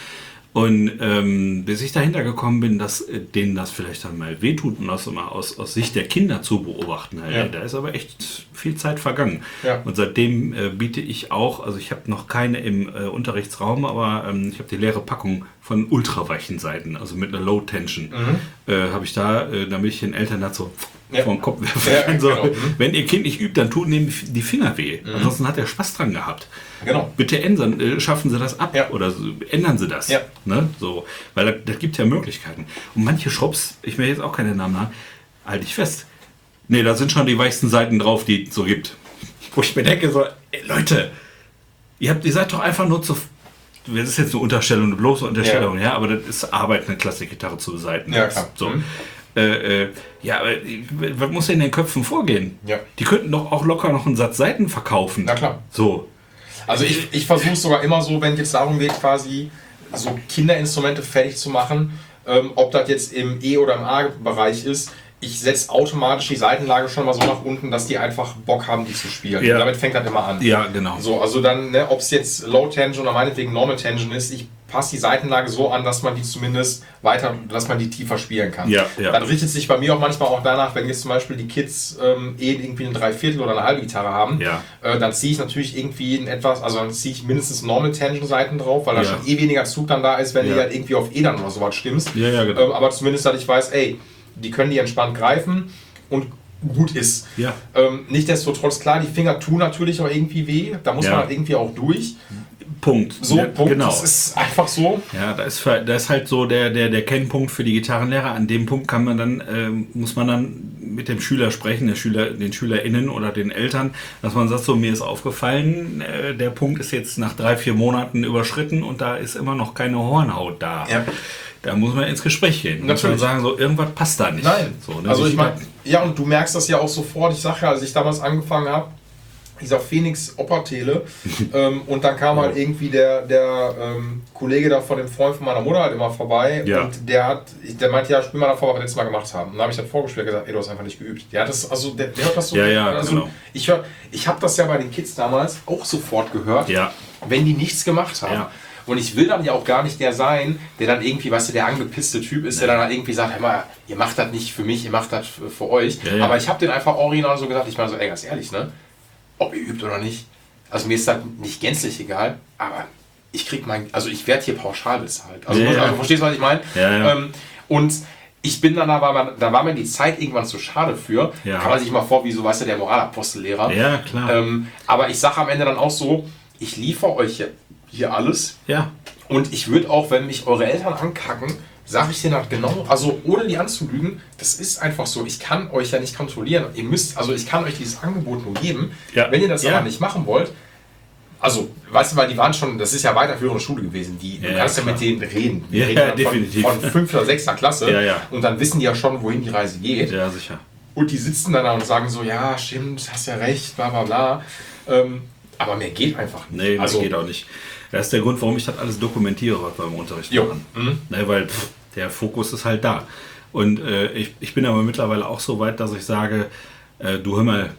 Und bis ich dahinter gekommen bin, dass denen das vielleicht dann mal wehtut und das immer aus Sicht der Kinder zu beobachten. Da ist aber echt viel Zeit vergangen. Ja. Und seitdem biete ich auch, also ich habe noch keine im Unterrichtsraum, aber ich habe die leere Packung von ultraweichen Seiten, also mit einer Low Tension, habe ich da, damit ich den Eltern dazu vor den Kopf werfen. Ja, so, genau. Wenn ihr Kind nicht übt, dann tun ihm die Finger weh. Ansonsten hat er Spaß dran gehabt. Genau. Bitte schaffen Sie das ab oder ändern Sie das. Ja. Ne? So, weil das gibt ja Möglichkeiten. Und manche Shops, ich will jetzt auch keine Namen haben, halte ich fest. Nee, da sind schon die weichsten Seiten drauf, die es so gibt. Wo ich mir denke, so, ey, Leute, ihr seid doch einfach nur zu... Das ist jetzt eine Unterstellung, eine bloße Unterstellung, aber das ist Arbeit, eine Klassikgitarre zu beseiten. Ja, klar. So. Aber was muss denn in den Köpfen vorgehen? Ja. Die könnten doch auch locker noch einen Satz Seiten verkaufen. Na klar. So. Also ich versuche es sogar immer so, wenn es jetzt darum geht, quasi so Kinderinstrumente fertig zu machen, ob das jetzt im E- oder im A-Bereich ist, ich setze automatisch die Seitenlage schon mal so nach unten, dass die einfach Bock haben, die zu spielen. Ja. Und damit fängt das immer an. Ja, genau. So, also dann, ob es jetzt Low Tension oder meinetwegen Normal Tension ist, ich passe die Seitenlage so an, dass man die zumindest dass man die tiefer spielen kann. Ja, ja. Dann richtet sich bei mir auch manchmal auch danach, wenn jetzt zum Beispiel die Kids irgendwie eine Dreiviertel oder eine halbe Gitarre haben, dann ziehe ich natürlich irgendwie dann ziehe ich mindestens Normal Tension Seiten drauf, weil da schon weniger Zug dann da ist, wenn du halt irgendwie auf E dann oder sowas stimmst. Ja, genau. Aber zumindest, dass ich weiß, die können die entspannt greifen und gut ist. Ja. Nichtsdestotrotz, klar, die Finger tun natürlich auch irgendwie weh, da muss man halt irgendwie auch durch. Punkt. So, Punkt. Genau. Das ist einfach so. Ja, da ist halt so der Kennpunkt für die Gitarrenlehrer. An dem Punkt muss man dann mit dem Schüler sprechen, den SchülerInnen oder den Eltern, dass man sagt, so, mir ist aufgefallen, der Punkt ist jetzt nach 3-4 Monaten überschritten und da ist immer noch keine Hornhaut da. Ja. Da muss man ins Gespräch gehen. Natürlich. Und sagen, so, irgendwas passt da nicht. Nein. So, ne? Also ich meine, ja, und du merkst das ja auch sofort. Ich sage ja, als ich damals angefangen habe, dieser Phoenix Oppertele und dann kam halt irgendwie der Kollege da von dem Freund von meiner Mutter halt immer vorbei und der meinte, ja, spiel mal davor, was wir letztes Mal gemacht haben. Und dann habe ich dann vorgespielt und gesagt, ey, du hast einfach nicht geübt. Der hat das, also der hört das so. Genau. Ich habe das ja bei den Kids damals auch sofort gehört, wenn die nichts gemacht haben. Ja. Und ich will dann ja auch gar nicht der sein, der dann irgendwie, weißt du, der angepisste Typ ist, der dann halt irgendwie sagt, hey mal, ihr macht das nicht für mich, ihr macht das für euch. Ja. Aber ich habe den einfach original so gesagt, ich meine so, ey, ganz ehrlich, ne? Ob ihr übt oder nicht. Also mir ist das nicht gänzlich egal, aber ich werde hier pauschal bezahlt. Also, also verstehst du, was ich meine? Ja. Und ich bin dann, da war mir die Zeit irgendwann zu schade für. Ja. Kann man sich mal vor, wie so, weißt du, der Moralapostellehrer. Ja, klar. Aber ich sage am Ende dann auch so, ich liefere euch hier alles. Ja. Und ich würde auch, wenn mich eure Eltern ankacken, sage ich denen halt genau, also ohne die anzulügen, das ist einfach so, ich kann euch ja nicht kontrollieren. Ihr müsst, also ich kann euch dieses Angebot nur geben. Ja. Wenn ihr das aber nicht machen wollt, also, weißt du, weil die waren schon, das ist ja weiterführende Schule gewesen, du kannst ja mit denen reden. Wir reden definitiv. Von 5. oder 6. Klasse und dann wissen die ja schon, wohin die Reise geht. Ja, sicher. Und die sitzen dann da und sagen so, ja, stimmt, hast ja recht, bla bla bla. Aber mehr geht einfach nicht. Nee, mehr geht auch nicht. Das ist der Grund, warum ich das alles dokumentiere, was wir im Unterricht machen. Ne, weil der Fokus ist halt da. Und ich bin aber mittlerweile auch so weit, dass ich sage, du hör mal,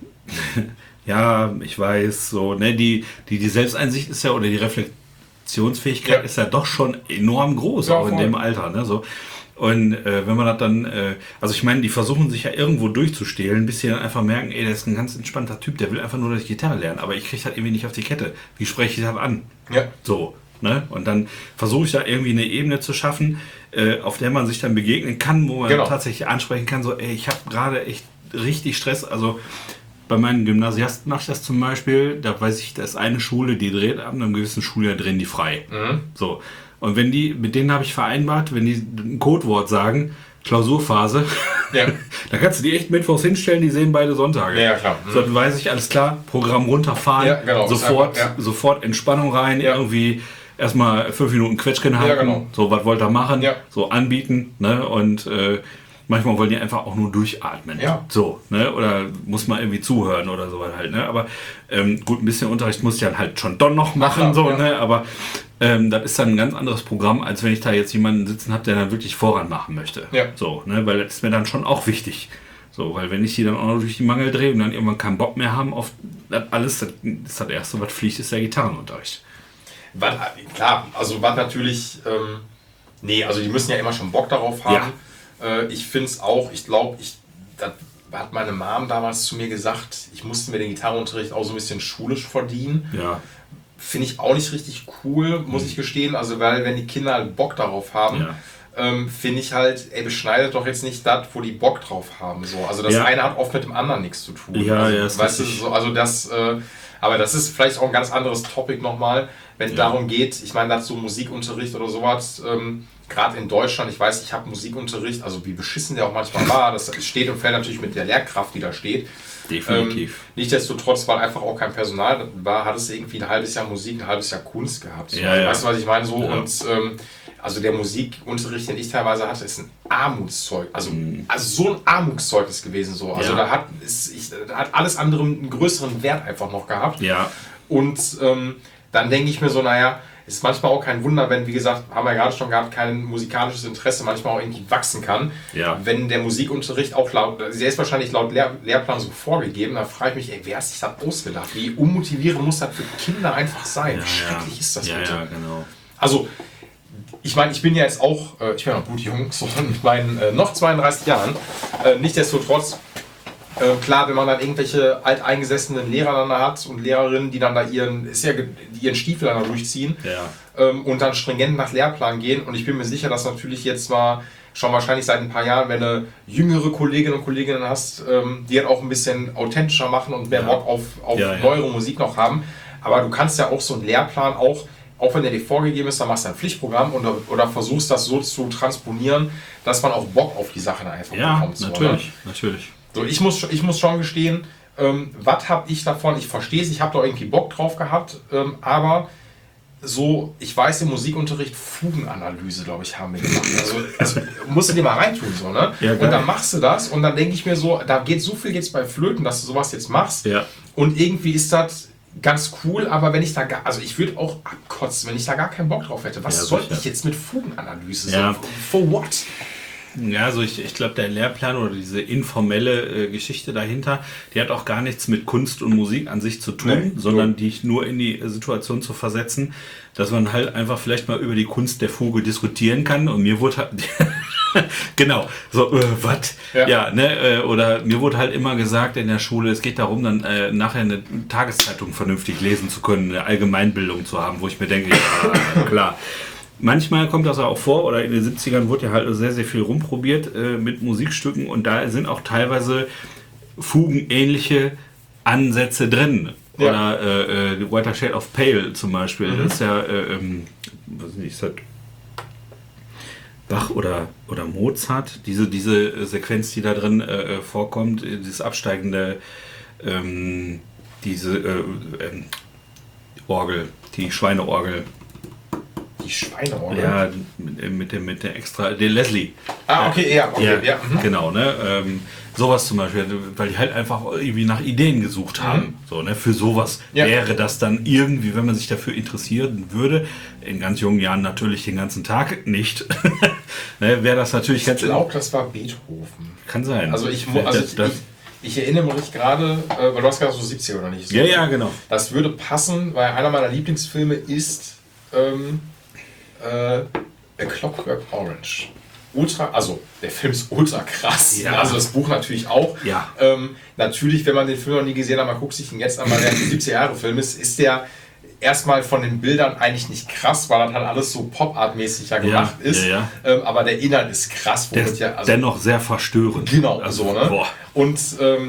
ja, ich weiß, so, ne, die Selbsteinsicht ist ja, oder die Reflexionsfähigkeit ist ja doch schon enorm groß, auch in dem Alter. Ne, so. Und wenn man das dann, also ich meine, die versuchen sich ja irgendwo durchzustehlen, bis sie dann einfach merken, ey, der ist ein ganz entspannter Typ, der will einfach nur, dass ich Gitarre lernen, aber ich kriege das irgendwie nicht auf die Kette. Wie spreche ich das an? Ja. So, ne? Und dann versuche ich da irgendwie eine Ebene zu schaffen, auf der man sich dann begegnen kann, wo man tatsächlich ansprechen kann, so, ey, ich habe gerade echt richtig Stress, also bei meinen Gymnasiasten mache ich das zum Beispiel, da weiß ich, da ist eine Schule, die dreht ab einem gewissen Schuljahr, drehen die frei. So. Und wenn mit denen habe ich vereinbart, wenn die ein Codewort sagen, Klausurphase, dann kannst du die echt mittwochs hinstellen, die sehen beide Sonntage. Ja, klar. So, dann weiß ich, alles klar, Programm runterfahren, sofort Entspannung rein, irgendwie erstmal 5 Minuten Quetschken halten, so, was wollt ihr machen, so anbieten, ne, und manchmal wollen die einfach auch nur durchatmen. Ja. So, ne? Oder muss man irgendwie zuhören oder so halt, ne? Aber gut, ein bisschen Unterricht muss ich dann halt schon doch noch machen, ne? Aber das ist dann ein ganz anderes Programm, als wenn ich da jetzt jemanden sitzen habe, der dann wirklich voran machen möchte. Ja. So, ne? Weil das ist mir dann schon auch wichtig. So, weil wenn ich die dann auch noch durch die Mangel drehe und dann irgendwann keinen Bock mehr haben auf das alles, das ist das Erste, was fliegt, ist der Gitarrenunterricht. Klar, also was natürlich, also die müssen ja immer schon Bock darauf haben. Ja. Ich finde es auch, ich glaube, das hat meine Mom damals zu mir gesagt, ich musste mir den Gitarrenunterricht auch so ein bisschen schulisch verdienen. Ja. Finde ich auch nicht richtig cool, muss ich gestehen. Also, weil wenn die Kinder halt Bock darauf haben, finde ich halt, ey, beschneidet doch jetzt nicht das, wo die Bock drauf haben. So. Also das eine hat oft mit dem anderen nichts zu tun. Ja, also, ja, ist weißt du, so, also das, aber das ist vielleicht auch ein ganz anderes Topic nochmal, wenn es darum geht, ich meine, dazu Musikunterricht oder sowas, gerade in Deutschland, ich weiß, ich habe Musikunterricht, also wie beschissen der auch manchmal war, das steht und fällt natürlich mit der Lehrkraft, die da steht. Definitiv. Nichtsdestotrotz, weil einfach auch kein Personal war, hat es irgendwie ein halbes Jahr Musik, ein halbes Jahr Kunst gehabt. So. Weißt du, was ich meine? So, und also der Musikunterricht, den ich teilweise hatte, ist ein Armutszeug. Also so ein Armutszeugnis gewesen. So. Also da hat alles andere einen größeren Wert einfach noch gehabt. Ja. Und dann denke ich mir so, naja, ist manchmal auch kein Wunder, wenn, wie gesagt, haben wir ja gerade schon gehabt, kein musikalisches Interesse manchmal auch irgendwie wachsen kann. Ja. Wenn der Musikunterricht auch der ist wahrscheinlich laut Lehrplan so vorgegeben, da frage ich mich, ey, wer hat sich das ausgedacht? Wie unmotivierend muss das für Kinder einfach sein? Wie schrecklich ist das bitte? Ja, genau. Also, ich meine, ich bin ja jetzt auch, ich bin noch gut jung, so mit meinen noch 32 Jahren, nichtsdestotrotz, klar, wenn man dann irgendwelche alteingesessenen Lehrer dann da hat und Lehrerinnen, die dann da ihren Stiefel dann da durchziehen und dann stringent nach Lehrplan gehen. Und ich bin mir sicher, dass natürlich jetzt mal schon wahrscheinlich seit ein paar Jahren, wenn du jüngere Kolleginnen und Kollegen hast, die halt auch ein bisschen authentischer machen und mehr Bock auf neuere Musik noch haben. Aber du kannst ja auch so einen Lehrplan auch wenn der dir vorgegeben ist, dann machst du ein Pflichtprogramm oder versuchst das so zu transponieren, dass man auch Bock auf die Sachen einfach bekommt. Ja, natürlich. So, ich muss schon gestehen, was habe ich davon? Ich verstehe es, ich habe da irgendwie Bock drauf gehabt, aber so, ich weiß, im Musikunterricht Fugenanalyse, glaube ich, haben wir gemacht. Also musst du dir mal reintun, so, ne? Ja, und dann machst du das und dann denke ich mir so, da geht so viel jetzt bei Flöten, dass du sowas jetzt machst. Ja. Und irgendwie ist das ganz cool, aber wenn ich da also ich würde auch abkotzen, wenn ich da gar keinen Bock drauf hätte. Was soll ich jetzt mit Fugenanalyse? Ja. So, for what? Ja, also ich glaube, der Lehrplan oder diese informelle Geschichte dahinter, die hat auch gar nichts mit Kunst und Musik an sich zu tun, sondern dich nur in die Situation zu versetzen, dass man halt einfach vielleicht mal über die Kunst der Fuge diskutieren kann. Und mir wurde halt genau, so, was? Ja, ne, oder mir wurde halt immer gesagt in der Schule, es geht darum, dann nachher eine Tageszeitung vernünftig lesen zu können, eine Allgemeinbildung zu haben, wo ich mir denke, ja, klar. Manchmal kommt das auch vor, oder in den 70ern wurde ja halt sehr, sehr viel rumprobiert mit Musikstücken und da sind auch teilweise fugenähnliche Ansätze drin. Ja. Oder Whiter Shade of Pale zum Beispiel. Das ist ja, was ist das? Bach oder Mozart, diese Sequenz, die da drin vorkommt, dieses absteigende, Orgel, die Schweineorgel. Die Schweineorgel? Ja, mit der extra, der Leslie. Ah, okay, ja. Genau, ne? Sowas zum Beispiel, weil die halt einfach irgendwie nach Ideen gesucht haben. So, ne? Für sowas wäre das dann irgendwie, wenn man sich dafür interessieren würde, in ganz jungen Jahren natürlich den ganzen Tag nicht, ne? Wäre das natürlich ganz... Ich glaube, das war Beethoven. Kann sein. Also ich erinnere mich gerade, weil du hast gesagt so 70er oder nicht? So, ja, genau. Das würde passen, weil einer meiner Lieblingsfilme ist A Clockwork Orange. Der Film ist ultra krass. Ja. Also das Buch natürlich auch. Ja. Natürlich, wenn man den Film noch nie gesehen hat, man guckt sich ihn jetzt an, weil der ein 70er-Jahre-Film ist der erstmal von den Bildern eigentlich nicht krass, weil das halt alles so Pop-Art-mäßig gemacht ist. Ja. Aber der Inhalt ist krass. Der ist dennoch sehr verstörend. Genau, also, so, ne? Boah. Und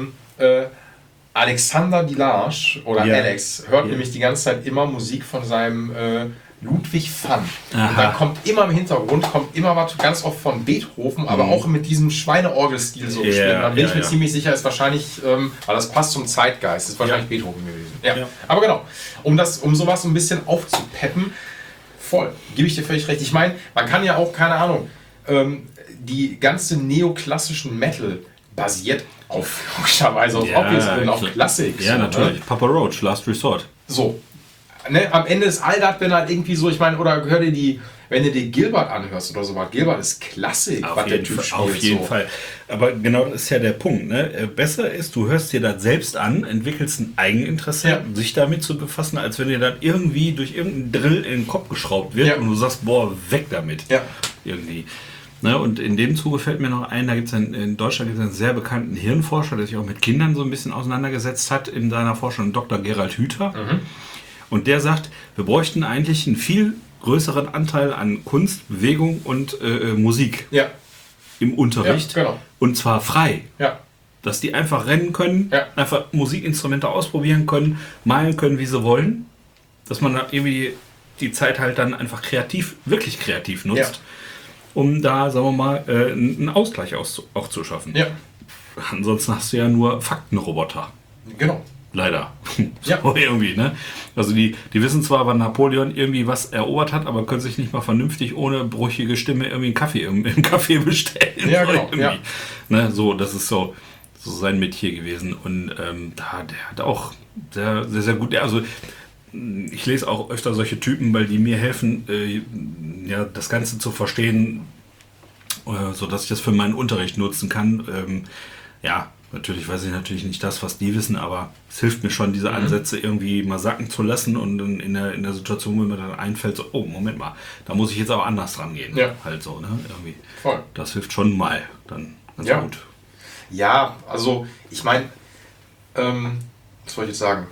Alexander Dilage oder Alex hört nämlich die ganze Zeit immer Musik von seinem Ludwig van. Und da kommt immer im Hintergrund, was ganz oft von Beethoven, aber auch mit diesem Schweineorgelstil so gespielt. Da bin ich mir ziemlich sicher, ist wahrscheinlich, weil das passt zum Zeitgeist, ist wahrscheinlich Beethoven gewesen. Ja. Aber genau, um sowas ein bisschen aufzupeppen, voll, gebe ich dir völlig recht. Ich meine, man kann ja auch, keine Ahnung, die ganze neoklassischen Metal basiert logischerweise auf Obvious und auf Klassik. Ja, so, natürlich. Ne? Papa Roach, Last Resort. So. Ne, am Ende ist all das, wenn halt irgendwie so, ich meine, oder hör dir wenn du dir Gilbert anhörst oder so was, Gilbert ist Klassik, was der Typ spielt. Auf jeden Fall. Aber genau das ist ja der Punkt. Ne? Besser ist, du hörst dir das selbst an, entwickelst ein Eigeninteresse, sich damit zu befassen, als wenn dir dann irgendwie durch irgendeinen Drill in den Kopf geschraubt wird und du sagst, boah, weg damit. Ja. Irgendwie. Ne, und in dem Zuge fällt mir noch ein, in Deutschland gibt es einen sehr bekannten Hirnforscher, der sich auch mit Kindern so ein bisschen auseinandergesetzt hat in seiner Forschung, Dr. Gerald Hüther. Und der sagt, wir bräuchten eigentlich einen viel größeren Anteil an Kunst, Bewegung und Musik im Unterricht. Ja, genau. Und zwar frei. Ja. Dass die einfach rennen können, einfach Musikinstrumente ausprobieren können, malen können, wie sie wollen. Dass man da irgendwie die Zeit halt dann einfach wirklich kreativ nutzt, um da, sagen wir mal, einen Ausgleich auch zu schaffen. Ja. Ansonsten hast du ja nur Faktenroboter. Genau. Leider. So irgendwie, ne? Also die wissen zwar, wann Napoleon irgendwie was erobert hat, aber können sich nicht mal vernünftig ohne brüchige Stimme irgendwie einen Kaffee im Café bestellen. Ja, genau. Ja. Ne? So, das ist so sein Metier gewesen. Und der hat auch sehr, sehr, sehr gut. Also ich lese auch öfter solche Typen, weil die mir helfen, das Ganze zu verstehen, sodass ich das für meinen Unterricht nutzen kann. Natürlich weiß ich natürlich nicht das, was die wissen, aber es hilft mir schon, diese Ansätze irgendwie mal sacken zu lassen und in der Situation, wo mir dann einfällt, so, oh, Moment mal, da muss ich jetzt aber anders rangehen. Ja. Halt so, ne? Irgendwie. Voll. Das hilft schon mal dann ganz gut. Ja, also ich meine, was soll ich jetzt sagen?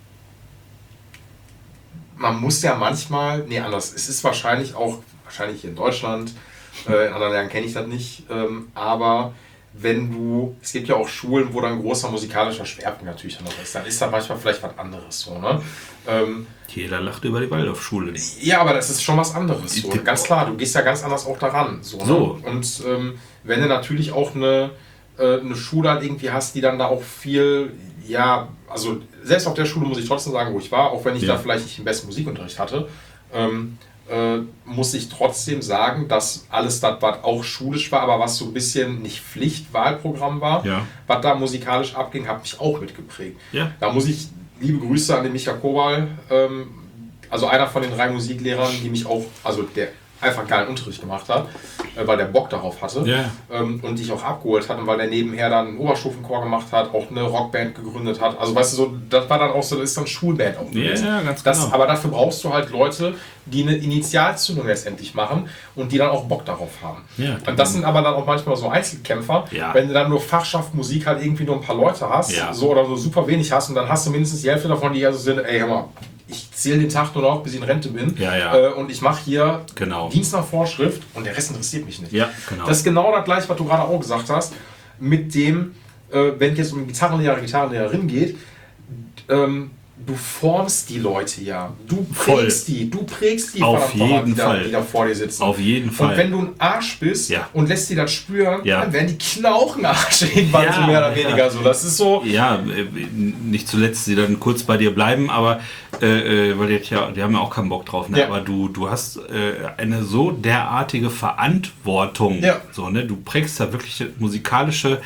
Man muss ja manchmal, anders, es ist wahrscheinlich hier in Deutschland, in anderen Ländern kenne ich das nicht, aber es gibt ja auch Schulen, wo dann ein großer musikalischer Schwerpunkt natürlich noch ist, dann ist da manchmal vielleicht was anderes. So, ne? Jeder lacht über die Waldorfschule. Ja, aber das ist schon was anderes. So. Ganz klar, du gehst ja ganz anders auch daran. So, ne? Und wenn du natürlich auch eine eine Schule halt irgendwie hast, die dann da auch viel, ja, also selbst auf der Schule muss ich trotzdem sagen, wo ich war, auch wenn ich da vielleicht nicht den besten Musikunterricht hatte, muss ich trotzdem sagen, dass alles das, was auch schulisch war, aber was so ein bisschen nicht Pflichtwahlprogramm war, was da musikalisch abging, hat mich auch mitgeprägt. Ja. Da muss ich liebe Grüße an den Micha Kowal, also einer von den 3 Musiklehrern, die mich auch, also der einfach geilen Unterricht gemacht hat, weil der Bock darauf hatte und dich auch abgeholt hat und weil der nebenher dann einen Oberstufenchor gemacht hat, auch eine Rockband gegründet hat. Also weißt du, so, das war dann auch so, das ist dann Schulband auch gewesen. Ja, ganz genau. Aber dafür brauchst du halt Leute, die eine Initialzündung letztendlich machen und die dann auch Bock darauf haben. Ja, und das sind aber dann auch manchmal so Einzelkämpfer, wenn du dann nur Fachschaft Musik halt irgendwie nur ein paar Leute hast, so oder so super wenig hast und dann hast du mindestens die Hälfte davon, die ja so sind, ey, hör mal, ich zähle den Tag nur noch, bis ich in Rente bin und ich mache hier Dienst nach Vorschrift und der Rest interessiert mich nicht. Ja, genau. Das ist genau das gleiche, was du gerade auch gesagt hast, mit dem, wenn es jetzt um Gitarrenlehrer, Gitarrenlehrerin geht, du formst die Leute ja. Du prägst die auf jeden Fall, die da vor dir sitzen. Auf jeden Fall. Und wenn du ein Arsch bist und lässt die das spüren, dann werden die Knauchenarsch irgendwann so mehr oder weniger so. Das ist so. Ja, nicht zuletzt sie dann kurz bei dir bleiben, aber weil die haben ja auch keinen Bock drauf. Ne? Aber du hast eine so derartige Verantwortung. Ja. So, ne? Du prägst da wirklich musikalische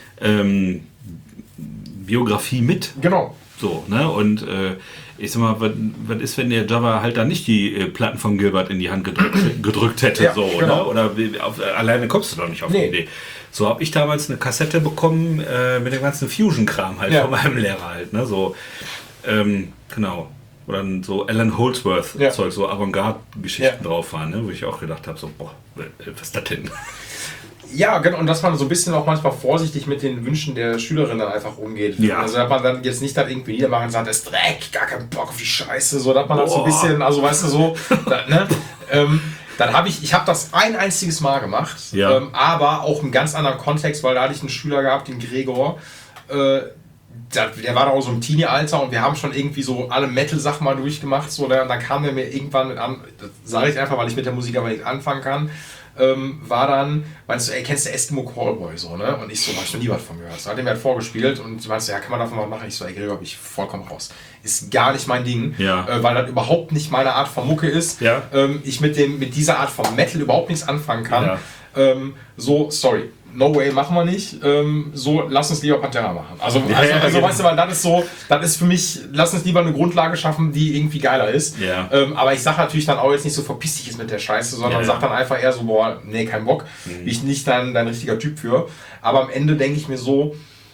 Biografie mit. Genau. So, ne? Und ich sag mal, was ist, wenn der Jabba halt dann nicht die Platten von Gilbert in die Hand gedrückt hätte? So, genau. Oder alleine kommst du doch nicht auf die Idee. So habe ich damals eine Kassette bekommen mit dem ganzen Fusion-Kram halt von meinem Lehrer halt. Ne? So, genau. Wo dann so Alan Holdsworth-Zeug, so Avantgarde-Geschichten drauf waren, ne? Wo ich auch gedacht habe, so, boah, was ist das denn? Ja, genau, und dass man so ein bisschen auch manchmal vorsichtig mit den Wünschen der Schülerin dann einfach umgeht. Ja. Also, dass man dann jetzt nicht dann irgendwie niedermachen und sagt, das ist Dreck, gar keinen Bock auf die Scheiße, so, dass man das so ein bisschen, also weißt du, so, ne? Dann habe ich habe das ein einziges Mal gemacht, aber auch im ganz anderen Kontext, weil da hatte ich einen Schüler gehabt, den Gregor, der war da auch so im Teenie-Alter und wir haben schon irgendwie so alle Metal-Sachen mal durchgemacht, so, und dann kam der mir irgendwann mit an, das sage ich einfach, weil ich mit der Musik aber nicht anfangen kann, war dann, meinst du, ey, kennst du Eskimo Callboy, so, ne? Und ich so, hab ich noch nie was von gehört. So hat er mir halt vorgespielt und meinst du, ja, kann man davon was machen? Ich so, ey, Gregor, bin ich vollkommen raus. Ist gar nicht mein Ding, weil das überhaupt nicht meine Art von Mucke ist. Ja. Ich mit dieser Art von Metal überhaupt nichts anfangen kann. Ja. So, sorry. No way, machen wir nicht. So, lass uns lieber Pantera machen. Also weißt du, weil das ist für mich, lass uns lieber eine Grundlage schaffen, die irgendwie geiler ist. Ja. Aber ich sage natürlich dann auch jetzt nicht so, verpiss dich jetzt mit der Scheiße, sondern sag dann einfach eher so, boah, nee, kein Bock. Bin ich nicht dein richtiger Typ für. Aber am Ende denke ich mir so,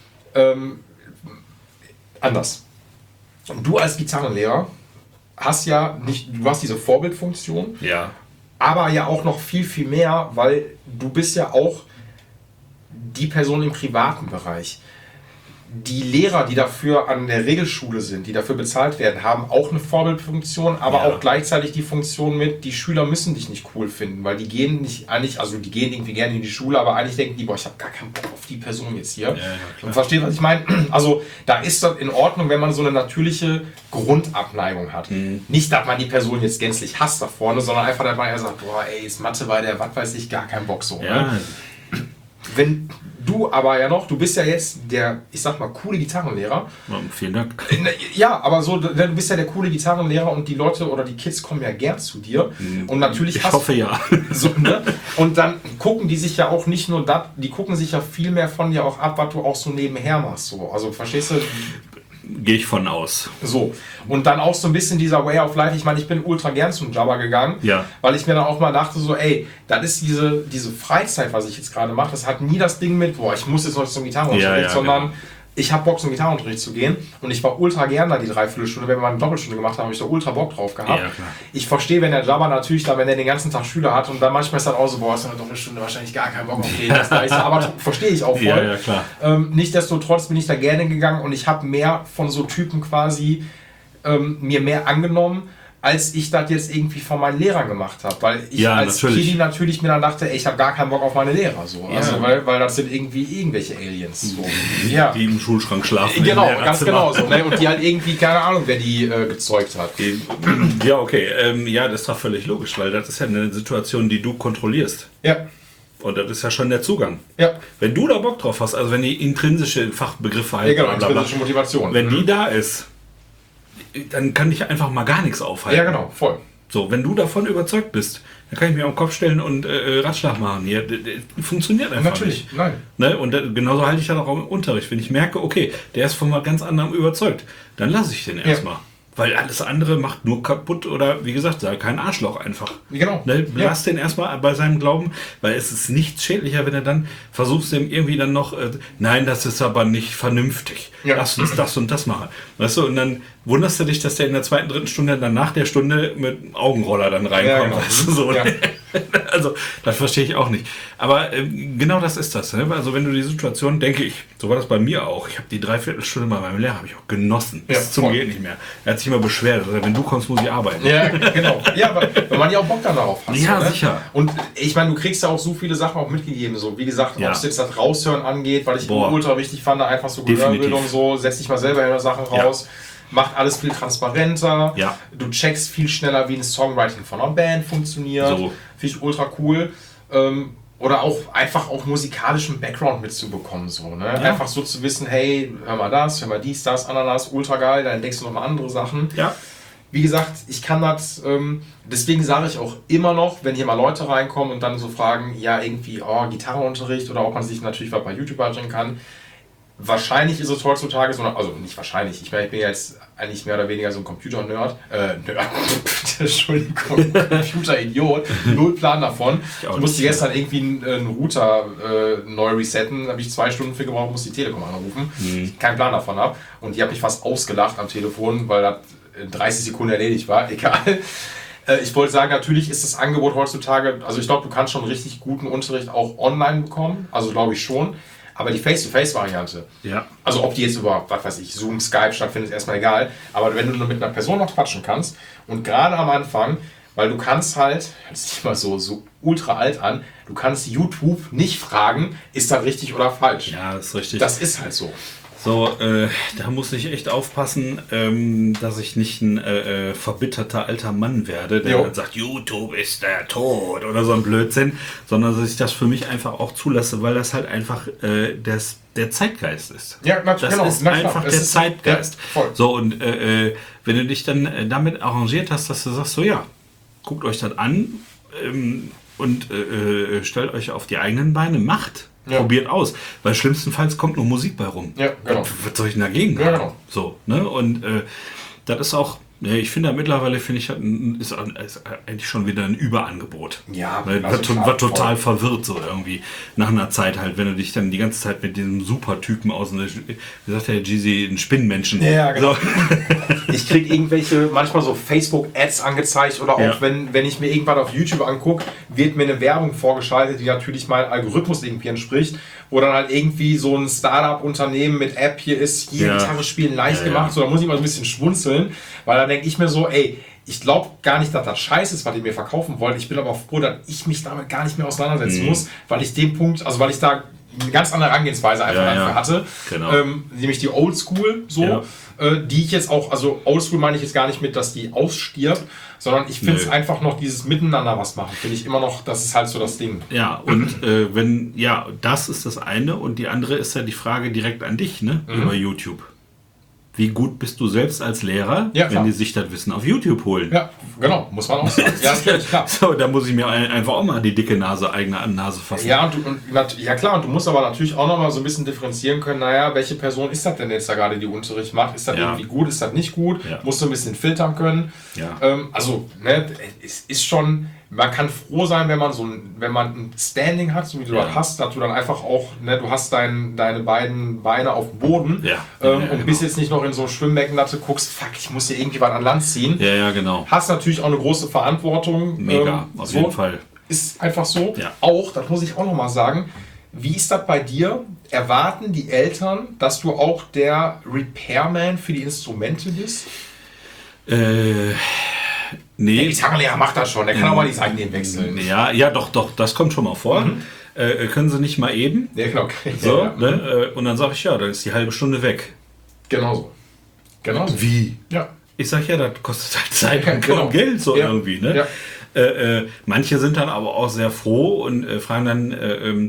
anders. Und du als Gitarrenlehrer hast ja nicht, du hast diese Vorbildfunktion, aber ja auch noch viel, viel mehr, weil du bist ja auch die Person im privaten Bereich. Die Lehrer, die dafür an der Regelschule sind, die dafür bezahlt werden, haben auch eine Vorbildfunktion, aber auch gleichzeitig die Funktion mit, die Schüler müssen dich nicht cool finden, weil die gehen nicht eigentlich, also die gehen irgendwie gerne in die Schule, aber eigentlich denken die, boah, ich habe gar keinen Bock auf die Person jetzt hier. Und versteht, was ich meine? Also da ist das in Ordnung, wenn man so eine natürliche Grundabneigung hat. Nicht, dass man die Person jetzt gänzlich hasst da vorne, sondern einfach, dass man ja sagt, boah, ey, ist Mathe bei der, was weiß ich, gar keinen Bock so. Ne? Wenn du aber ja noch, du bist ja jetzt der, ich sag mal, coole Gitarrenlehrer. Vielen Dank. Ja, aber so, du bist ja der coole Gitarrenlehrer und die Leute oder die Kids kommen ja gern zu dir. Und natürlich ich hoffe ja. So, ne? Und dann gucken die sich ja auch nicht nur das, die gucken sich ja viel mehr von dir auch ab, was du auch so nebenher machst. So. Also verstehst du? Gehe ich von aus. So. Und dann auch so ein bisschen dieser Way of Life. Ich meine, ich bin ultra gern zum Jabba gegangen, weil ich mir dann auch mal dachte, so, ey, das ist diese Freizeit, was ich jetzt gerade mache. Das hat nie das Ding mit, boah, ich muss jetzt noch zum Gitarrenunterricht, sondern ich habe Bock, zum Gitarrenunterricht zu gehen. Und ich war ultra gern da die 3/4 Stunde. Wenn wir mal eine Doppelstunde gemacht haben, habe ich da ultra Bock drauf gehabt. Ja, ich verstehe, wenn der Jabba natürlich da, wenn er den ganzen Tag Schüler hat und dann manchmal ist dann auch so, boah, ist eine Doppelstunde wahrscheinlich gar keinen Bock auf den. Aber verstehe ich auch voll. Ja, klar. Nichtsdestotrotz bin ich da gerne gegangen und ich habe mehr von so Typen quasi mir mehr angenommen, als ich das jetzt irgendwie von meinen Lehrern gemacht habe. Weil ich als Kiddy natürlich mir dann dachte, ey, ich habe gar keinen Bock auf meine Lehrer. So. Ja. Also, weil das sind irgendwie irgendwelche Aliens. So. Die im Schulschrank schlafen. Genau, ganz genau. So, ne? Und die halt irgendwie, keine Ahnung, wer die gezeugt hat. Ja, okay. Ja, das ist doch völlig logisch, weil das ist ja eine Situation, die du kontrollierst. Ja. Und das ist ja schon der Zugang. Ja. Wenn du da Bock drauf hast, also wenn die intrinsische Fachbegriffe halt, Ja, genau, intrinsische Motivation. wenn die da ist, dann kann dich einfach mal gar nichts aufhalten. Ja, genau, voll. So, wenn du davon überzeugt bist, dann kann ich mir auf den Kopf stellen und Ratschlag machen. Ja, funktioniert einfach Natürlich, nicht. nein. Ne? Und genauso halte ich das auch im Unterricht. Wenn ich merke, okay, der ist von was ganz anderem überzeugt, dann lasse ich den erstmal. Weil alles andere macht nur kaputt oder, wie gesagt, sei kein Arschloch einfach. Genau. Ne? Lass den erstmal bei seinem Glauben, weil es ist nichts schädlicher, wenn er dann versuchst, dem irgendwie dann noch, nein, das ist aber nicht vernünftig. Ja. Lass uns das und das machen. Weißt du, und dann wunderst du dich, dass der in der 2., 3. Stunde dann nach der Stunde mit Augenroller dann reinkommt. Ja, genau. Weißt du, so. Ja. Also, das verstehe ich auch nicht. Aber genau das ist das. Ne? Also, wenn du die Situation, denke ich, so war das bei mir auch. Ich habe die 3/4 Stunde bei meinem Lehrer, habe ich auch genossen. Bis zum voll. Geht nicht mehr. Er hat sich immer beschwert. Also, wenn du kommst, muss ich arbeiten. Ja, genau. Ja, aber wenn man ja auch Bock dann darauf hat. Ja, so, ne? sicher. Und ich meine, du kriegst ja auch so viele Sachen auch mitgegeben. So, wie gesagt, Ja. ob es jetzt das Raushören angeht, weil ich ultra wichtig fand, einfach so Definitiv. Gehörbildung, so, setz dich mal selber in Sachen raus. Macht alles viel transparenter. Ja. Du checkst viel schneller, wie ein Songwriting von einer Band funktioniert. So. Finde ich ultra cool. Oder auch einfach auch musikalischen Background mitzubekommen. So, ne? Einfach so zu wissen, hey, hör mal das, hör mal dies, das, Ananas, ultra geil, dann entdeckst du nochmal andere Sachen. Ja. Wie gesagt, ich kann das, deswegen sage ich auch immer noch, wenn hier mal Leute reinkommen und dann so fragen, ja irgendwie, Gitarrenunterricht oder ob man sich natürlich was bei YouTube beibringen kann. Wahrscheinlich ist es heutzutage so, also nicht wahrscheinlich, ich meine, ich bin ja jetzt eigentlich mehr oder weniger so ein Computer-Nerd, Entschuldigung, Computer-Idiot, null Plan davon. Ich musste gestern irgendwie einen Router neu resetten, da habe ich 2 Stunden für gebraucht, musste die Telekom anrufen, keinen Plan davon habe und die hat mich fast ausgelacht am Telefon, weil das in 30 Sekunden erledigt war, egal. Ich wollte sagen, natürlich ist das Angebot heutzutage, also ich glaube, du kannst schon richtig guten Unterricht auch online bekommen, also glaube ich schon. Aber die Face-to-Face-Variante, also ob die jetzt über, was weiß ich, Zoom, Skype stattfindet, ist erstmal egal. Aber wenn du nur mit einer Person noch quatschen kannst und gerade am Anfang, weil du kannst halt, das ist immer so ultra alt an, du kannst YouTube nicht fragen, ist das richtig oder falsch. Ja, das ist richtig. Das ist halt so. So, da muss ich echt aufpassen, dass ich nicht ein verbitterter alter Mann werde, der dann sagt, YouTube ist der Tod oder so ein Blödsinn, sondern dass ich das für mich einfach auch zulasse, weil das halt einfach der Zeitgeist ist. Ja, natürlich. Das ist einfach der Zeitgeist. Ja, voll. So, und wenn du dich dann damit arrangiert hast, dass du sagst, so ja, guckt euch das an und stellt euch auf die eigenen Beine, macht. Ja. Probiert aus, weil schlimmstenfalls kommt nur Musik bei rum. Ja, genau. Was soll ich denn dagegen Ja, haben? genau. So, ne? Und das ist auch, ich finde mittlerweile, ist eigentlich schon wieder ein Überangebot. Ja, weil also war total verwirrt so irgendwie. Nach einer Zeit halt, wenn du dich dann die ganze Zeit mit diesem Supertypen wie sagt der Jeezy, ein Spinnenmenschen. Ja, genau. So. Ich kriege irgendwelche, manchmal so Facebook-Ads angezeigt oder auch wenn ich mir irgendwann auf YouTube angucke, wird mir eine Werbung vorgeschaltet, die natürlich meinem Algorithmus irgendwie entspricht, wo dann halt irgendwie so ein Startup-Unternehmen mit App hier ist, hier Gitarre spielen leicht gemacht, so da muss ich mal so ein bisschen schmunzeln, weil da denke ich mir so, ey, ich glaube gar nicht, dass das scheiße ist, was ihr mir verkaufen wollt, ich bin aber froh, dass ich mich damit gar nicht mehr auseinandersetzen muss, weil ich den Punkt, also weil ich da eine ganz andere Herangehensweise einfach dafür hatte, genau. Nämlich die Oldschool, die ich jetzt auch, also Oldschool meine ich jetzt gar nicht mit, dass die ausstirbt, sondern ich finde es einfach noch dieses Miteinander was machen, finde ich immer noch, das ist halt so das Ding. Ja, und das ist das eine und die andere ist ja die Frage direkt an dich, ne, über YouTube. Wie gut bist du selbst als Lehrer, wenn die sich das Wissen auf YouTube holen? Ja, genau, muss man auch sagen. Ja, natürlich, klar. So, da muss ich mir einfach auch mal die dicke eigene Nase fassen. Ja, klar, und du musst aber natürlich auch noch mal so ein bisschen differenzieren können, naja, welche Person ist das denn jetzt da gerade, die Unterricht macht? Ist das irgendwie gut, ist das nicht gut? Ja. Musst du ein bisschen filtern können. Ja. Es ist schon, man kann froh sein, wenn man ein Standing hat, so wie du das hast, dass du dann einfach auch, ne, du hast deine beiden Beine auf dem Boden und bist jetzt nicht noch in so einem Schwimmbecken, dass du guckst, fuck, ich muss hier irgendwie was an Land ziehen. Ja, genau. Hast natürlich auch eine große Verantwortung. Mega, auf jeden Fall. Ist einfach so. Ja. Auch, das muss ich auch noch mal sagen, wie ist das bei dir? Erwarten die Eltern, dass du auch der Repairman für die Instrumente bist? Nee. Der Gitarrenlehrer macht das schon, der kann auch mal die Seiten wechseln. Ja, doch, das kommt schon mal vor. Können sie nicht mal eben? Ja, klar. Okay. So, Ja. ne? Und dann sage ich, dann ist die halbe Stunde weg. Genau so. Wie? Ja. Ich sage, das kostet halt Zeit und Geld so irgendwie. Ne? Ja. Manche sind dann aber auch sehr froh und fragen dann,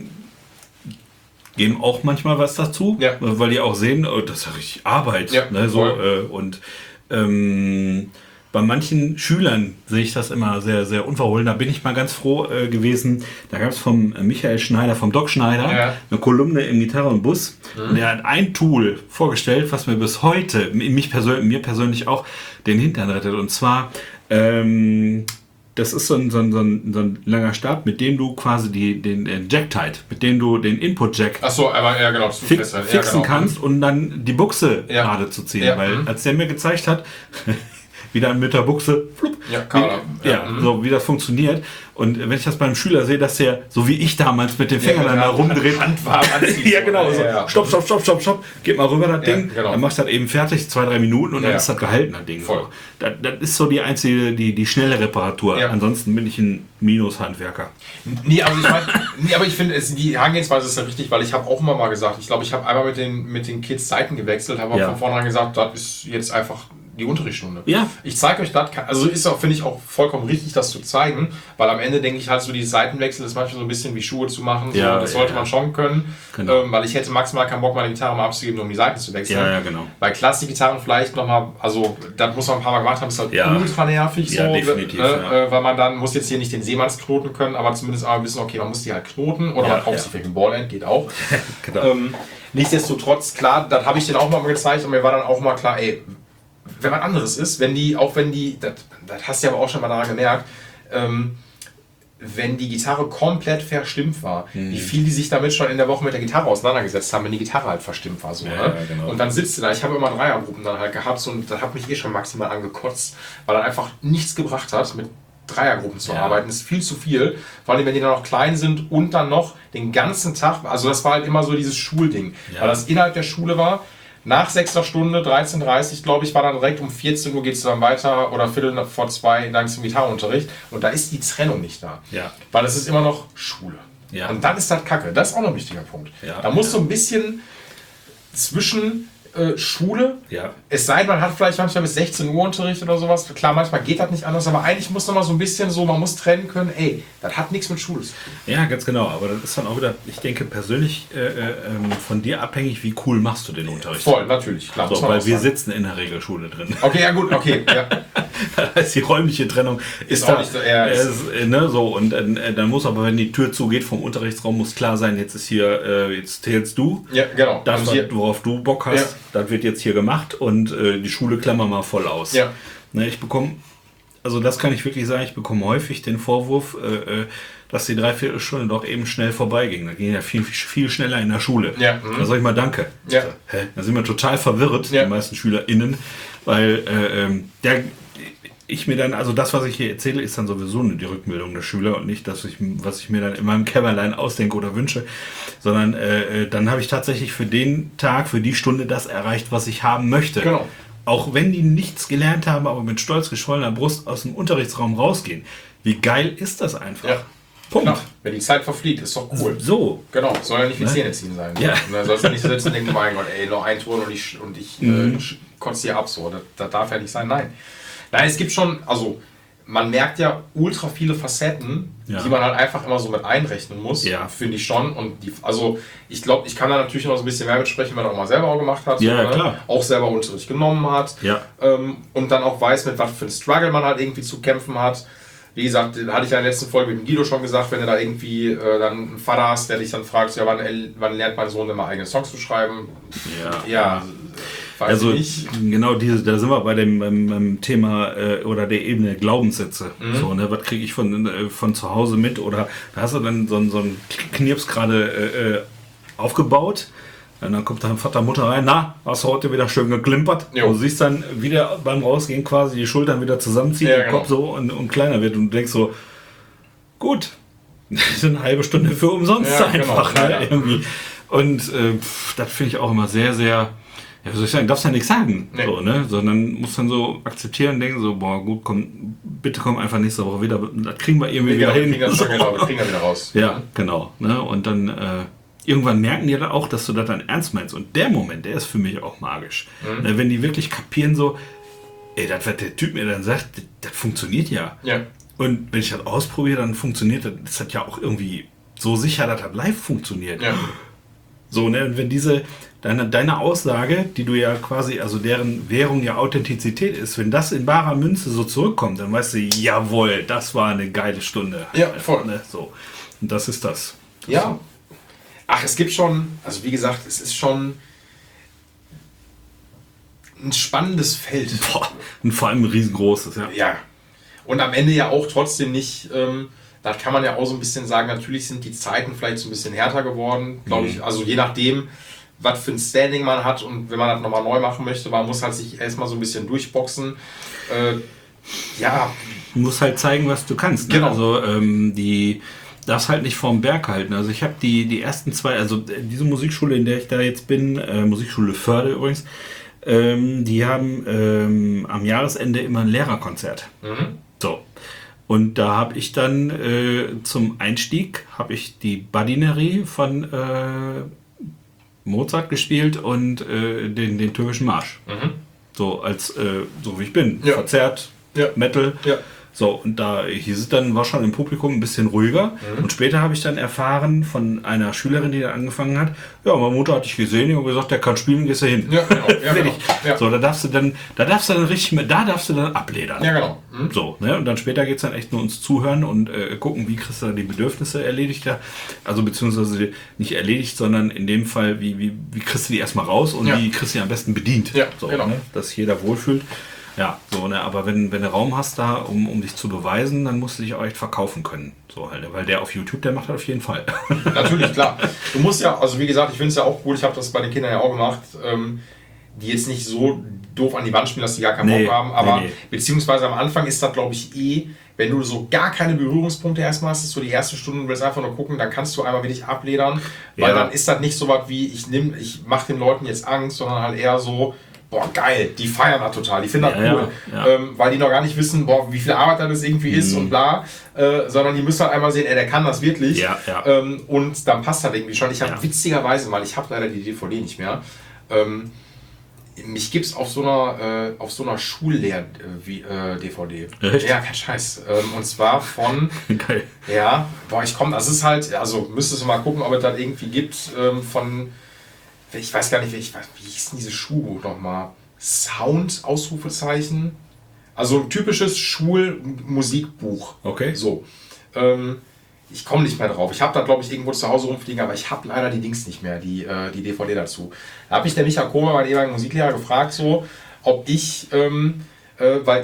geben auch manchmal was dazu, weil die auch sehen, oh, das ist ja richtig Arbeit. Ja, ne, so, und bei manchen Schülern sehe ich das immer sehr, sehr unverhohlen. Da bin ich mal ganz froh gewesen. Da gab es vom Michael Schneider, vom Doc Schneider, eine Kolumne im Gitarre und Bus. Und der hat ein Tool vorgestellt, was mir bis heute, mir persönlich auch, den Hintern rettet. Und zwar, das ist so ein langer Stab, mit dem du quasi den Jack-Tight, mit dem du den Input-Jack fixen kannst und dann die Buchse gerade zu ziehen. Weil als der mir gezeigt hat, wieder mit der Buchse, flupp, so wie das funktioniert. Und wenn ich das beim Schüler sehe, dass der, so wie ich damals, mit den Fingern dann da rumdreht. Handwarm anzieht. Ja, genau. So. Stopp. Geht mal rüber, das Ding. Genau. Dann machst du das eben fertig, 2-3 Minuten und dann ist das gehalten, das Ding. Voll. Das ist so die einzige, die schnelle Reparatur. Ansonsten bin ich ein Minus-Handwerker. Nee, aber ich finde, die Herangehensweise ist ja richtig, weil ich habe auch immer mal gesagt, ich glaube, ich habe einmal mit den Kids Seiten gewechselt, habe auch von vornherein gesagt, das ist jetzt einfach die Unterrichtsstunde. Ja. Ich zeige euch das, also ist auch, finde ich, auch vollkommen richtig, das zu zeigen, weil am Ende denke ich halt so, die Seitenwechsel ist manchmal so ein bisschen wie Schuhe zu machen, so, das sollte man schon können, weil ich hätte maximal keinen Bock, meine Gitarre mal abzugeben, um die Seiten zu wechseln. Ja, genau. Bei Klassikgitarren vielleicht nochmal, also das muss man ein paar Mal gemacht haben, ist halt ultra nervig, so, definitiv, weil man dann muss jetzt hier nicht den Seemannsknoten können, aber zumindest einmal wissen, okay, man muss die halt knoten oder man kauft sich vielleicht ein Ballend, geht auch. Genau. Nichtsdestotrotz, klar, das habe ich denen auch mal gezeigt und mir war dann auch mal klar, ey, wenn man anderes ist, das hast du ja aber auch schon mal daran gemerkt, wenn die Gitarre komplett verstimmt war, wie viel die sich damit schon in der Woche mit der Gitarre auseinandergesetzt haben, wenn die Gitarre halt verstimmt war. So, ne? Genau. Und dann sitzt du da, ich habe immer Dreiergruppen dann halt gehabt und das hat mich schon maximal angekotzt, weil er einfach nichts gebracht hat, mit Dreiergruppen zu arbeiten. Das ist viel zu viel, vor allem wenn die dann noch klein sind und dann noch den ganzen Tag, also das war halt immer so dieses Schulding, weil das innerhalb der Schule war. Nach 6. Stunde, 13:30 Uhr, glaube ich, war dann direkt um 14 Uhr geht es dann weiter oder 1:45 dann zum Gitarrenunterricht und da ist die Trennung nicht da. Ja. Weil es ist immer noch Schule. Ja. Und dann ist das Kacke. Das ist auch noch ein wichtiger Punkt. Ja. Da muss so ein bisschen zwischen Schule, es sei denn, man hat vielleicht manchmal bis 16 Uhr Unterricht oder sowas. Klar, manchmal geht das nicht anders, aber eigentlich muss noch mal so ein bisschen so, man muss trennen können, ey, das hat nichts mit Schule zu tun. Ja, ganz genau, aber das ist dann auch wieder, ich denke persönlich von dir abhängig, wie cool machst du den Unterricht. Voll, natürlich, klar. So, weil wir sitzen in der Regelschule drin. Okay, ja gut, okay. Ja. Das heißt, die räumliche Trennung ist auch da, nicht so, ne, so und dann muss aber, wenn die Tür zugeht vom Unterrichtsraum, muss klar sein, jetzt ist hier, jetzt zählst du. Ja, genau. Das, worauf du Bock hast, das wird jetzt hier gemacht und die Schule klammern wir voll aus. Ja. Ne, ich bekomme, also das kann ich wirklich sagen, ich bekomme häufig den Vorwurf, dass die 3/4 Stunde doch eben schnell vorbeiging. Da ging ja viel, viel schneller in der Schule. Ja. Da sag ich mal danke. Ja. Da sind wir total verwirrt, die meisten SchülerInnen, weil ich mir dann, also das, was ich hier erzähle, ist dann sowieso nur die Rückmeldung der Schüler und nicht das, was ich mir dann in meinem Kämmerlein ausdenke oder wünsche, sondern dann habe ich tatsächlich für den Tag, für die Stunde das erreicht, was ich haben möchte. Genau. Auch wenn die nichts gelernt haben, aber mit stolz geschwollener Brust aus dem Unterrichtsraum rausgehen. Wie geil ist das einfach? Ja. Punkt. Genau. Wenn die Zeit verfliegt, ist doch cool. So. Genau, soll ja nicht wie Zähne ziehen sein. Ja. Und dann sollst du nicht sitzen und denken, mein Gott, ey, noch ein Ton und ich kotze hier ab. So. Das darf ja nicht sein. Nein, es gibt schon, also man merkt ja ultra viele Facetten, die man halt einfach immer so mit einrechnen muss, finde ich schon. Und also ich glaube, ich kann da natürlich noch so ein bisschen mehr mitsprechen, wenn er auch mal selber auch gemacht hat. Ja, so, klar. Auch selber Unterricht genommen hat. Ja. Und dann auch weiß, mit was für ein Struggle man halt irgendwie zu kämpfen hat. Wie gesagt, hatte ich ja in der letzten Folge mit dem Guido schon gesagt, wenn du da irgendwie dann einen Vater hast, der dich dann fragt, ja, wann lernt mein Sohn denn mal eigene Songs zu schreiben? Ja. Also genau da sind wir bei dem Thema oder der Ebene Glaubenssätze. So, ne, was kriege ich von zu Hause mit? Oder da hast du dann so einen Knirps gerade aufgebaut. Und dann kommt dein Vater, Mutter rein, na, hast du heute wieder schön geklimpert. Du siehst dann wieder beim Rausgehen quasi die Schultern wieder zusammenziehen, der Kopf so und kleiner wird und du denkst so, gut, das ist eine halbe Stunde für umsonst einfach. Genau, ne, irgendwie. Und das finde ich auch immer sehr, sehr, ja, wie soll ich sagen, darfst ja nichts sagen, so, ne? Sondern musst dann so akzeptieren und denken so, boah gut, bitte komm einfach nächste Woche wieder, das kriegen wir irgendwie wieder hin. Wir kriegen wir wieder raus. Ja, genau. Ne? Und dann irgendwann merken die dann auch, dass du das dann ernst meinst. Und der Moment, der ist für mich auch magisch. Ne? Wenn die wirklich kapieren so, ey, das, was der Typ mir dann sagt, das funktioniert ja. Und wenn ich das ausprobiere, dann funktioniert das. Das hat ja auch irgendwie so sicher, dass das live funktioniert. Ja. So, ne? Und wenn deine Aussage, die du ja quasi, also deren Währung ja Authentizität ist, wenn das in barer Münze so zurückkommt, dann weißt du, jawohl, das war eine geile Stunde. Ja, voll. Ne? So. Und das ist das. Ja. Ach, es gibt schon, also wie gesagt, es ist schon ein spannendes Feld. Boah, und vor allem ein riesengroßes, ja. Ja. Und am Ende ja auch trotzdem nicht, da kann man ja auch so ein bisschen sagen, natürlich sind die Zeiten vielleicht so ein bisschen härter geworden, glaube ich. Also je nachdem, was für ein Standing man hat und wenn man das nochmal neu machen möchte, man muss halt sich erstmal so ein bisschen durchboxen. Ja. Du musst halt zeigen, was du kannst. Ne? Genau. Also die darfst halt nicht vorm Berg halten. Also ich habe die ersten zwei, also diese Musikschule, in der ich da jetzt bin, Musikschule Förde übrigens, die haben am Jahresende immer ein Lehrerkonzert. So. Und da habe ich dann zum Einstieg die Badinerie von Mozart gespielt und den türkischen Marsch. So als so wie ich bin. Ja. Verzerrt, Ja. Metal. Ja. So, und da hieß es dann, war schon im Publikum ein bisschen ruhiger. Und später habe ich dann erfahren von einer Schülerin, die da angefangen hat, ja, meine Mutter hat dich gesehen und gesagt, der kann spielen, gehst du hin. Ja, genau. Ja, Fertig. genau. Ja. So, da darfst du dann richtig, da darfst du dann abledern. Ja, genau. So, ne? Und dann später geht es dann echt nur ums Zuhören und gucken, wie kriegst du dann die Bedürfnisse erledigt. Ja? Also beziehungsweise nicht erledigt, sondern in dem Fall, wie kriegst du die erstmal raus und wie kriegst du die am besten bedient. Ja, so, genau. Ne? Dass sich jeder wohlfühlt. Ja, so, ne? Aber wenn du Raum hast da, um dich zu beweisen, dann musst du dich auch echt verkaufen können. So halt, weil der auf YouTube, der macht das auf jeden Fall. Natürlich, klar. Du musst ja, also wie gesagt, ich finde es ja auch cool, ich habe das bei den Kindern ja auch gemacht, die jetzt nicht so doof an die Wand spielen, dass die gar keinen Bock haben, aber beziehungsweise am Anfang ist das, glaube ich, wenn du so gar keine Berührungspunkte erstmal hast, ist so die erste Stunde, du willst einfach nur gucken, dann kannst du einmal wirklich abledern, weil dann ist das nicht so was wie, ich mache den Leuten jetzt Angst, sondern halt eher so, boah, geil, die feiern das total, die finden das cool, weil die noch gar nicht wissen, boah, wie viel Arbeit das irgendwie ist und bla, sondern die müssen halt einmal sehen, der kann das wirklich und dann passt das irgendwie schon. Ich habe witzigerweise mal, ich habe leider die DVD nicht mehr, mich gibt's auf so einer Schullehr-DVD. Ja, kein Scheiß. Und zwar von, Geil. ja, boah, das ist halt, also müsstest du mal gucken, ob es das irgendwie gibt, von, ich weiß gar nicht, wie hieß denn dieses Schulbuch nochmal? Sound, Ausrufezeichen. Also ein typisches Schulmusikbuch. Okay. So. Ich komme nicht mehr drauf. Ich habe da, glaube ich, irgendwo zu Hause rumfliegen, aber ich habe leider die Dings nicht mehr, die DVD dazu. Da habe ich der Micha Kohmer, meinen ehemaligen Musiklehrer, gefragt, so, ob ich, weil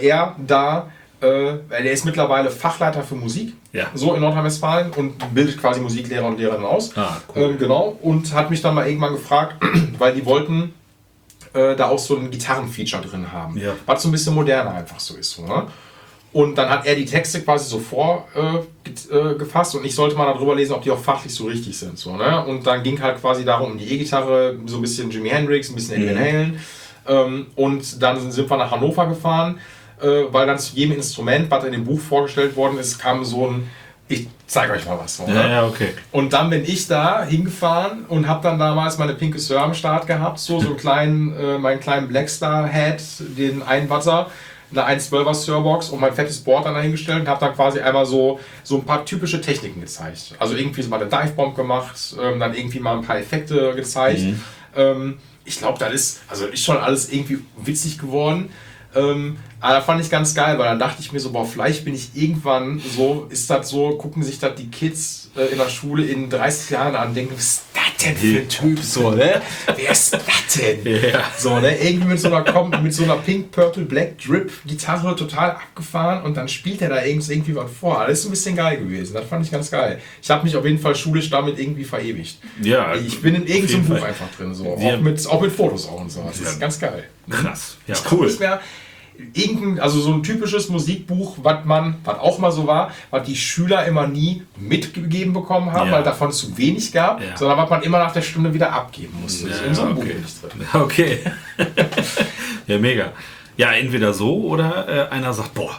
er ist mittlerweile Fachleiter für Musik, so in Nordrhein-Westfalen und bildet quasi Musiklehrer und Lehrerinnen aus. Cool. Genau, und hat mich dann mal irgendwann gefragt, weil die wollten da auch so ein Gitarrenfeature drin haben, was so ein bisschen moderner einfach so ist. So, ne? Und dann hat er die Texte quasi so vorgefasst und ich sollte mal darüber lesen, ob die auch fachlich so richtig sind. So, ne? Und dann ging halt quasi darum, um die E-Gitarre, so ein bisschen Jimi Hendrix, ein bisschen Eddie Van Halen. Und dann sind wir nach Hannover gefahren, weil dann zu jedem Instrument, was in dem Buch vorgestellt worden ist, kam so ein, ich zeige euch mal was. So, ne? Ja, okay. Und dann bin ich da hingefahren und habe dann damals meine pinke Sir am Start gehabt, so einen kleinen, meinen kleinen Blackstar-Head, den Einwatter, eine 1,12er Sirbox und mein fettes Board dann dahingestellt und habe dann quasi einmal so ein paar typische Techniken gezeigt. Also irgendwie so mal eine Dive-Bomb gemacht, dann irgendwie mal ein paar Effekte gezeigt. Ich glaube, das ist schon alles irgendwie witzig geworden. Aber da fand ich ganz geil, weil dann dachte ich mir so, boah, vielleicht bin ich irgendwann so, ist das so, gucken sich das die Kids in der Schule in 30 Jahren an und denken, was ist das denn für ein Typ, so, ne? Wer ist das denn? Ja. So, ne? Irgendwie mit so einer Pink, Purple, Black Drip Gitarre total abgefahren und dann spielt er da irgendwie was vor. Das ist ein bisschen geil gewesen, das fand ich ganz geil. Ich habe mich auf jeden Fall schulisch damit irgendwie verewigt. Ja. Ich bin in irgendeinem Buch einfach drin, so. Auch mit Fotos auch und so. Das ist ganz geil. Krass. Ja, Ich gucke nicht mehr also so ein typisches Musikbuch, was auch mal so war, was die Schüler immer nie mitgegeben bekommen haben, weil davon zu wenig gab, sondern was man immer nach der Stunde wieder abgeben musste. Ja, in so einem Buch bin ich drin. Okay. Ja, mega. Ja, entweder so oder einer sagt, boah,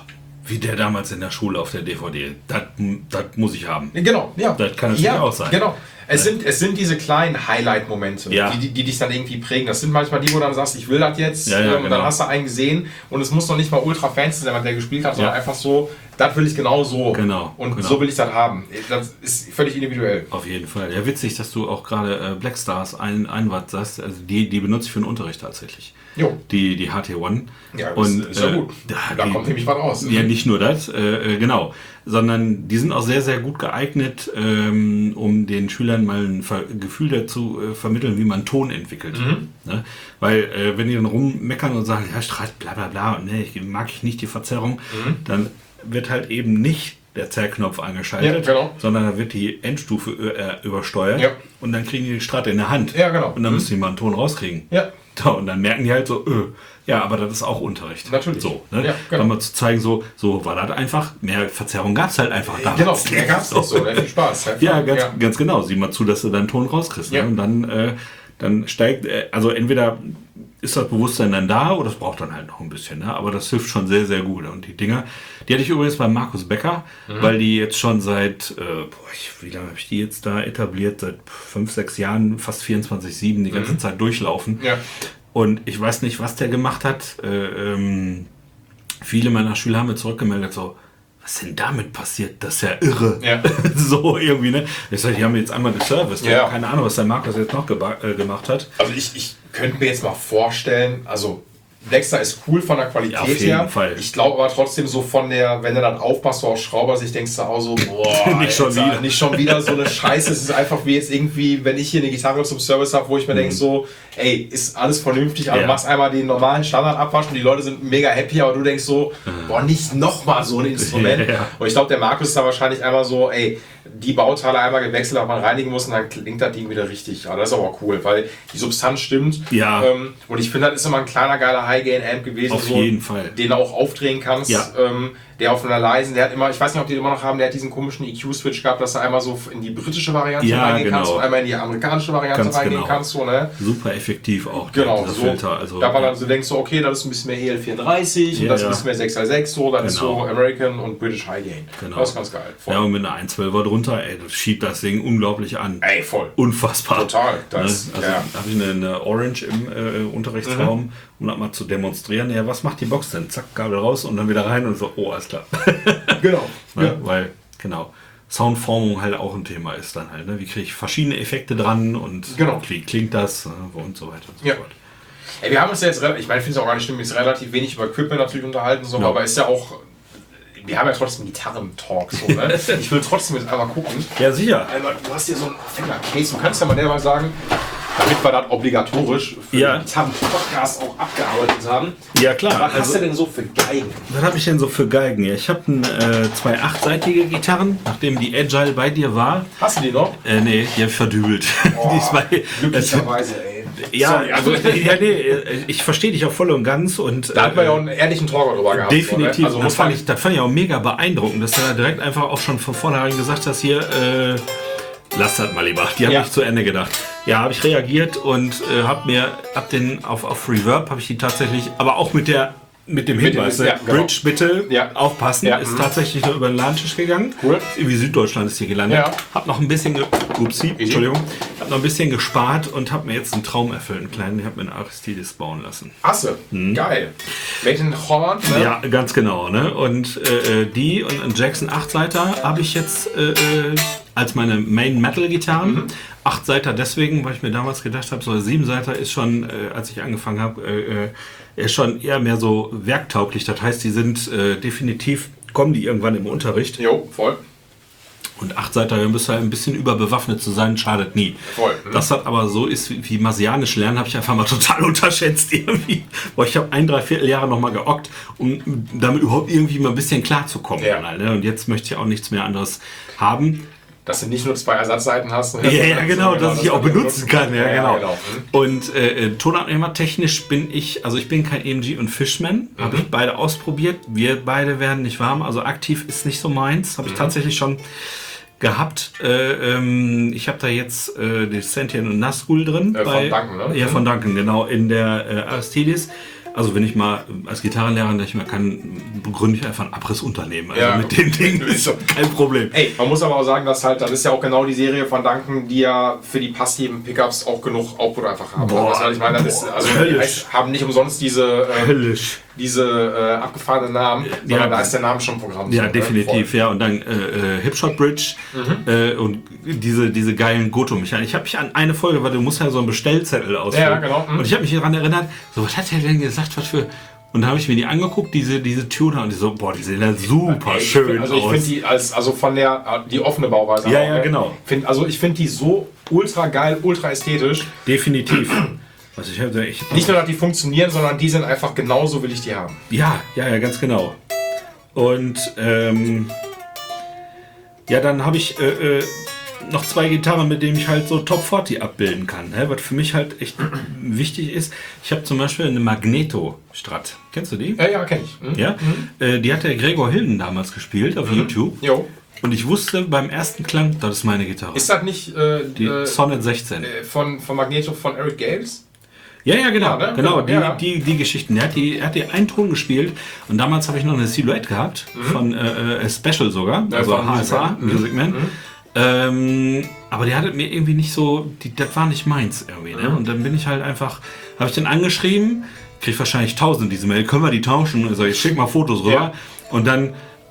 Wie der damals in der Schule auf der DVD. Das muss ich haben. Genau, ja. Das kann natürlich auch sein. Genau. Es sind diese kleinen Highlight-Momente, Ja. die dich dann irgendwie prägen. Das sind manchmal die, wo du dann sagst, ich will das jetzt. Ja, Und genau. dann hast du einen gesehen. Und es muss noch nicht mal ultra fancy sein, was der gespielt hat, sondern einfach so, das will ich genau so. Genau, Und genau. so will ich das haben. Das ist völlig individuell. Auf jeden Fall. Ja, witzig, dass du auch gerade Black Stars Einwand sagst. Also die benutze ich für den Unterricht tatsächlich. Jo. Die HT1. Ja, das ist ja gut. Da kommt nämlich was raus. Ja, nicht nur das, genau. Sondern die sind auch sehr, sehr gut geeignet, um den Schülern mal ein Gefühl dazu vermitteln, wie man Ton entwickelt. Ne? Weil wenn die dann rummeckern und sagen, ja, Streit, bla bla bla, und nee, mag ich nicht die Verzerrung, dann wird halt eben nicht der Zerrknopf angeschaltet, Ja, genau. sondern da wird die Endstufe übersteuert Ja. und dann kriegen die die Strate in der Hand. Ja, genau. Und dann müssen die mal einen Ton rauskriegen. Ja. Ja, und dann merken die halt so, ja, aber das ist auch Unterricht. Natürlich. So, ne? Ja, genau. Dann mal zu zeigen, so war das einfach. Mehr Verzerrung gab es halt einfach da. Genau, mehr gab es nicht so. Viel Spaß. Ja, ganz genau. Sieh mal zu, dass du deinen Ton rauskriegst. Ja. Ne? Und dann steigt, also entweder ist das Bewusstsein dann da oder es braucht dann halt noch ein bisschen. Ne? Aber das hilft schon sehr, sehr gut. Und die Dinger, die hatte ich übrigens bei Markus Becker, weil die jetzt schon seit, wie lange habe ich die jetzt da etabliert? Seit 5, 6 Jahren, fast 24/7 die ganze Zeit durchlaufen. Ja. Und ich weiß nicht, was der gemacht hat. Viele meiner Schüler haben mir zurückgemeldet, so, was ist denn damit passiert? Das ist ja irre. Ja. So irgendwie, ne? Ich sag, die haben jetzt einmal geserviced. Ja. Keine Ahnung, was der Markus jetzt noch gemacht hat. Also ich könnte mir jetzt mal vorstellen, also Dexter ist cool von der Qualität Ja, auf jeden her. Fall. Ich glaube aber trotzdem so von der, wenn du dann aufpasst, so auf Schraubersicht, denkst du auch so, boah, Nicht schon Alter, wieder. nicht schon wieder so eine Scheiße. Es ist einfach wie jetzt irgendwie, wenn ich hier eine Gitarre zum Service habe, wo ich mir denke so, ey, ist alles vernünftig, aber Ja. du machst einmal den normalen Standardabwasch und die Leute sind mega happy, aber du denkst so, boah, nicht nochmal so ein Instrument. Ja. Und ich glaube, der Markus ist da wahrscheinlich einmal so, ey, die Bauteile einmal gewechselt, ob man reinigen muss und dann klingt das Ding wieder richtig. Aber das ist aber cool, weil die Substanz stimmt. Ja. Und ich finde, das ist immer ein kleiner, geiler High-Gain-Amp gewesen. Auf jeden Fall. Den du auch aufdrehen kannst. Ja. Der auf einer leisen, der hat immer, ich weiß nicht, ob die den immer noch haben, der hat diesen komischen EQ-Switch gehabt, dass du einmal so in die britische Variante Ja, reingehen kannst genau. und einmal in die amerikanische Variante Ganz reingehen genau. kannst. So, ne? Super effektiv auch, Genau, dieser so. Filter. Also, da war dann so, denkst du, okay, das ist ein bisschen mehr EL34 und Ja, das ist ja. ein bisschen mehr 6x6, so, das ist Genau. so American und British High Gain. Genau. Das ist ganz geil. Voll. ja, und mit einer 112er drunter, ey, das schiebt das Ding unglaublich an. Ey, voll. Unfassbar. Total. Ne? Das, Also ja. habe ich eine Orange im Unterrichtsraum, um das mal zu demonstrieren. Ja, was macht die Box denn? Zack, Kabel raus und dann wieder rein und so, oh, alles klar. Genau. Ne? Weil, genau, Soundformung halt auch ein Thema ist dann halt. Ne? Wie kriege ich verschiedene Effekte dran und Genau. wie klingt das und so weiter und so Ja. fort. Ey, wir haben uns ja jetzt, ich meine, ich finde es auch gar nicht schlimm, jetzt relativ wenig über Equipment natürlich unterhalten, so, Ja. aber ist ja auch, wir haben ja trotzdem Gitarren-Talk, so, ne? Ich will trotzdem jetzt einmal gucken. Ja, sicher. Alter, du hast hier so ein Fender-Case, du kannst ja mal der mal sagen, damit wir das obligatorisch für Ja. den Gitarren-Podcast auch abgearbeitet haben. Ja, klar. Was hast Also, du denn so für Geigen? was habe ich denn so für Geigen? Ja, ich habe zwei 8-seitige Gitarren, nachdem die Agile bei dir war. Hast du die noch? Nee, die habe ich verdübelt. Die zwei, Glücklicherweise, ey. ja, Sorry, also, ja, nee, ich verstehe dich auch voll und ganz. Und, Da hatten wir ja auch einen ehrlichen Talk drüber gehabt. definitiv. So, ne? Also das, muss fand man, ich, das fand ich auch mega beeindruckend, dass du da direkt einfach auch schon von vornherein gesagt hast, hier, lass das mal lieber. Die habe Ja. ich zu Ende gedacht. Ja, habe ich reagiert und hab den auf Reverb, habe ich die tatsächlich, aber auch mit dem Hinweis, ja, genau. Bridge bitte Ja. aufpassen, Ja, ist tatsächlich noch über den Ladentisch gegangen. Cool. Irgendwie Süddeutschland ist hier gelandet. Ja. Hab noch ein bisschen, Entschuldigung, hab noch ein bisschen gespart und hab mir jetzt einen Traum erfüllt, einen kleinen, ich hab mir einen Aristidis bauen lassen. Asse, geil. Welchen Horn, ne? Ja, ganz genau, ne? Und die und einen Jackson 8-Seiter habe ich jetzt als meine Main-Metal-Gitarren. 8-Seiter deswegen, weil ich mir damals gedacht habe, so 7-Seiter ist schon, als ich angefangen habe, ist schon eher mehr so werktauglich. Das heißt, die sind definitiv, kommen die irgendwann im Unterricht. Jo, voll. Und 8-Seiter, da bist du halt ein bisschen überbewaffnet zu sein, schadet nie. Voll. Dass das aber so ist wie Marsianisch lernen, habe ich einfach mal total unterschätzt irgendwie. Boah, ich habe 1,75 Jahre noch mal geockt, um damit überhaupt irgendwie mal ein bisschen klarzukommen. Ja. Halt, ne? Und jetzt möchte ich auch nichts mehr anderes haben. Dass du nicht nur 2 Ersatzseiten hast. Ja, genau, dass ich auch benutzen kann. Ja, genau. Mhm. Und tonabnehmertechnisch bin ich kein EMG und Fishman. Habe ich beide ausprobiert. Wir beide werden nicht warm. Also aktiv ist nicht so meins. Habe ich tatsächlich schon gehabt. Ich habe da jetzt die Sentient und Nazgul drin. Von Duncan, ne? Ja, von Duncan, genau. In der Aristidis. Also wenn ich mal als Gitarrenlehrer nicht mehr kann, gründe ich einfach ein Abrissunternehmen. Also Ja. mit den Dingen ist doch kein Problem. Ey, man muss aber auch sagen, dass halt, das ist ja auch genau die Serie von Duncan, die ja für die passiven Pickups auch genug Output einfach haben. Boah, Also, ich meine, das ist, also die höllisch. haben nicht umsonst diese Höllisch. abgefahrenen Namen, sondern da ist der Name schon Programm. Ja, so, ne? definitiv, Voll. ja. Und dann Hipshot Bridge und diese geilen Goto-Mechaniken. Ich habe mich an eine Folge, weil du musst ja so einen Bestellzettel ausfüllen. Ja, genau. Und ich habe mich daran erinnert, so, was hat der denn gesagt, was für... Und da habe ich mir die angeguckt, diese Tuner, und die so, boah, die sehen ja super schön Also ich aus. finde die also von der die offene Bauweise. Ja, auch, ja, ne? genau. Ich finde die so ultra geil, ultra ästhetisch. Definitiv. Also ich habe echt... Nicht nur, dass die funktionieren, sondern die sind einfach genauso, will ich die haben. Ja, ganz genau. Und ja, dann habe ich noch 2 Gitarren, mit denen ich halt so Top 40 abbilden kann. Ne? Was für mich halt echt wichtig ist. Ich habe zum Beispiel eine Magneto Strat. Kennst du die? Ja, kenne ich. Ja. Die hat der Gregor Hilden damals gespielt auf YouTube. Jo. Und ich wusste beim ersten Klang, das ist meine Gitarre. Ist das nicht Die Sonnet 16. von Magneto von Eric Gales? Ja, genau. Ja, ne? Genau, Ja. die Geschichten. Er hat die einen Ton gespielt und damals habe ich noch eine Silhouette gehabt von Special sogar, Ja, also von HSA, Music Man. Music Man. Aber die hatte mir irgendwie nicht so, das war nicht meins irgendwie. Ne? Und dann bin ich halt einfach, habe ich den angeschrieben, krieg wahrscheinlich 1000 diese Mail, können wir die tauschen? Also ich schick mal Fotos rüber Ja. und dann,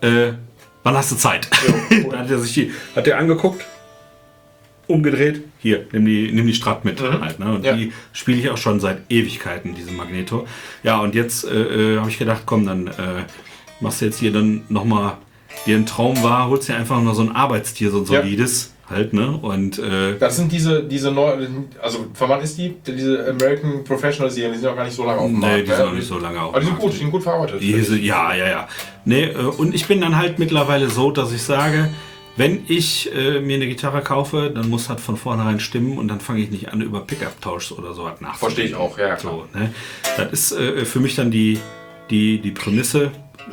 wann hast du Zeit? Dann hat er angeguckt, umgedreht, hier, nimm die Strat mit. Halt, ne? Und Ja. die spiele ich auch schon seit Ewigkeiten, diese Magneto. Ja, und jetzt habe ich gedacht, komm, dann machst du jetzt hier dann nochmal, dir ein Traum war, holst dir einfach noch so ein Arbeitstier, so ein Ja. solides, halt, ne? Und Das sind diese neuen, also von wann ist diese American Professional Serien, die sind auch gar nicht so lange auf dem Markt. nee, die sind noch nicht so lange auf. Aber die sind dem gut, Markt. die sind gut verarbeitet. Ja. Nee, und ich bin dann halt mittlerweile so, dass ich sage, wenn ich mir eine Gitarre kaufe, dann muss das von vornherein stimmen und dann fange ich nicht an, über Pickup-Tausch oder so was nachzudenken. Verstehe ich auch, ja, klar. So, ne? Das ist für mich dann die Prämisse.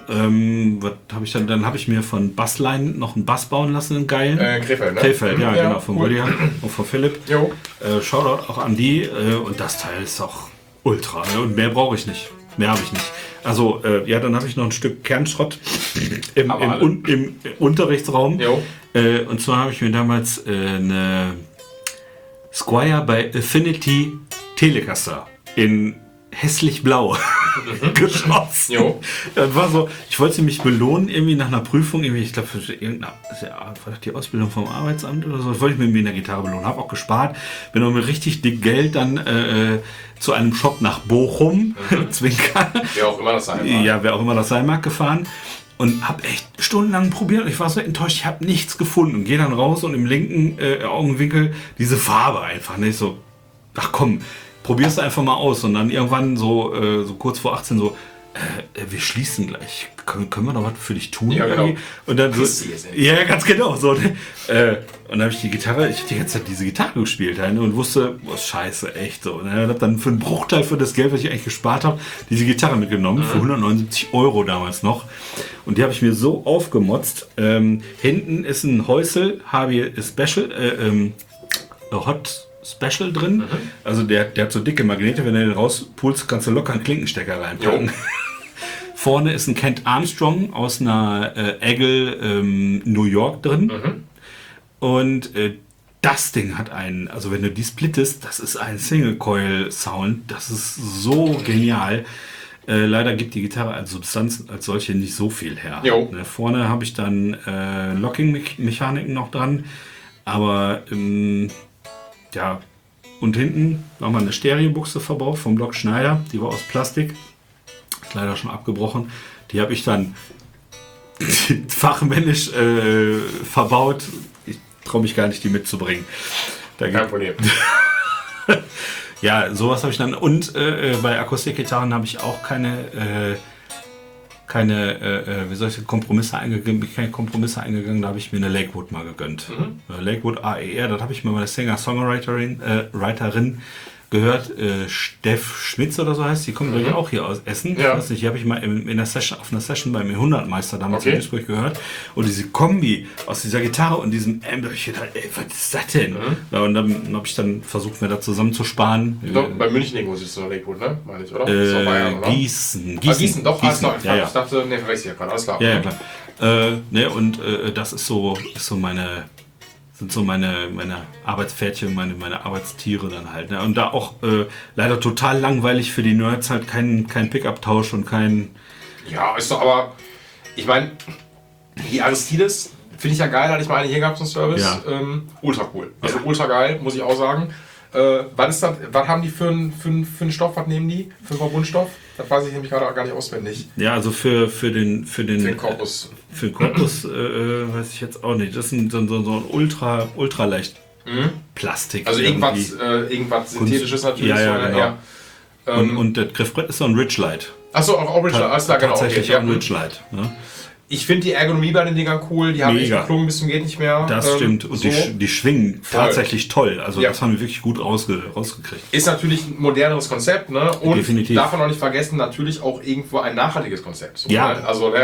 Was habe ich dann? Dann habe ich mir von Bassline noch einen Bass bauen lassen, einen geilen. Krefeld, ne? Krefeld, ja, genau, von cool. William und von Philipp. Jo. Shoutout auch an die. Und das Teil ist auch ultra. Ne? Und mehr brauche ich nicht. Mehr habe ich nicht. Also, ja, dann habe ich noch ein Stück Kernschrott im Unterrichtsraum. Jo. Und zwar habe ich mir damals eine Squier bei Affinity Telecaster in hässlich blau geschossen. Jo. Das war so, ich wollte mich belohnen, irgendwie nach einer Prüfung, irgendwie, ich glaube, für irgendeine, war das die Ausbildung vom Arbeitsamt oder so, das wollte ich mir in der Gitarre belohnen, habe auch gespart, bin auch mit richtig dick Geld dann zu einem Shop nach Bochum, Zwinker, Wer auch immer das sein mag. ja, wer auch immer das sein mag, gefahren und habe echt stundenlang probiert und ich war so enttäuscht, ich habe nichts gefunden und gehe dann raus und im linken Augenwinkel diese Farbe einfach, ne, ich so, ach komm, probier's einfach mal aus und dann irgendwann so kurz vor 18 so, wir schließen gleich. Können wir noch was für dich tun? Ja, genau. Irgendwie? Und dann so, Christi ist ja, ganz genau. So, ne? Und dann habe ich die Gitarre, ich habe die ganze Zeit diese Gitarre gespielt halt, ne? Und wusste, boah, scheiße, echt so. Ne? Und habe dann für einen Bruchteil für das Geld, was ich eigentlich gespart habe, diese Gitarre mitgenommen, für 179 € damals noch. Und die habe ich mir so aufgemotzt. Hinten ist ein Häusel, HB Special, Hot Special drin. Also der hat so dicke Magnete, wenn du den rauspulst, kannst du locker einen Klinkenstecker reinpacken. Jo. Vorne ist ein Kent Armstrong aus einer Eagle New York drin. Und das Ding hat einen, also wenn du die splittest, das ist ein Single-Coil-Sound. Das ist so genial. Leider gibt die Gitarre als Substanz als solche nicht so viel her. Jo. Ne, vorne habe ich dann Locking-Mechaniken noch dran. Aber ja, und hinten nochmal eine Stereobuchse verbaut vom Block Schneider. Die war aus Plastik. Ist leider schon abgebrochen. Die habe ich dann fachmännisch verbaut. Ich traue mich gar nicht, die mitzubringen. Kein Problem. Ja, sowas habe ich dann. Und bei Akustikgitarren habe ich auch keine keine, wie soll ich sagen, Kompromisse eingegangen, bin keine Kompromisse eingegangen, da habe ich mir eine Lakewood mal gegönnt. Lakewood AER, das habe ich mir meine Singer-Songwriterin Writerin gehört, Steff Schmitz oder so heißt, die kommen glaube ich auch hier aus Essen. Ja. Ich weiß nicht, die habe ich mal in einer Session, auf einer Session beim Jahrhundertmeister damals in Duisburg gehört. Und diese Kombi aus dieser Gitarre und diesem Amp, ich dachte, ey, was ist das denn? Ja, und dann habe ich dann versucht, mir da zusammenzusparen. Ich glaube, bei München irgendwo sitzt du noch Lakewood, ne? Meine ich, oder? Das ist doch Bayern, oder? Gießen. Gießen, doch, alles klar. Ja, ja. Ich dachte, ne, verwechsel ich ja gerade, alles klar. Ja, klar. Ne, und das ist so meine Arbeitspferdchen, meine Arbeitstiere dann halt. Ne? Und da auch leider total langweilig für die Nerds halt kein Pickup-Tausch und kein... Ja, ist doch aber, ich meine, die Aristides finde ich ja geil, hatte ich mal eine hier gehabt zum Service. Ja. Ultra cool. Also ultra geil, muss ich auch sagen. Was haben die für einen Stoff? Was nehmen die? Für einen Verbundstoff? Das weiß ich nämlich gerade gar nicht auswendig. Ja, also für den Korpus. Für den Korpus weiß ich jetzt auch nicht. Das ist so ein ultra leicht Plastik. Also irgendwas Synthetisches natürlich. Ja, genau. Und das Griffbrett ist so ein Ridgelight. Achso, auch Ridgelight, alles klar, genau. Tatsächlich okay, auch ein Ridgelight. Ne? Ich finde die Ergonomie bei den Dingern cool, die haben echt geklungen bis zum geht nicht mehr. Das stimmt. Und so. die schwingen tatsächlich toll. Also das haben wir wirklich gut rausgekriegt. Ist natürlich ein moderneres Konzept, ne? Und definitiv. Darf man auch nicht vergessen, natürlich auch irgendwo ein nachhaltiges Konzept. So, ja. Ne? Also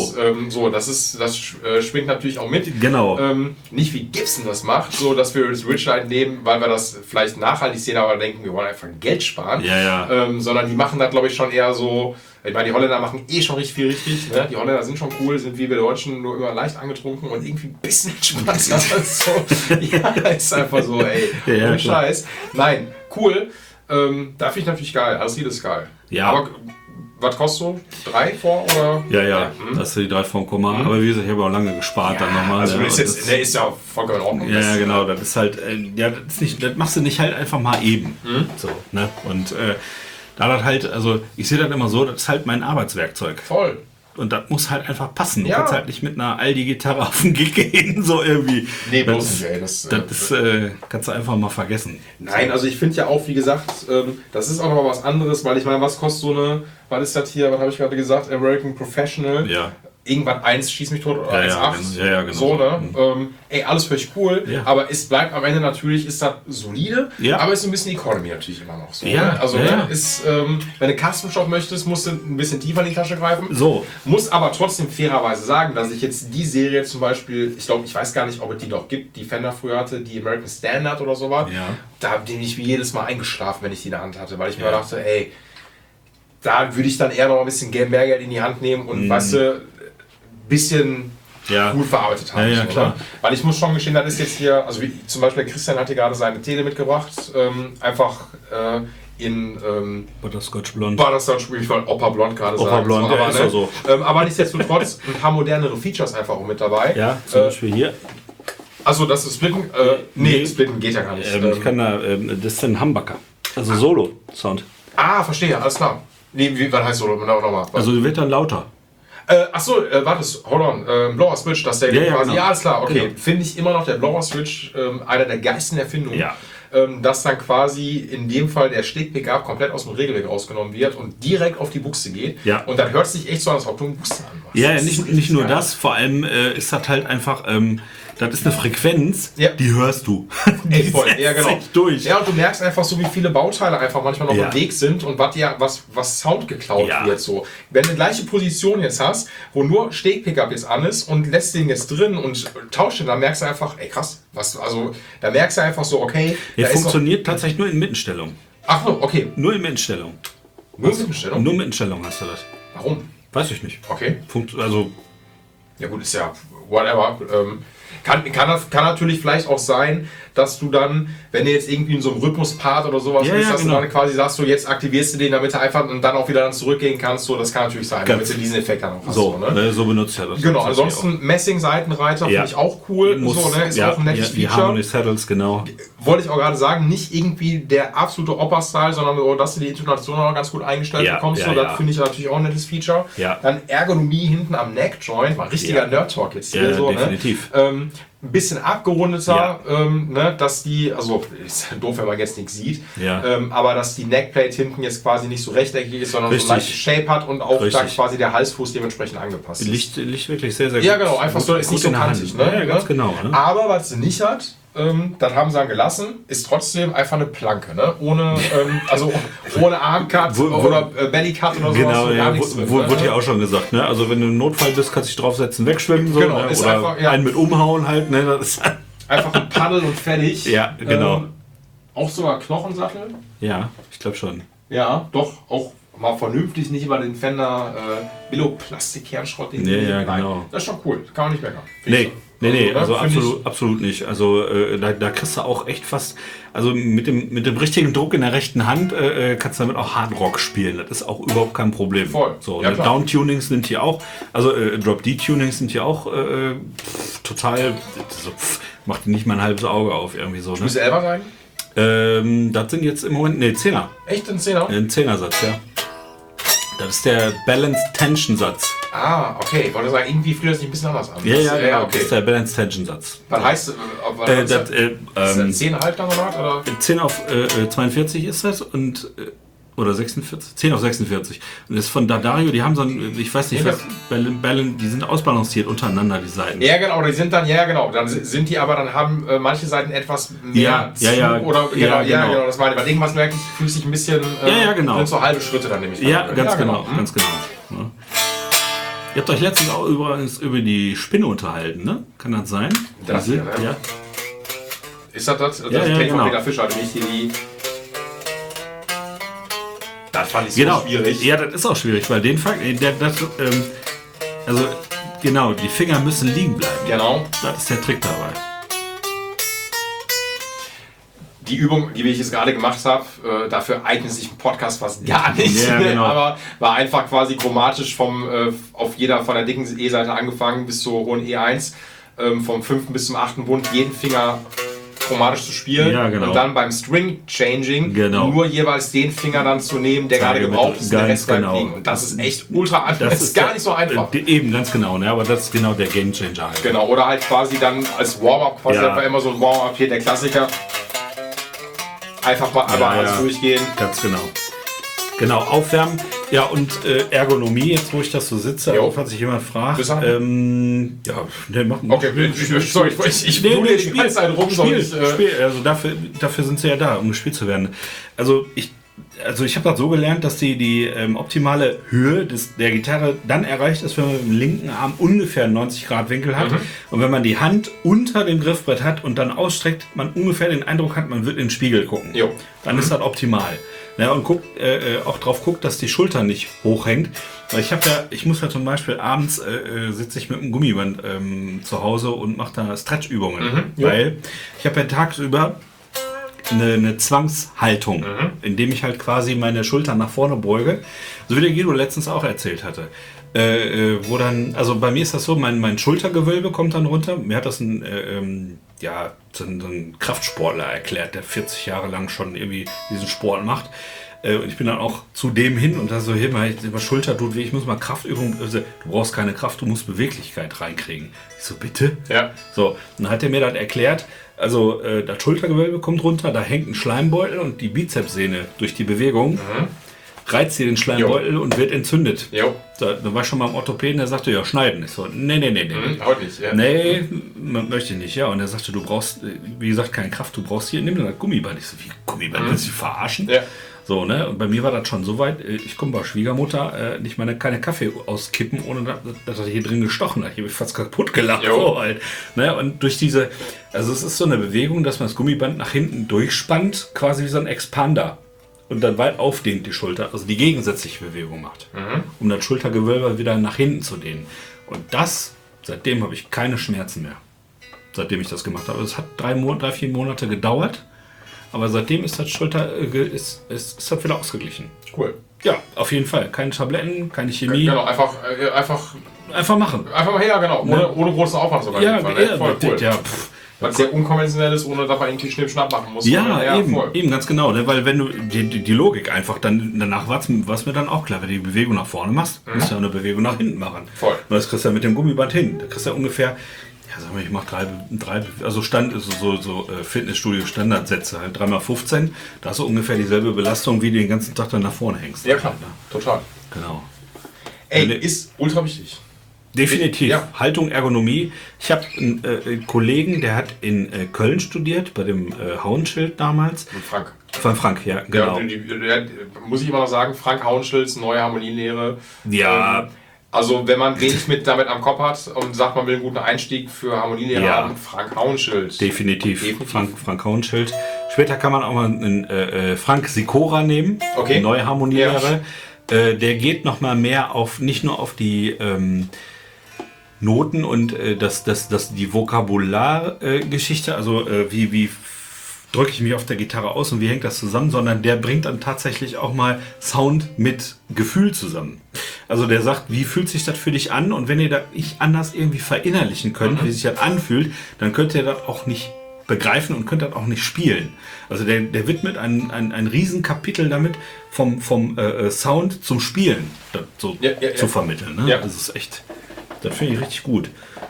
das schwingt natürlich auch mit. Genau. Nicht wie Gibson das macht, so dass wir das Ridgelight nehmen, weil wir das vielleicht nachhaltig sehen, aber denken, wir wollen einfach Geld sparen. Ja. Sondern die machen das, glaube ich, schon eher so. Ich meine, die Holländer machen schon richtig viel richtig. Ne? Die Holländer sind schon cool, sind wie wir Deutschen nur immer leicht angetrunken und irgendwie ein bisschen entspannter. So. Ja, ist einfach so, ey. Ja, Scheiß. Nein, cool. Da finde ich natürlich geil. Alles ist geil. Ja. Aber was kostet so? 3 vor? Oder? Ja. Das sind die 3 vom Komma. Aber wie gesagt, ich habe auch lange gespart dann nochmal. Also ist ja vollkommen in Ordnung. Ja, genau. Das ist halt, das machst du nicht halt einfach mal eben. So, ne? Und da das halt, also ich sehe das immer so, das ist halt mein Arbeitswerkzeug. Voll. Und das muss halt einfach passen. Du kannst halt nicht mit einer Aldi-Gitarre auf den Gig gehen, so irgendwie. Nee, bloß nicht, ey. Das kannst du einfach mal vergessen. Nein, also ich finde ja auch, wie gesagt, das ist auch noch mal was anderes, weil ich meine, was kostet so eine, was ist das hier, was habe ich gerade gesagt, American Professional? Ja. Irgendwann 1 schieß mich tot oder 1,8. Ja, genau. So, ne? Alles völlig cool, aber es bleibt am Ende natürlich, ist das solide, aber ist ein bisschen Economy natürlich immer noch so. Ja. Ne? Also, ist, wenn du Custom-Shop möchtest, musst du ein bisschen tiefer in die Tasche greifen. So. Muss aber trotzdem fairerweise sagen, dass ich jetzt die Serie zum Beispiel, ich glaube, ich weiß gar nicht, ob es die noch gibt, die Fender früher hatte, die American Standard oder sowas. Ja. Da bin ich wie jedes Mal eingeschlafen, wenn ich die in der Hand hatte, weil ich mir dachte, ey, da würde ich dann eher noch ein bisschen mehr Geld in die Hand nehmen und weißt du, bisschen gut verarbeitet haben. Ja, klar. Oder? Weil ich muss schon gestehen, das ist jetzt hier, also wie, zum Beispiel Christian hat hier gerade seine Tele mitgebracht, einfach in Butterscotch Blond. Butterscotch, ich wollte Opa Blond gerade sagen. Opa Blond, so, aber, ist so. Aber nichtsdestotrotz ein paar modernere Features einfach auch mit dabei. Ja, zum Beispiel hier. Achso, das ist Splitten? Splitten geht ja gar nicht. Ich kann da, das ist ein Humbucker. Also Solo-Sound. Verstehe, alles klar. Nee, was heißt Solo? Nochmal. Also wird dann lauter. Achso, warte, hold on. Blower Switch, das der quasi. Genau. Ja, alles klar, okay. Genau. Finde ich immer noch der Blower Switch einer der geilsten Erfindungen. Ja. Dass dann quasi in dem Fall der Steg-Pickup komplett aus dem Regelweg rausgenommen wird und direkt auf die Buchse geht. Ja. Und dann hört es sich echt so an, als ob du eine Buchse anmachst. Ja, nicht nur das, vor allem ist das halt einfach. Das ist eine Frequenz, die hörst du. Ey, voll. Ja, genau. Durch. Ja, und du merkst einfach so, wie viele Bauteile einfach manchmal noch im Weg sind und was Sound geklaut wird. So. Wenn du die gleiche Position jetzt hast, wo nur Steg-Pickup jetzt an ist und lässt den jetzt drin und tauscht den, dann merkst du einfach, ey krass, da merkst du einfach so, okay. Der funktioniert tatsächlich nur in Mittenstellung. Ach so, okay. Nur in Mittenstellung. Nur in Mittenstellung? Nur in Mittenstellung hast du das. Warum? Weiß ich nicht. Okay. Ja gut, ist ja whatever. Kann natürlich vielleicht auch sein, dass du dann, wenn du jetzt irgendwie in so einem Rhythmuspart oder sowas bist, dass du dann quasi sagst, jetzt aktivierst du den, damit du einfach und dann auch wieder zurückgehen kannst. So, das kann natürlich sein, damit du diesen Effekt dann auch hast. So benutzt er das. Genau, ansonsten Messing-Seitenreiter finde ich auch cool. Ist auch ein nettes Feature. Die Harmony Saddles, genau. Wollte ich auch gerade sagen, nicht irgendwie der absolute Opa-Style, sondern dass du die Intonation auch ganz gut eingestellt bekommst. Das finde ich natürlich auch ein nettes Feature. Ja. Dann Ergonomie hinten am Neck-Joint, mal richtiger Nerd-Talk jetzt hier. Definitiv. Ne? Ein bisschen abgerundeter, dass die, also ist doof, wenn man jetzt nichts sieht, aber dass die Neckplate hinten jetzt quasi nicht so rechteckig ist, sondern so ein leichtes Shape hat und auch da quasi der Halsfuß dementsprechend angepasst ist. Liegt wirklich sehr, sehr gut. Ja, genau, einfach so, ist nicht so kantig. Ne? Ja, ganz genau. Ne? Aber was sie nicht hat, das haben sie dann gelassen, ist trotzdem einfach eine Planke, ne? Ohne, ohne Armcut oder Bellycut oder sowas. Genau, gar nichts drin, wurde ja auch schon gesagt, ne? Also wenn du im Notfall bist, kannst du dich draufsetzen, wegschwimmen, so, genau, ne? ist Oder einfach, ja. einen mit umhauen halt, ne? Das ist Einfach ein Paddel und fertig. Ja, genau. Auch sogar Knochensattel. Ja, ich glaube schon. Ja, doch, auch mal vernünftig, nicht über den Fender Billo-Plastik-Kernschrott. Ja, genau. Das ist schon cool, kann man nicht meckern. Nee, also absolut nicht. Also da kriegst du auch echt fast, also mit dem richtigen Druck in der rechten Hand kannst du damit auch Hardrock spielen. Das ist auch überhaupt kein Problem. Voll. So, Ja, Down-Tunings sind hier auch, also Drop-D-Tunings sind hier auch total, macht nicht mal ein halbes Auge auf irgendwie so. Ne? Du selber sein? Das sind jetzt im Moment, Zehner. Echt ein Zehner? Ein Zehnersatz, ja. Das ist der Balanced Tension Satz. Ah, okay. Ich wollte sagen, irgendwie fühlt das sich ein bisschen anders an. Ja, genau. Okay. Das ist der Balanced Tension Satz. Was heißt das? ist das 10,5 dann oder? 10 auf 42 ist das und oder 46? 10 auf 46. Und das ist von D'Addario, die haben so ein, ich weiß nicht, die sind ausbalanciert untereinander, die Seiten. Ja, genau, die sind dann, dann sind die aber, dann haben manche Seiten etwas mehr oder genau, das meine ich. Weil irgendwas merke ich, fühlt sich ein bisschen, genau. Sind so halbe Schritte dann nämlich. Ja, ganz genau. Ja. Ihr habt euch letztens auch übrigens über die Spinne unterhalten, ne? Kann das sein? Das hier, ne? Ja. Ist das? Das ja, kenne ich genau. von Peter Fischer, nicht hier die... Das fand ich so schwierig. Ja, das ist auch schwierig, weil den Fakt, die Finger müssen liegen bleiben. Genau. Das ist der Trick dabei. Die Übung, die ich jetzt gerade gemacht habe, dafür eignet sich ein Podcast fast gar nicht. Ja, genau. Aber war einfach quasi chromatisch von der dicken E-Seite angefangen bis zur hohen E1, vom 5. bis zum 8. Bund, jeden Finger chromatisch zu spielen. Ja, genau. Und dann beim String Changing nur jeweils den Finger dann zu nehmen, der gerade gebraucht ist, der Rest bleibt liegen. Und das ist echt ultra einfach. Das ist gar nicht so einfach. Eben, ganz genau. Ne? Aber das ist genau der Gamechanger halt. Genau, oder halt quasi dann als Warm-Up, quasi einfach immer so ein Warm-Up hier, der Klassiker. Einfach mal alles durchgehen. Ganz genau. Genau, aufwärmen. Ja, und Ergonomie, jetzt wo ich das so sitze, falls sich jemand fragt. Okay, ich spiele die ganze Zeit rum. Also dafür sind sie ja da, um gespielt zu werden. Also ich habe das so gelernt, dass die optimale Höhe der Gitarre dann erreicht ist, wenn man mit dem linken Arm ungefähr einen 90-Grad-Winkel hat. Und wenn man die Hand unter dem Griffbrett hat und dann ausstreckt, man ungefähr den Eindruck hat, man wird in den Spiegel gucken. Dann ist das optimal. Ja, und auch drauf guckt, dass die Schulter nicht hochhängt. Weil ich muss ja zum Beispiel abends sitze ich mit einem Gummiband zu Hause und mache da Stretch-Übungen. Weil ich habe ja tagsüber eine Zwangshaltung, indem ich halt quasi meine Schultern nach vorne beuge, so wie der Guido letztens auch erzählt hatte. Wo dann, also bei mir ist das so, mein Schultergewölbe kommt dann runter. Mir hat das so ein Kraftsportler erklärt, der 40 Jahre lang schon irgendwie diesen Sport macht. Und ich bin dann auch zu dem hin und da so, über Schulter tut weh, ich muss mal Kraftübungen, also, du brauchst keine Kraft, du musst Beweglichkeit reinkriegen. Ich so, bitte? Ja. So, dann hat er mir das erklärt, also das Schultergewölbe kommt runter, da hängt ein Schleimbeutel und die Bizepssehne durch die Bewegung reizt hier den Schleimbeutel und wird entzündet. Da war ich schon mal im Orthopäden, der sagte, ja, schneiden. Ich so, nee. Heute nicht, ja. Nee, möchte ich nicht, ja. Und er sagte, du brauchst, wie gesagt, keine Kraft, du brauchst hier, nimm dir das Gummiband. Ich so, wie Gummiband, willst du dich verarschen? Ja. So, ne? Und bei mir war das schon so weit, ich komme bei Schwiegermutter nicht keine Kaffee auskippen, ohne dass er hier drin gestochen hat. Ich habe fast kaputt gelacht. So halt. Ne? Und durch also es ist so eine Bewegung, dass man das Gummiband nach hinten durchspannt, quasi wie so ein Expander. Und dann weit aufdehnt die Schulter, also die gegensätzliche Bewegung macht, um das Schultergewölbe wieder nach hinten zu dehnen. Und seitdem habe ich keine Schmerzen mehr, seitdem ich das gemacht habe. Es hat 3-4 Monate gedauert, aber seitdem ist das ist das wieder ausgeglichen. Cool. Ja, auf jeden Fall. Keine Tabletten, keine Chemie. Genau, einfach machen. Einfach mal her, genau. Ohne großen Aufwand sogar. Ja, voll cool. Ja, was sehr unkonventionell ist, ohne dass man irgendwie Schnipp-Schnapp machen muss. Ja, eben ganz genau. Ne? Weil wenn du die Logik einfach danach war es mir dann auch klar, wenn du die Bewegung nach vorne machst, musst du ja eine Bewegung nach hinten machen. Voll. Und das kriegst du ja mit dem Gummiband hin. Da kriegst du ja ungefähr, sag mal, ich mache also Fitnessstudio Standardsätze, halt 3x15. Da hast du ungefähr dieselbe Belastung, wie du den ganzen Tag dann nach vorne hängst. Ja, klar. Total. Genau. Ey, ist ultra wichtig. Definitiv. Ja. Haltung, Ergonomie. Ich habe einen Kollegen, der hat in Köln studiert, bei dem Hauenschild damals. Mit Frank. Von Frank, ja, genau. Muss ich immer noch sagen, Frank Hauenschilds, neue Harmonielehre. Ja. Also wenn man wenig damit am Kopf hat und sagt, man will einen guten Einstieg für Harmonielehre haben, Frank Hauenschild. Definitiv. Frank Hauenschild. Später kann man auch mal einen Frank Sikora nehmen, neue Harmonielehre. Ja. Der geht noch mal mehr auf, nicht nur auf die Noten und die Vokabulargeschichte, also wie drücke ich mich auf der Gitarre aus und wie hängt das zusammen, sondern der bringt dann tatsächlich auch mal Sound mit Gefühl zusammen. Also der sagt, wie fühlt sich das für dich an? Und wenn ihr das nicht anders irgendwie verinnerlichen könnt, wie sich das anfühlt, dann könnt ihr das auch nicht begreifen und könnt das auch nicht spielen. Also der widmet ein Riesenkapitel damit, vom Sound zum Spielen zu vermitteln. Ne? Ja. Das ist echt, das finde ich richtig gut.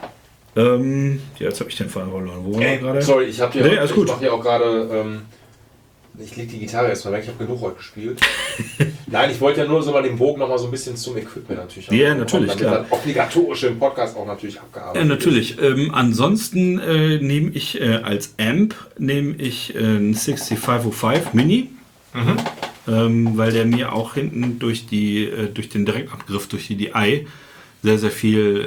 Jetzt habe ich den Fall verloren. Wo war er gerade? Sorry, ich mache hier auch gerade. Ich leg die Gitarre jetzt mal weg, ich habe genug heute gespielt. Nein, ich wollte ja nur so mal den Bogen noch mal so ein bisschen zum Equipment natürlich. Ja, natürlich, damit klar. Das obligatorische im Podcast auch natürlich abgearbeitet. Ja, natürlich. Ansonsten nehme ich als Amp einen 6505 Mini. Weil der mir auch hinten durch den Direktabgriff, durch die DI sehr, sehr viel,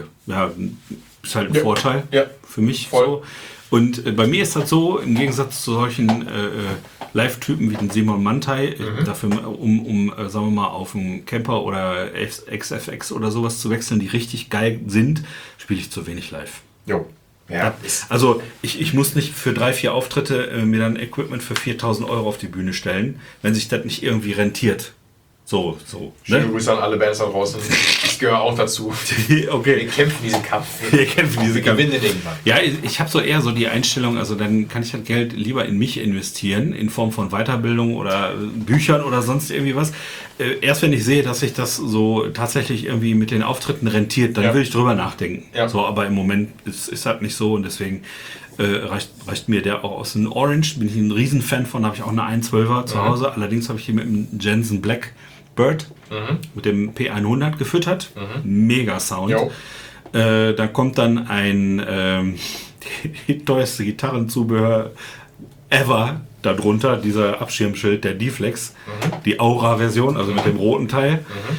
ist halt ein Vorteil für mich. Voll. So. Und bei mir ist das so, im Gegensatz zu solchen Live-Typen wie den Simon Mantai, dafür, sagen wir mal, auf einen Camper oder XFX oder sowas zu wechseln, die richtig geil sind, spiele ich zu wenig live. Jo. Ja. Also ich muss nicht für 3-4 Auftritte mir dann Equipment für 4.000 € auf die Bühne stellen, wenn sich das nicht irgendwie rentiert. So. Schöne Grüße an alle Bands da draußen. Ich gehöre auch dazu. Okay. Wir kämpfen diesen Kampf. Wir gewinnen den irgendwann. Ja, ich habe eher so die Einstellung, also dann kann ich das Geld lieber in mich investieren, in Form von Weiterbildung oder Büchern oder sonst irgendwie was. Erst wenn ich sehe, dass sich das so tatsächlich irgendwie mit den Auftritten rentiert, dann will ich drüber nachdenken. Ja. So, aber im Moment ist das nicht so und deswegen reicht mir der auch aus dem Orange. Bin ich ein Riesenfan von, habe ich auch eine 112er zu Hause. Allerdings habe ich die mit dem Jensen Black Bird mit dem P100 gefüttert. Mega Sound. Dann kommt dann ein teuerste Gitarrenzubehör ever darunter, dieser Abschirmschild der D-Flex, die Aura-Version, also mit dem roten Teil.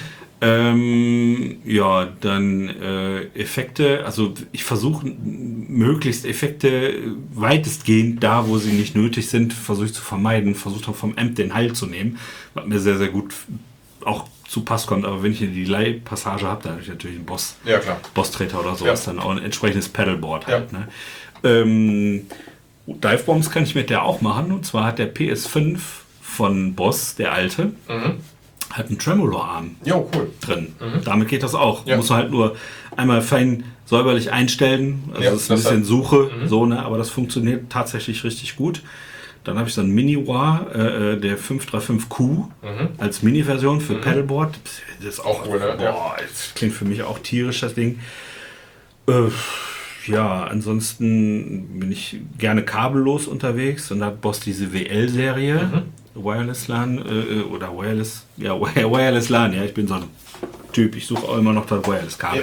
Dann Effekte, also ich versuche möglichst Effekte weitestgehend da, wo sie nicht nötig sind, versuche ich zu vermeiden, versuche vom Amp den Halt zu nehmen, was mir sehr, sehr gut auch zu Pass kommt, aber wenn ich eine Delay-Passage habe, dann habe ich natürlich einen Boss-Treter oder sowas, dann auch ein entsprechendes Pedalboard halt. Ne? Divebombs kann ich mit der auch machen, und zwar hat der PS5 von Boss, der alte, hat einen Tremolo-Arm drin. Damit geht das auch. Muss man halt nur einmal fein säuberlich einstellen, also das ist ein bisschen Suche, aber das funktioniert tatsächlich richtig gut. Dann habe ich so einen Mini-Wah, der 535Q als Mini-Version für Pedalboard. Das ist auch cool, ne? Das klingt für mich auch tierisch, das Ding. Ansonsten bin ich gerne kabellos unterwegs und hat Boss diese WL-Serie, Wireless LAN oder Wireless LAN, ich bin so ein Typ, ich suche auch immer noch das Wireless-Kabel.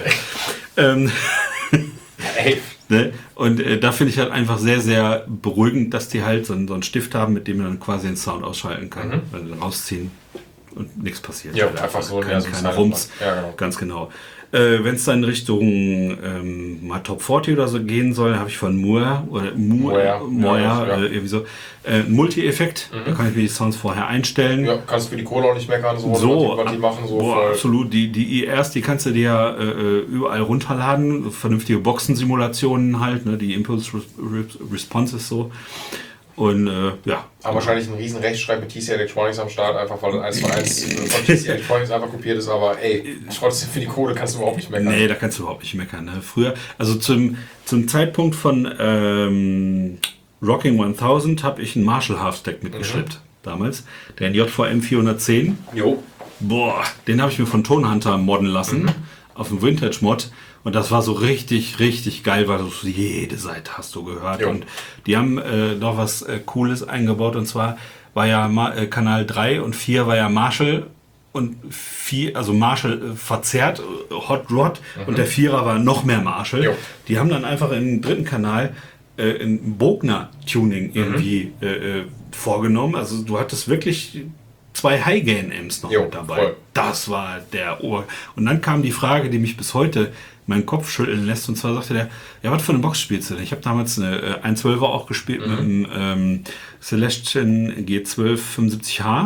Ne? Und da finde ich halt einfach sehr, sehr beruhigend, dass die halt so einen Stift haben, mit dem man dann quasi den Sound ausschalten kann. Also rausziehen und nichts passiert. Ja, einfach so kein Rums. Ja, genau. Ganz genau. Wenn es dann in Richtung mal Top 40 oder so gehen soll, habe ich von Moyer irgendwie so einen Multi-Effekt. Da kann ich mir die Sounds vorher einstellen. Ja, kannst für die Kohle auch nicht meckern, was die machen. Absolut. Die IRs, die kannst du dir überall runterladen. Vernünftige Boxensimulationen halt, ne? Die Impulse Responses so. Und Aber wahrscheinlich ein riesen Rechtschreib mit TC Electronics am Start, einfach weil das 1:1 von TC Electronics einfach kopiert ist, aber trotzdem für die Kohle kannst du überhaupt nicht meckern. Nee, da kannst du überhaupt nicht meckern. Ne? Früher, also zum Zeitpunkt von Rocking 1000 habe ich einen Marshall Half-Stack mitgeschleppt, damals. Den JVM 410. Boah, den habe ich mir von Tonhunter modden lassen, auf dem Vintage-Mod. Und das war so richtig, richtig geil, weil du jede Seite hast du gehört. Und die haben noch was Cooles eingebaut. Und zwar war ja Kanal 3 und 4 war ja Marshall und also Marshall verzerrt, Hot Rod, und der Vierer war noch mehr Marshall. Jo. Die haben dann einfach im dritten Kanal ein Bogner-Tuning irgendwie vorgenommen. Also du hattest wirklich 2 High-Gain-Amps noch mit dabei. Voll. Das war der Ohr. Und dann kam die Frage, die mich bis heute meinen Kopf schütteln lässt. Und zwar sagte der, ja, was für eine Box spielst du denn? Ich habe damals eine 112er auch gespielt mit einem Celestion G12 75H.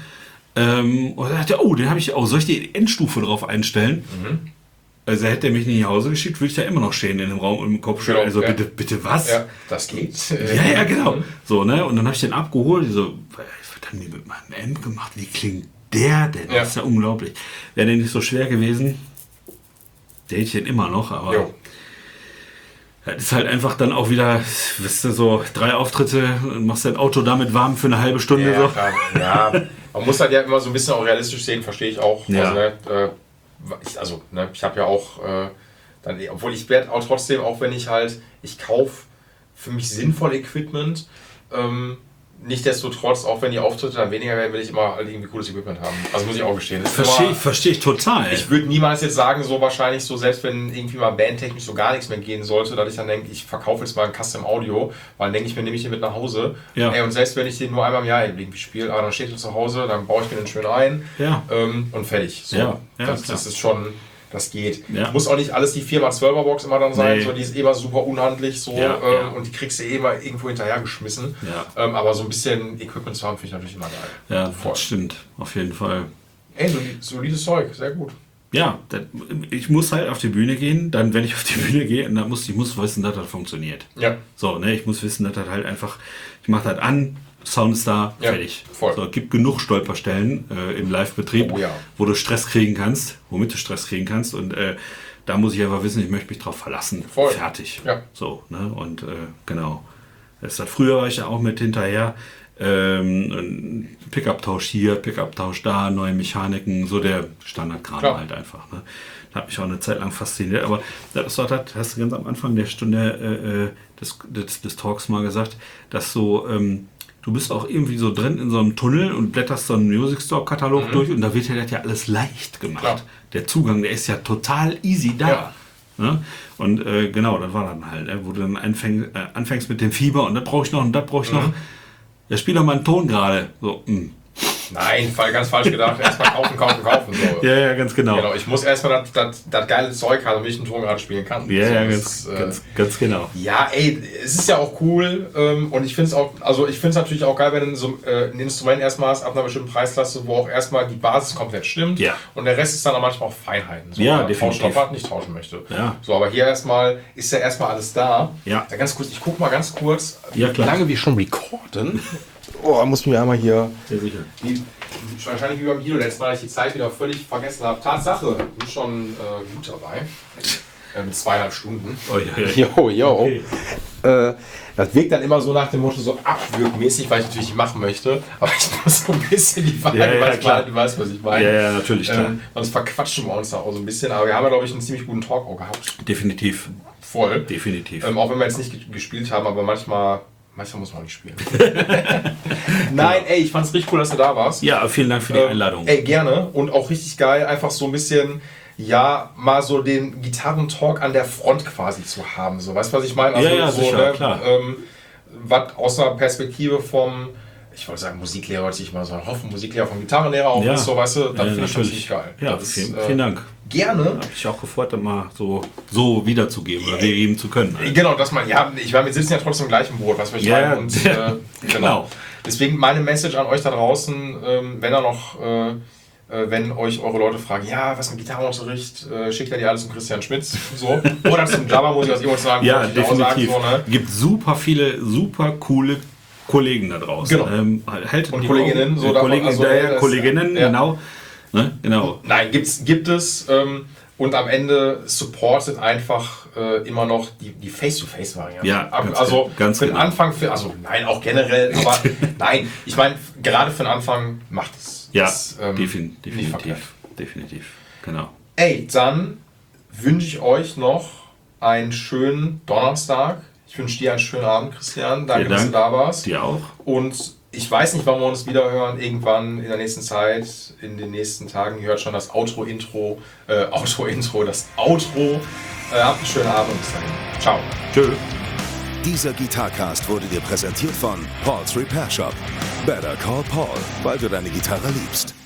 Und er dachte, oh, den habe ich auch. Soll ich die Endstufe drauf einstellen? Also hätte er mich nicht nach Hause geschickt, würde ich da immer noch stehen in dem Raum und im Kopf schütteln. Also bitte was? Ja, das geht. Ja, genau. So, ne? Und dann habe ich den abgeholt. So, was haben die mit meinem Amp gemacht? Wie klingt der denn? Das ist ja unglaublich. Wäre der nicht so schwer gewesen, der hätte ich den immer noch, aber das ist halt einfach dann auch wieder, wisst ihr, so 3 Auftritte und machst dein Auto damit warm für eine halbe Stunde. Ja, so. klar. Ja, man muss halt ja immer so ein bisschen auch realistisch sehen, verstehe ich auch. Ja. Ich habe ja auch, obwohl ich werde auch trotzdem, auch wenn ich kaufe für mich sinnvoll Equipment, nichtsdestotrotz, auch wenn die Auftritte dann weniger werden, will ich immer halt irgendwie cooles Equipment haben. Also muss ich auch gestehen. Verstehe ich total. Ich würde niemals jetzt sagen, so wahrscheinlich so, selbst wenn irgendwie mal bandtechnisch so gar nichts mehr gehen sollte, dass ich dann denke, ich verkaufe jetzt mal ein Custom Audio, weil dann denke ich mir, nehme ich den mit nach Hause. Ja. Und selbst wenn ich den nur einmal im Jahr irgendwie spiele, aber dann steht er zu Hause, dann baue ich mir den schön ein und fertig. So, das ist schon... Das geht. Ja. Muss auch nicht alles die 4x12er Box immer dann sein, so, die ist immer super unhandlich so, und die kriegst du immer irgendwo hinterhergeschmissen. Ja. Aber so ein bisschen Equipment zu haben, finde ich natürlich immer geil. Ja, das stimmt. Auf jeden Fall. Solides Zeug, sehr gut. Ja, ich muss halt auf die Bühne gehen, dann, wenn ich auf die Bühne gehe, dann muss ich wissen, dass das funktioniert. Ja. So, ne, ich muss wissen, dass das halt einfach, ich mache das an, Sound ist da, fertig. Voll. So, es gibt genug Stolperstellen im Live-Betrieb, wo du Stress kriegen kannst, womit du Stress kriegen kannst. Und da muss ich einfach wissen, ich möchte mich drauf verlassen. Voll. Fertig. Ja. So, ne? Und genau. Früher war ich ja auch mit hinterher. Pickup-Tausch hier, Pickup-Tausch da, neue Mechaniken, so der Standardkram halt einfach. Ne? Das hat mich auch eine Zeit lang fasziniert. Aber das hast du ganz am Anfang der Stunde des Talks mal gesagt, dass so... du bist auch irgendwie so drin in so einem Tunnel und blätterst so einen Music Store Katalog durch und da wird ja das ja alles leicht gemacht. Klar. Der Zugang, der ist ja total easy da. Ja. Ne? Und genau, das war dann halt, wo du dann anfängst mit dem Fieber und das brauche ich noch und das brauche ich noch. Ja, spiel doch mal einen Ton gerade. So, Nein, ganz falsch gedacht. Erstmal kaufen. So. Ja, ganz genau. Ich muss erstmal das geile Zeug haben, damit ich einen Ton gerade spielen kann. Ja, ganz genau. Ja, es ist ja auch cool. Und ich finde es auch, ich finde es natürlich auch geil, wenn du so ein Instrument erstmal hast, ab einer bestimmten Preisklasse, wo auch erstmal die Basis komplett stimmt. Ja. Und der Rest ist dann auch manchmal auch Feinheiten. So, ja, definitiv. Nicht tauschen möchte. Ja. So, aber hier ist ja erstmal alles da. Ja. Ganz kurz, ich gucke mal ganz kurz, wie lange wir schon recorden. Muss mir einmal hier... Sehr sicher. Wahrscheinlich wie beim Hilo letztes Mal, dass ich die Zeit wieder völlig vergessen habe. Tatsache, ich bin schon gut dabei. Mit 2,5 Stunden. Okay. Das wirkt dann immer so nach dem Motto so abwürgmäßig, weil ich natürlich nicht machen möchte. Aber ich muss so ein bisschen die Wahrheit, du weißt, was ich meine. Ja, natürlich, klar. Sonst verquatschen wir uns da auch so ein bisschen. Aber wir haben ja, glaube ich, einen ziemlich guten Talk auch gehabt. Definitiv. Voll. Definitiv. Auch wenn wir jetzt nicht gespielt haben, aber manchmal muss man nicht spielen. Nein, ich fand's richtig cool, dass du da warst. Ja, vielen Dank für die Einladung. Gerne. Und auch richtig geil, einfach so ein bisschen, mal so den Gitarrentalk an der Front quasi zu haben. So, weißt du, was ich meine? Also, sicher, klar. Was aus einer Perspektive vom, ich wollte sagen Musiklehrer, wollte ich mal so hoffen, Musiklehrer vom Gitarrenlehrer auch ist, so, weißt du, das finde ich richtig geil. Ja, vielen Dank. Gerne. Habe ich auch gefreut, dann mal so wiederzugeben oder wiedergeben zu können. Also. Genau, dass man, wir sitzen ja trotzdem im gleichen Boot, was wir schreiben. Und genau. Deswegen meine Message an euch da draußen, wenn euch eure Leute fragen, was mit Gitarrenunterricht, schickt ihr die alles zum Christian Schmitz, so. Oder zum Java, muss ich aus emotionalen Gründen definitiv. Sagen, so, ne? Gibt super viele, super coole Kollegen da draußen. Genau. Und Kolleginnen. Kolleginnen, genau. Ne? Genau. Nein, gibt es. Und am Ende supportet einfach immer noch die Face-to-Face-Variante. Ja, ganz für den Anfang, auch generell, aber nein, ich meine, gerade für den Anfang macht es. Ja, definitiv, genau. Dann wünsche ich euch noch einen schönen Donnerstag. Ich wünsche dir einen schönen Abend, Christian. Danke, dass du da warst. Dir auch. Und Ich weiß nicht, wann wir uns wieder hören. Irgendwann in der nächsten Zeit, in den nächsten Tagen. Ihr hört schon das Outro-Intro. Habt einen schönen Abend und bis dahin. Ciao. Tschö. Dieser Gitarcast wurde dir präsentiert von Paul's Repair Shop. Better call Paul, weil du deine Gitarre liebst.